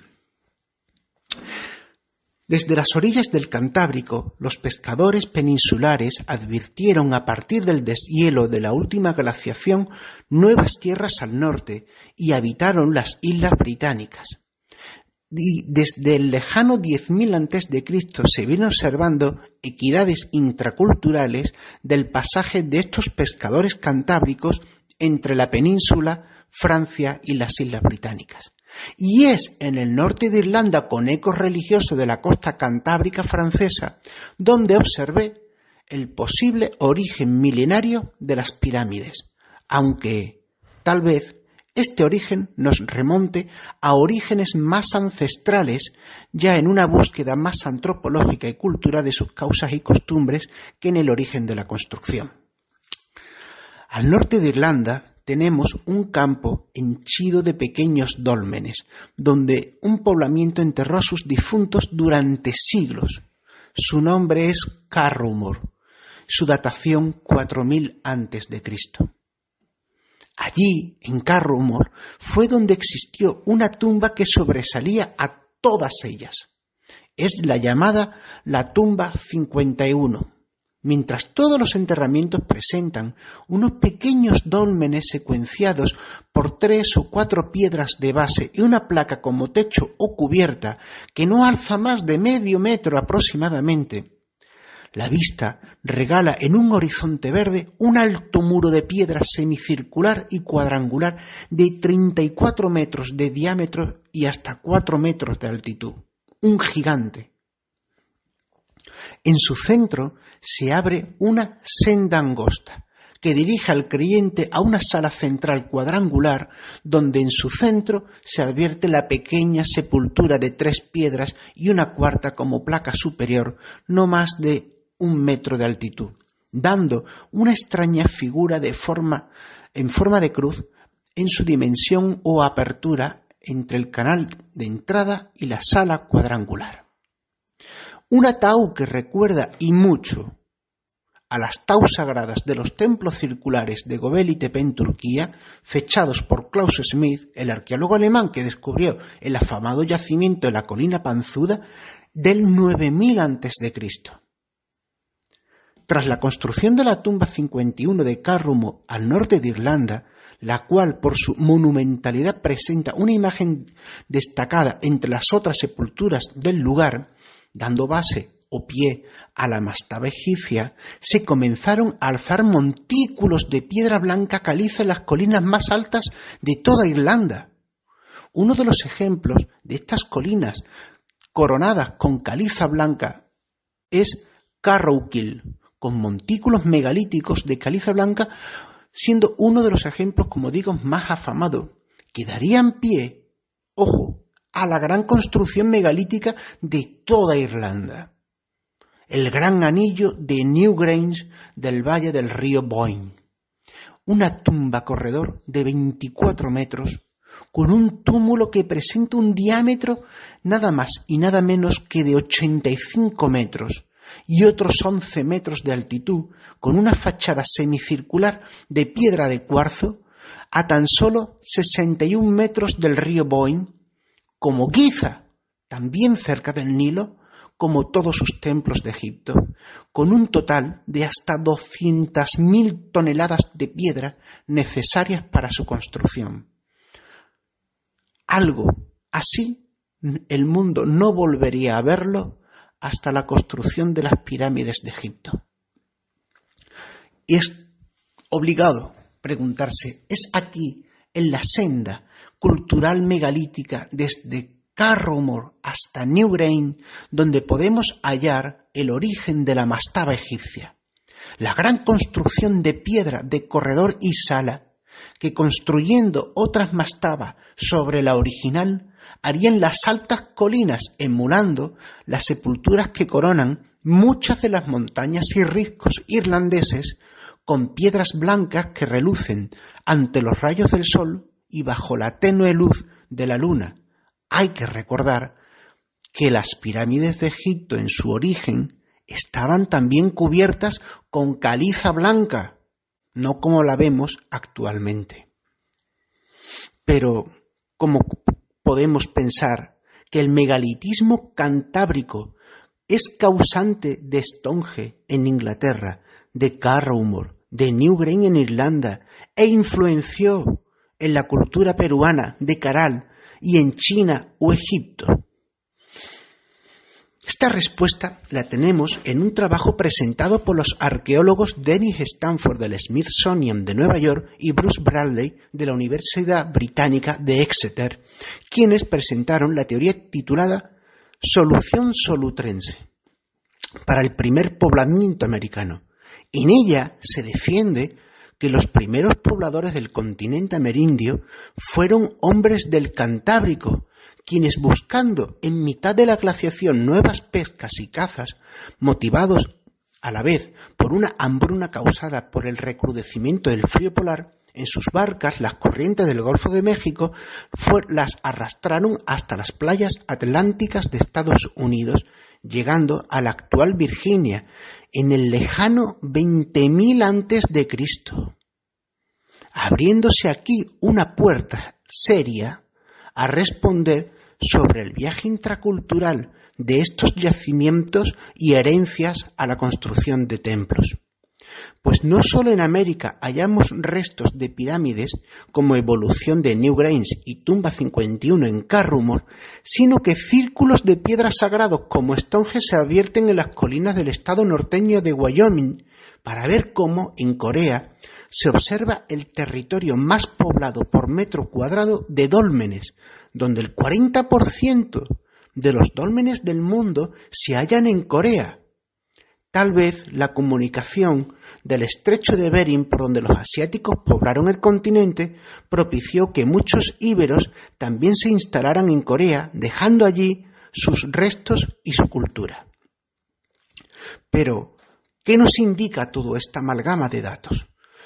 Desde las orillas del Cantábrico, los pescadores peninsulares advirtieron a partir del deshielo de la última glaciación nuevas tierras al norte y habitaron las islas británicas. Y desde el lejano diez mil antes de Cristo se vienen observando equidades intraculturales del pasaje de estos pescadores cantábricos entre la península, Francia y las islas británicas. Y es en el norte de Irlanda, con ecos religiosos de la costa cantábrica francesa, donde observé el posible origen milenario de las pirámides, aunque tal vez este origen nos remonte a orígenes más ancestrales, ya en una búsqueda más antropológica y cultural de sus causas y costumbres que en el origen de la construcción. Al norte de Irlanda tenemos un campo henchido de pequeños dólmenes, donde un poblamiento enterró a sus difuntos durante siglos. Su nombre es Carrumor, su datación cuatro mil antes de Cristo. Allí, en Carrumor, fue donde existió una tumba que sobresalía a todas ellas. Es la llamada la tumba cincuenta y uno. Mientras todos los enterramientos presentan unos pequeños dólmenes secuenciados por tres o cuatro piedras de base y una placa como techo o cubierta que no alza más de medio metro aproximadamente, la vista regala en un horizonte verde un alto muro de piedra semicircular y cuadrangular de treinta y cuatro metros de diámetro y hasta cuatro metros de altitud. Un gigante. En su centro se abre una senda angosta que dirige al creyente a una sala central cuadrangular donde en su centro se advierte la pequeña sepultura de tres piedras y una cuarta como placa superior, no más de un metro de altitud, dando una extraña figura de forma, en forma de cruz en su dimensión o apertura entre el canal de entrada y la sala cuadrangular. Un ataúd que recuerda y mucho a las taus sagradas de los templos circulares de Göbekli Tepe en Turquía, fechados por Klaus Smith, el arqueólogo alemán que descubrió el afamado yacimiento de la colina Panzuda del nueve mil antes de Cristo. Tras la construcción de la tumba cincuenta y uno de Carrumor al norte de Irlanda, la cual por su monumentalidad presenta una imagen destacada entre las otras sepulturas del lugar, dando base o pie a la mastaba egipcia, se comenzaron a alzar montículos de piedra blanca caliza en las colinas más altas de toda Irlanda. Uno de los ejemplos de estas colinas coronadas con caliza blanca es Carrowkiln, con montículos megalíticos de caliza blanca, siendo uno de los ejemplos, como digo, más afamados, que darían pie, ojo, a la gran construcción megalítica de toda Irlanda, el gran anillo de Newgrange del valle del río Boyne, una tumba corredor de veinticuatro metros, con un túmulo que presenta un diámetro nada más y nada menos que de ochenta y cinco metros y otros once metros de altitud, con una fachada semicircular de piedra de cuarzo a tan solo sesenta y un metros del río Boyne, como Giza, también cerca del Nilo, como todos sus templos de Egipto, con un total de hasta doscientas mil toneladas de piedra necesarias para su construcción. Algo así el mundo no volvería a verlo hasta la construcción de las pirámides de Egipto. Y es obligado preguntarse, ¿es aquí, en la senda cultural megalítica desde Carrowmore hasta Newgrange, donde podemos hallar el origen de la mastaba egipcia, la gran construcción de piedra de corredor y sala, que construyendo otras mastabas sobre la original harían las altas colinas emulando las sepulturas que coronan muchas de las montañas y riscos irlandeses con piedras blancas que relucen ante los rayos del sol y bajo la tenue luz de la luna? Hay que recordar que las pirámides de Egipto en su origen estaban también cubiertas con caliza blanca, no como la vemos actualmente. Pero, ¿cómo podemos pensar que el megalitismo cantábrico es causante de Stonehenge en Inglaterra, de Carrowmore, de Newgrange en Irlanda, e influenció en la cultura peruana de Caral y en China o Egipto? Esta respuesta la tenemos en un trabajo presentado por los arqueólogos Dennis Stanford del Smithsonian de Nueva York y Bruce Bradley de la Universidad Británica de Exeter, quienes presentaron la teoría titulada Solución Solutrense para el primer poblamiento americano. En ella se defiende que los primeros pobladores del continente amerindio fueron hombres del Cantábrico, quienes, buscando en mitad de la glaciación nuevas pescas y cazas, motivados a la vez por una hambruna causada por el recrudecimiento del frío polar, en sus barcas las corrientes del Golfo de México fue, las arrastraron hasta las playas atlánticas de Estados Unidos, llegando a la actual Virginia en el lejano veinte mil antes de Cristo, abriéndose aquí una puerta seria a responder sobre el viaje intracultural de estos yacimientos y herencias a la construcción de templos. Pues no solo en América hallamos restos de pirámides como evolución de Newgrange y Tumba cincuenta y uno en Carrowmore, sino que círculos de piedras sagrados como Stonehenge se advierten en las colinas del estado norteño de Wyoming, para ver cómo en Corea se observa el territorio más poblado por metro cuadrado de dólmenes, donde el cuarenta por ciento de los dólmenes del mundo se hallan en Corea. Tal vez la comunicación del estrecho de Bering, por donde los asiáticos poblaron el continente, propició que muchos íberos también se instalaran en Corea, dejando allí sus restos y su cultura. Pero, ¿qué nos indica toda esta amalgama de datos?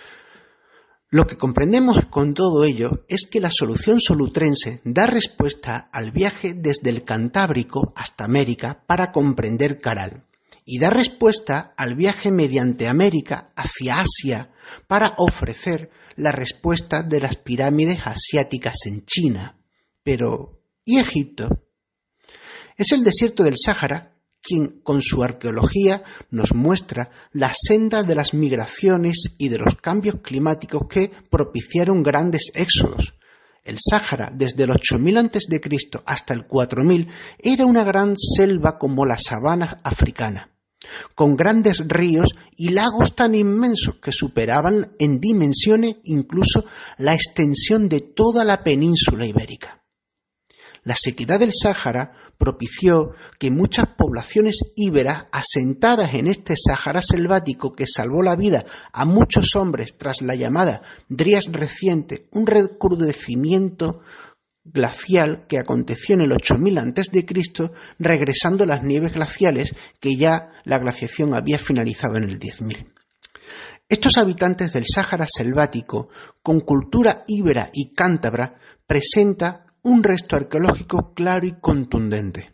Lo que comprendemos con todo ello es que la solución solutrense da respuesta al viaje desde el Cantábrico hasta América para comprender Caral, y da respuesta al viaje mediante América hacia Asia para ofrecer la respuesta de las pirámides asiáticas en China. Pero, ¿y Egipto? Es el desierto del Sáhara quien con su arqueología nos muestra la senda de las migraciones y de los cambios climáticos que propiciaron grandes éxodos. El Sáhara, desde el ocho mil antes de Cristo hasta el cuatro mil, era una gran selva como la sabana africana, con grandes ríos y lagos tan inmensos que superaban en dimensiones incluso la extensión de toda la península ibérica. La sequedad del Sáhara propició que muchas poblaciones íberas asentadas en este Sáhara selvático, que salvó la vida a muchos hombres tras la llamada Drías reciente, un recrudecimiento glacial que aconteció en el ocho mil antes de Cristo, regresando las nieves glaciales, que ya la glaciación había finalizado en el diez mil. Estos habitantes del Sáhara selvático, con cultura íbera y cántabra, presenta un resto arqueológico claro y contundente.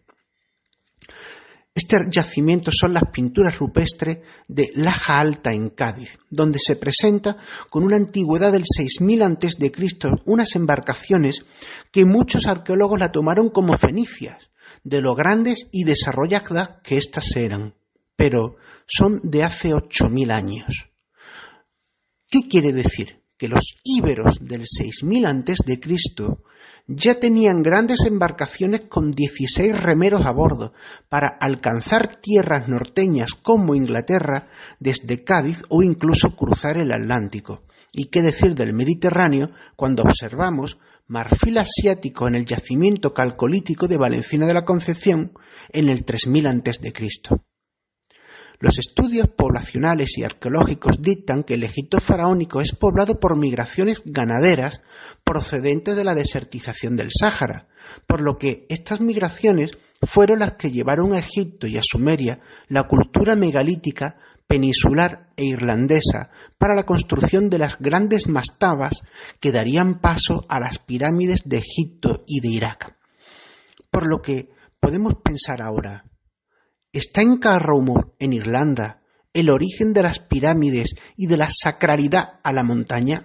Este yacimiento son las pinturas rupestres de Laja Alta en Cádiz, donde se presenta con una antigüedad del seis mil antes de Cristo unas embarcaciones que muchos arqueólogos la tomaron como fenicias, de lo grandes y desarrolladas que éstas eran, pero son de hace ocho mil años. ¿Qué quiere decir? Que los íberos del seis mil antes de Cristo ya tenían grandes embarcaciones con dieciséis remeros a bordo para alcanzar tierras norteñas como Inglaterra desde Cádiz o incluso cruzar el Atlántico. ¿Y qué decir del Mediterráneo cuando observamos marfil asiático en el yacimiento calcolítico de Valencina de la Concepción en el tres mil antes de Cristo? Los estudios poblacionales y arqueológicos dictan que el Egipto faraónico es poblado por migraciones ganaderas procedentes de la desertización del Sáhara, por lo que estas migraciones fueron las que llevaron a Egipto y a Sumeria la cultura megalítica peninsular e irlandesa para la construcción de las grandes mastabas que darían paso a las pirámides de Egipto y de Irak. Por lo que podemos pensar ahora, ¿está en Carrawmore, en Irlanda, el origen de las pirámides y de la sacralidad a la montaña?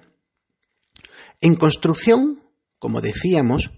En construcción, como decíamos,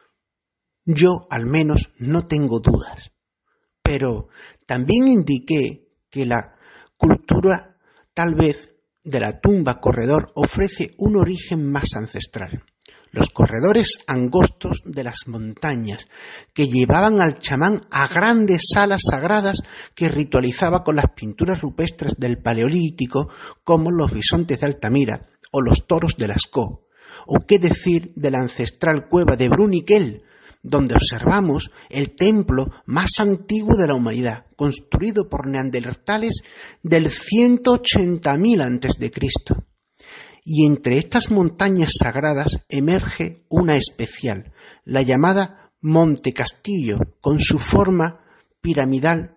yo al menos no tengo dudas, pero también indiqué que la cultura, tal vez, de la tumba corredor ofrece un origen más ancestral. Los corredores angostos de las montañas que llevaban al chamán a grandes salas sagradas que ritualizaba con las pinturas rupestres del Paleolítico, como los bisontes de Altamira o los toros de Lascaux. O qué decir de la ancestral cueva de Bruniquel, donde observamos el templo más antiguo de la humanidad, construido por neandertales del ciento ochenta mil antes de Cristo. Y entre estas montañas sagradas emerge una especial, la llamada Monte Castillo, con su forma piramidal.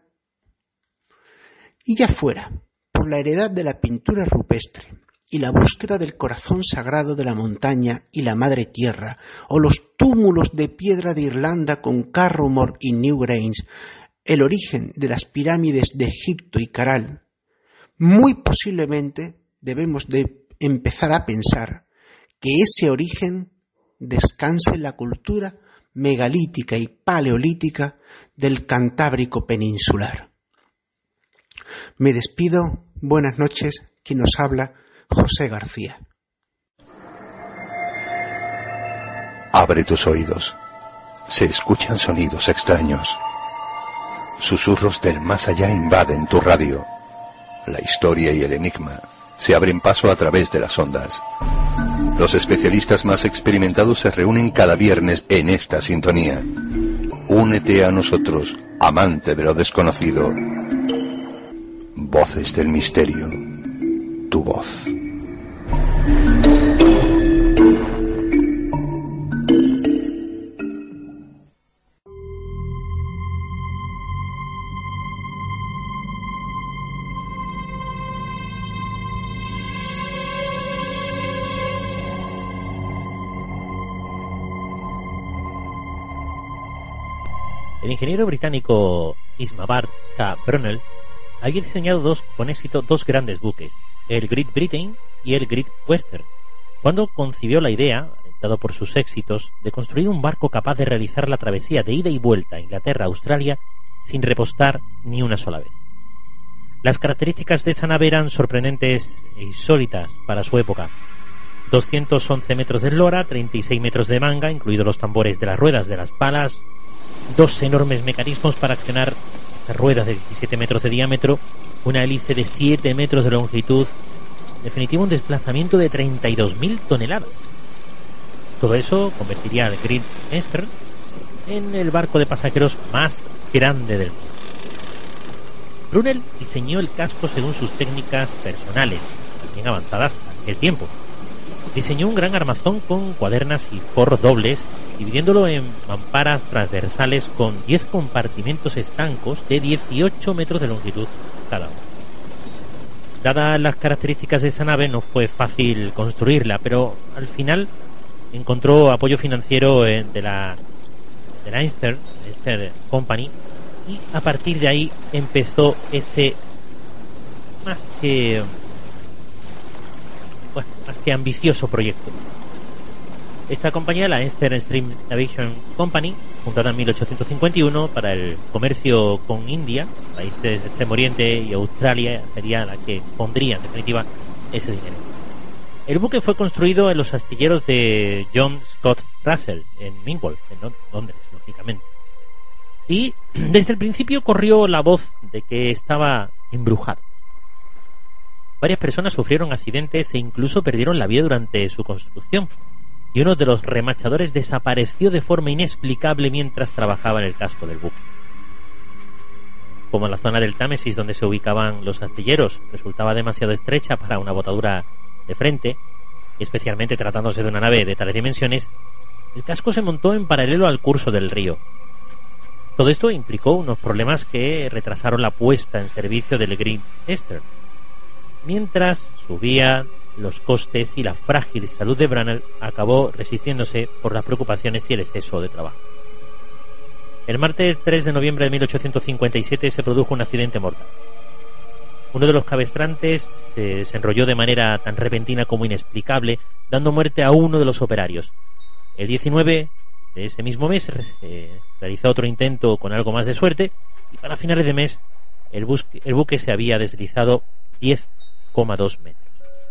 Y ya fuera, por la heredad de la pintura rupestre y la búsqueda del corazón sagrado de la montaña y la madre tierra, o los túmulos de piedra de Irlanda con Carrawmore y Newgrange, el origen de las pirámides de Egipto y Caral, muy posiblemente debemos de empezar a pensar que ese origen descansa en la cultura megalítica y paleolítica del Cantábrico peninsular. Me despido, buenas noches, quien nos habla, José García. Abre tus oídos. Se escuchan sonidos extraños. Susurros del más allá invaden tu radio. La historia y el enigma se abren paso a través de las ondas. Los especialistas más experimentados se reúnen cada viernes en esta sintonía. Únete a nosotros, amante de lo desconocido. Voces del misterio. Tu voz. El ingeniero británico Isambard K. Brunel había diseñado dos, con éxito dos grandes buques, el Great Britain y el Great Western, cuando concibió la idea, alentado por sus éxitos, de construir un barco capaz de realizar la travesía de ida y vuelta a Inglaterra-Australia sin repostar ni una sola vez. Las características de esta nave eran sorprendentes e insólitas para su época. doscientos once metros de eslora, treinta y seis metros de manga, incluidos los tambores de las ruedas de las palas, dos enormes mecanismos para accionar las ruedas de diecisiete metros de diámetro, una hélice de siete metros de longitud, en definitiva un desplazamiento de treinta y dos mil toneladas. Todo eso convertiría al Great Eastern en el barco de pasajeros más grande del mundo. Brunel diseñó el casco según sus técnicas personales, también avanzadas para aquel tiempo. Diseñó un gran armazón con cuadernas y forros dobles, dividiéndolo en mamparas transversales con diez compartimentos estancos de dieciocho metros de longitud cada uno. Dadas las características de esa nave, no fue fácil construirla, pero al final encontró apoyo financiero de la, de la Eastern, Eastern Company, y a partir de ahí empezó ese más que bueno, más que ambicioso proyecto. Esta compañía, la Eastern Stream Navigation Company, fundada en mil ochocientos cincuenta y uno para el comercio con India, países de Extremo Oriente y Australia, sería la que pondría en definitiva ese dinero. El buque fue construido en los astilleros de John Scott Russell en Mingwall, en Londres, lógicamente. Y desde el principio corrió la voz de que estaba embrujado. Varias personas sufrieron accidentes e incluso perdieron la vida durante su construcción, y uno de los remachadores desapareció de forma inexplicable mientras trabajaba en el casco del buque. Como la zona del Támesis donde se ubicaban los astilleros resultaba demasiado estrecha para una botadura de frente, especialmente tratándose de una nave de tales dimensiones, el casco se montó en paralelo al curso del río. Todo esto implicó unos problemas que retrasaron la puesta en servicio del Great Eastern, mientras subían los costes y la frágil salud de Brunel acabó resistiéndose por las preocupaciones y el exceso de trabajo. El martes tres de noviembre de mil ochocientos cincuenta y siete se produjo un accidente mortal. Uno de los cabestrantes eh, se enrolló de manera tan repentina como inexplicable, dando muerte a uno de los operarios. El diecinueve de ese mismo mes eh, realizó otro intento con algo más de suerte, y para finales de mes el, busque, el buque se había deslizado diez coma dos metros.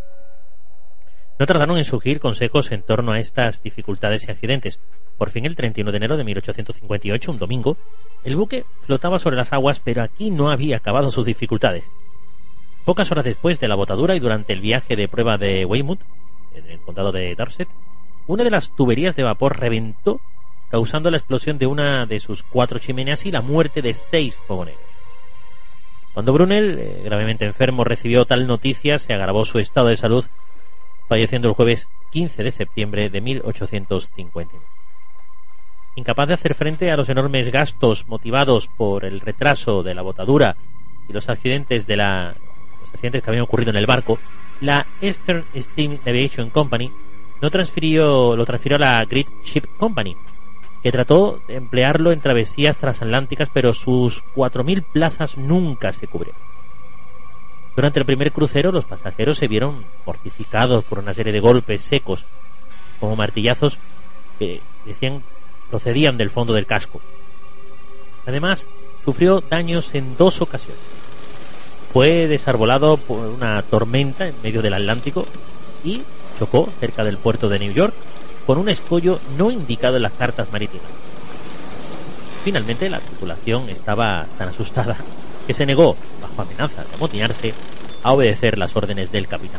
No tardaron en surgir consejos en torno a estas dificultades y accidentes. Por fin, el treinta y uno de enero de mil ochocientos cincuenta y ocho, un domingo, el buque flotaba sobre las aguas, pero aquí no había acabado sus dificultades. Pocas horas después de la botadura y durante el viaje de prueba de Weymouth, en el condado de Dorset, una de las tuberías de vapor reventó, causando la explosión de una de sus cuatro chimeneas y la muerte de seis fogoneros. Cuando Brunel, eh, gravemente enfermo, recibió tal noticia, se agravó su estado de salud, falleciendo el jueves quince de septiembre de mil ochocientos cincuenta y nueve. Incapaz de hacer frente a los enormes gastos motivados por el retraso de la botadura y los accidentes de la los accidentes que habían ocurrido en el barco, la Eastern Steam Navigation Company no transfirió, lo transfirió a la Great Ship Company, que trató de emplearlo en travesías transatlánticas, pero sus cuatro mil plazas nunca se cubrieron. Durante el primer crucero, los pasajeros se vieron mortificados por una serie de golpes secos, como martillazos que decían procedían del fondo del casco. Además, sufrió daños en dos ocasiones. Fue desarbolado por una tormenta en medio del Atlántico y chocó cerca del puerto de New York con un escollo no indicado en las cartas marítimas. Finalmente, la tripulación estaba tan asustada que se negó, bajo amenaza de amotinarse, a obedecer las órdenes del capitán.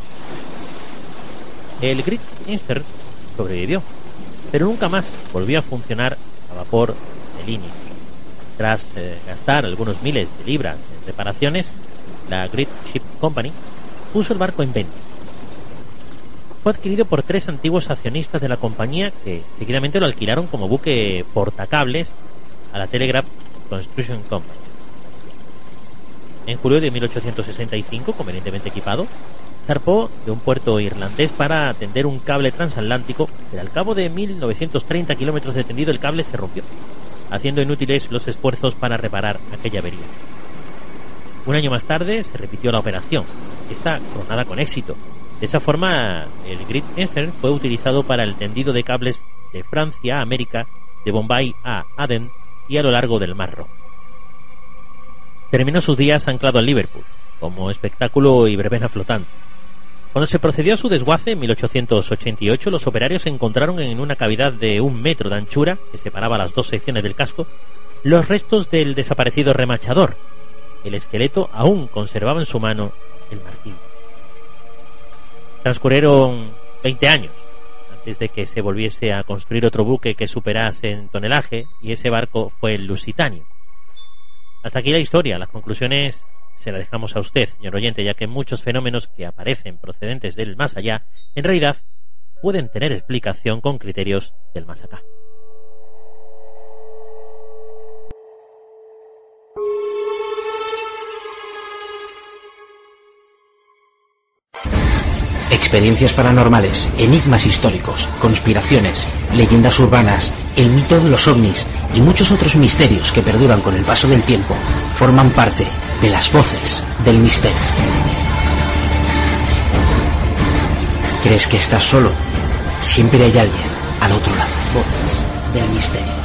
El Great Eastern sobrevivió, pero nunca más volvió a funcionar a vapor de línea. Tras eh, gastar algunos miles de libras en reparaciones, la Great Ship Company puso el barco en venta. Fue adquirido por tres antiguos accionistas de la compañía que seguidamente lo alquilaron como buque portacables a la Telegraph Construction Company. En julio de mil ochocientos sesenta y cinco, convenientemente equipado, zarpó de un puerto irlandés para tender un cable transatlántico, pero al cabo de mil novecientos treinta kilómetros de tendido el cable se rompió, haciendo inútiles los esfuerzos para reparar aquella avería. Un año más tarde se repitió la operación, esta coronada con éxito. De esa forma, el Great Eastern fue utilizado para el tendido de cables de Francia a América, de Bombay a Aden y a lo largo del Mar Rojo. Terminó sus días anclado en Liverpool, como espectáculo y verbena flotante. Cuando se procedió a su desguace en mil ochocientos ochenta y ocho, los operarios encontraron en una cavidad de un metro de anchura, que separaba las dos secciones del casco, los restos del desaparecido remachador. El esqueleto aún conservaba en su mano el martillo. Transcurrieron veinte años antes de que se volviese a construir otro buque que superase en tonelaje, y ese barco fue el Lusitania. Hasta aquí la historia. Las conclusiones se las dejamos a usted, señor oyente, ya que muchos fenómenos que aparecen procedentes del más allá, en realidad, pueden tener explicación con criterios del más acá. Experiencias paranormales, enigmas históricos, conspiraciones, leyendas urbanas, el mito de los ovnis y muchos otros misterios que perduran con el paso del tiempo forman parte de las voces del misterio. ¿Crees que estás solo? Siempre hay alguien al otro lado. Voces del misterio.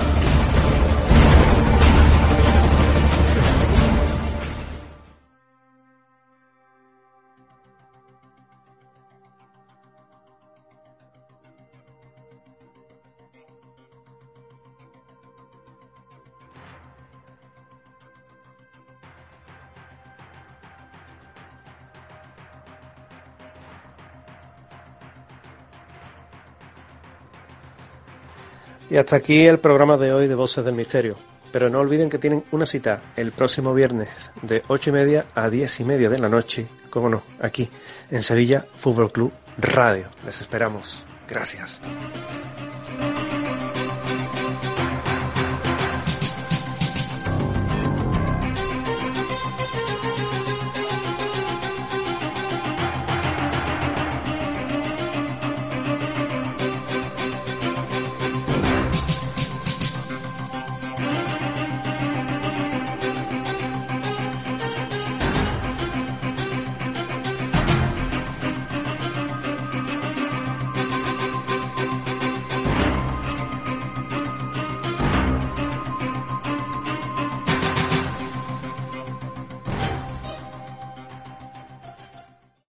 Y hasta aquí el programa de hoy de Voces del Misterio. Pero no olviden que tienen una cita el próximo viernes de ocho y media a diez y media de la noche, como no, aquí en Sevilla Fútbol Club Radio. Les esperamos. Gracias.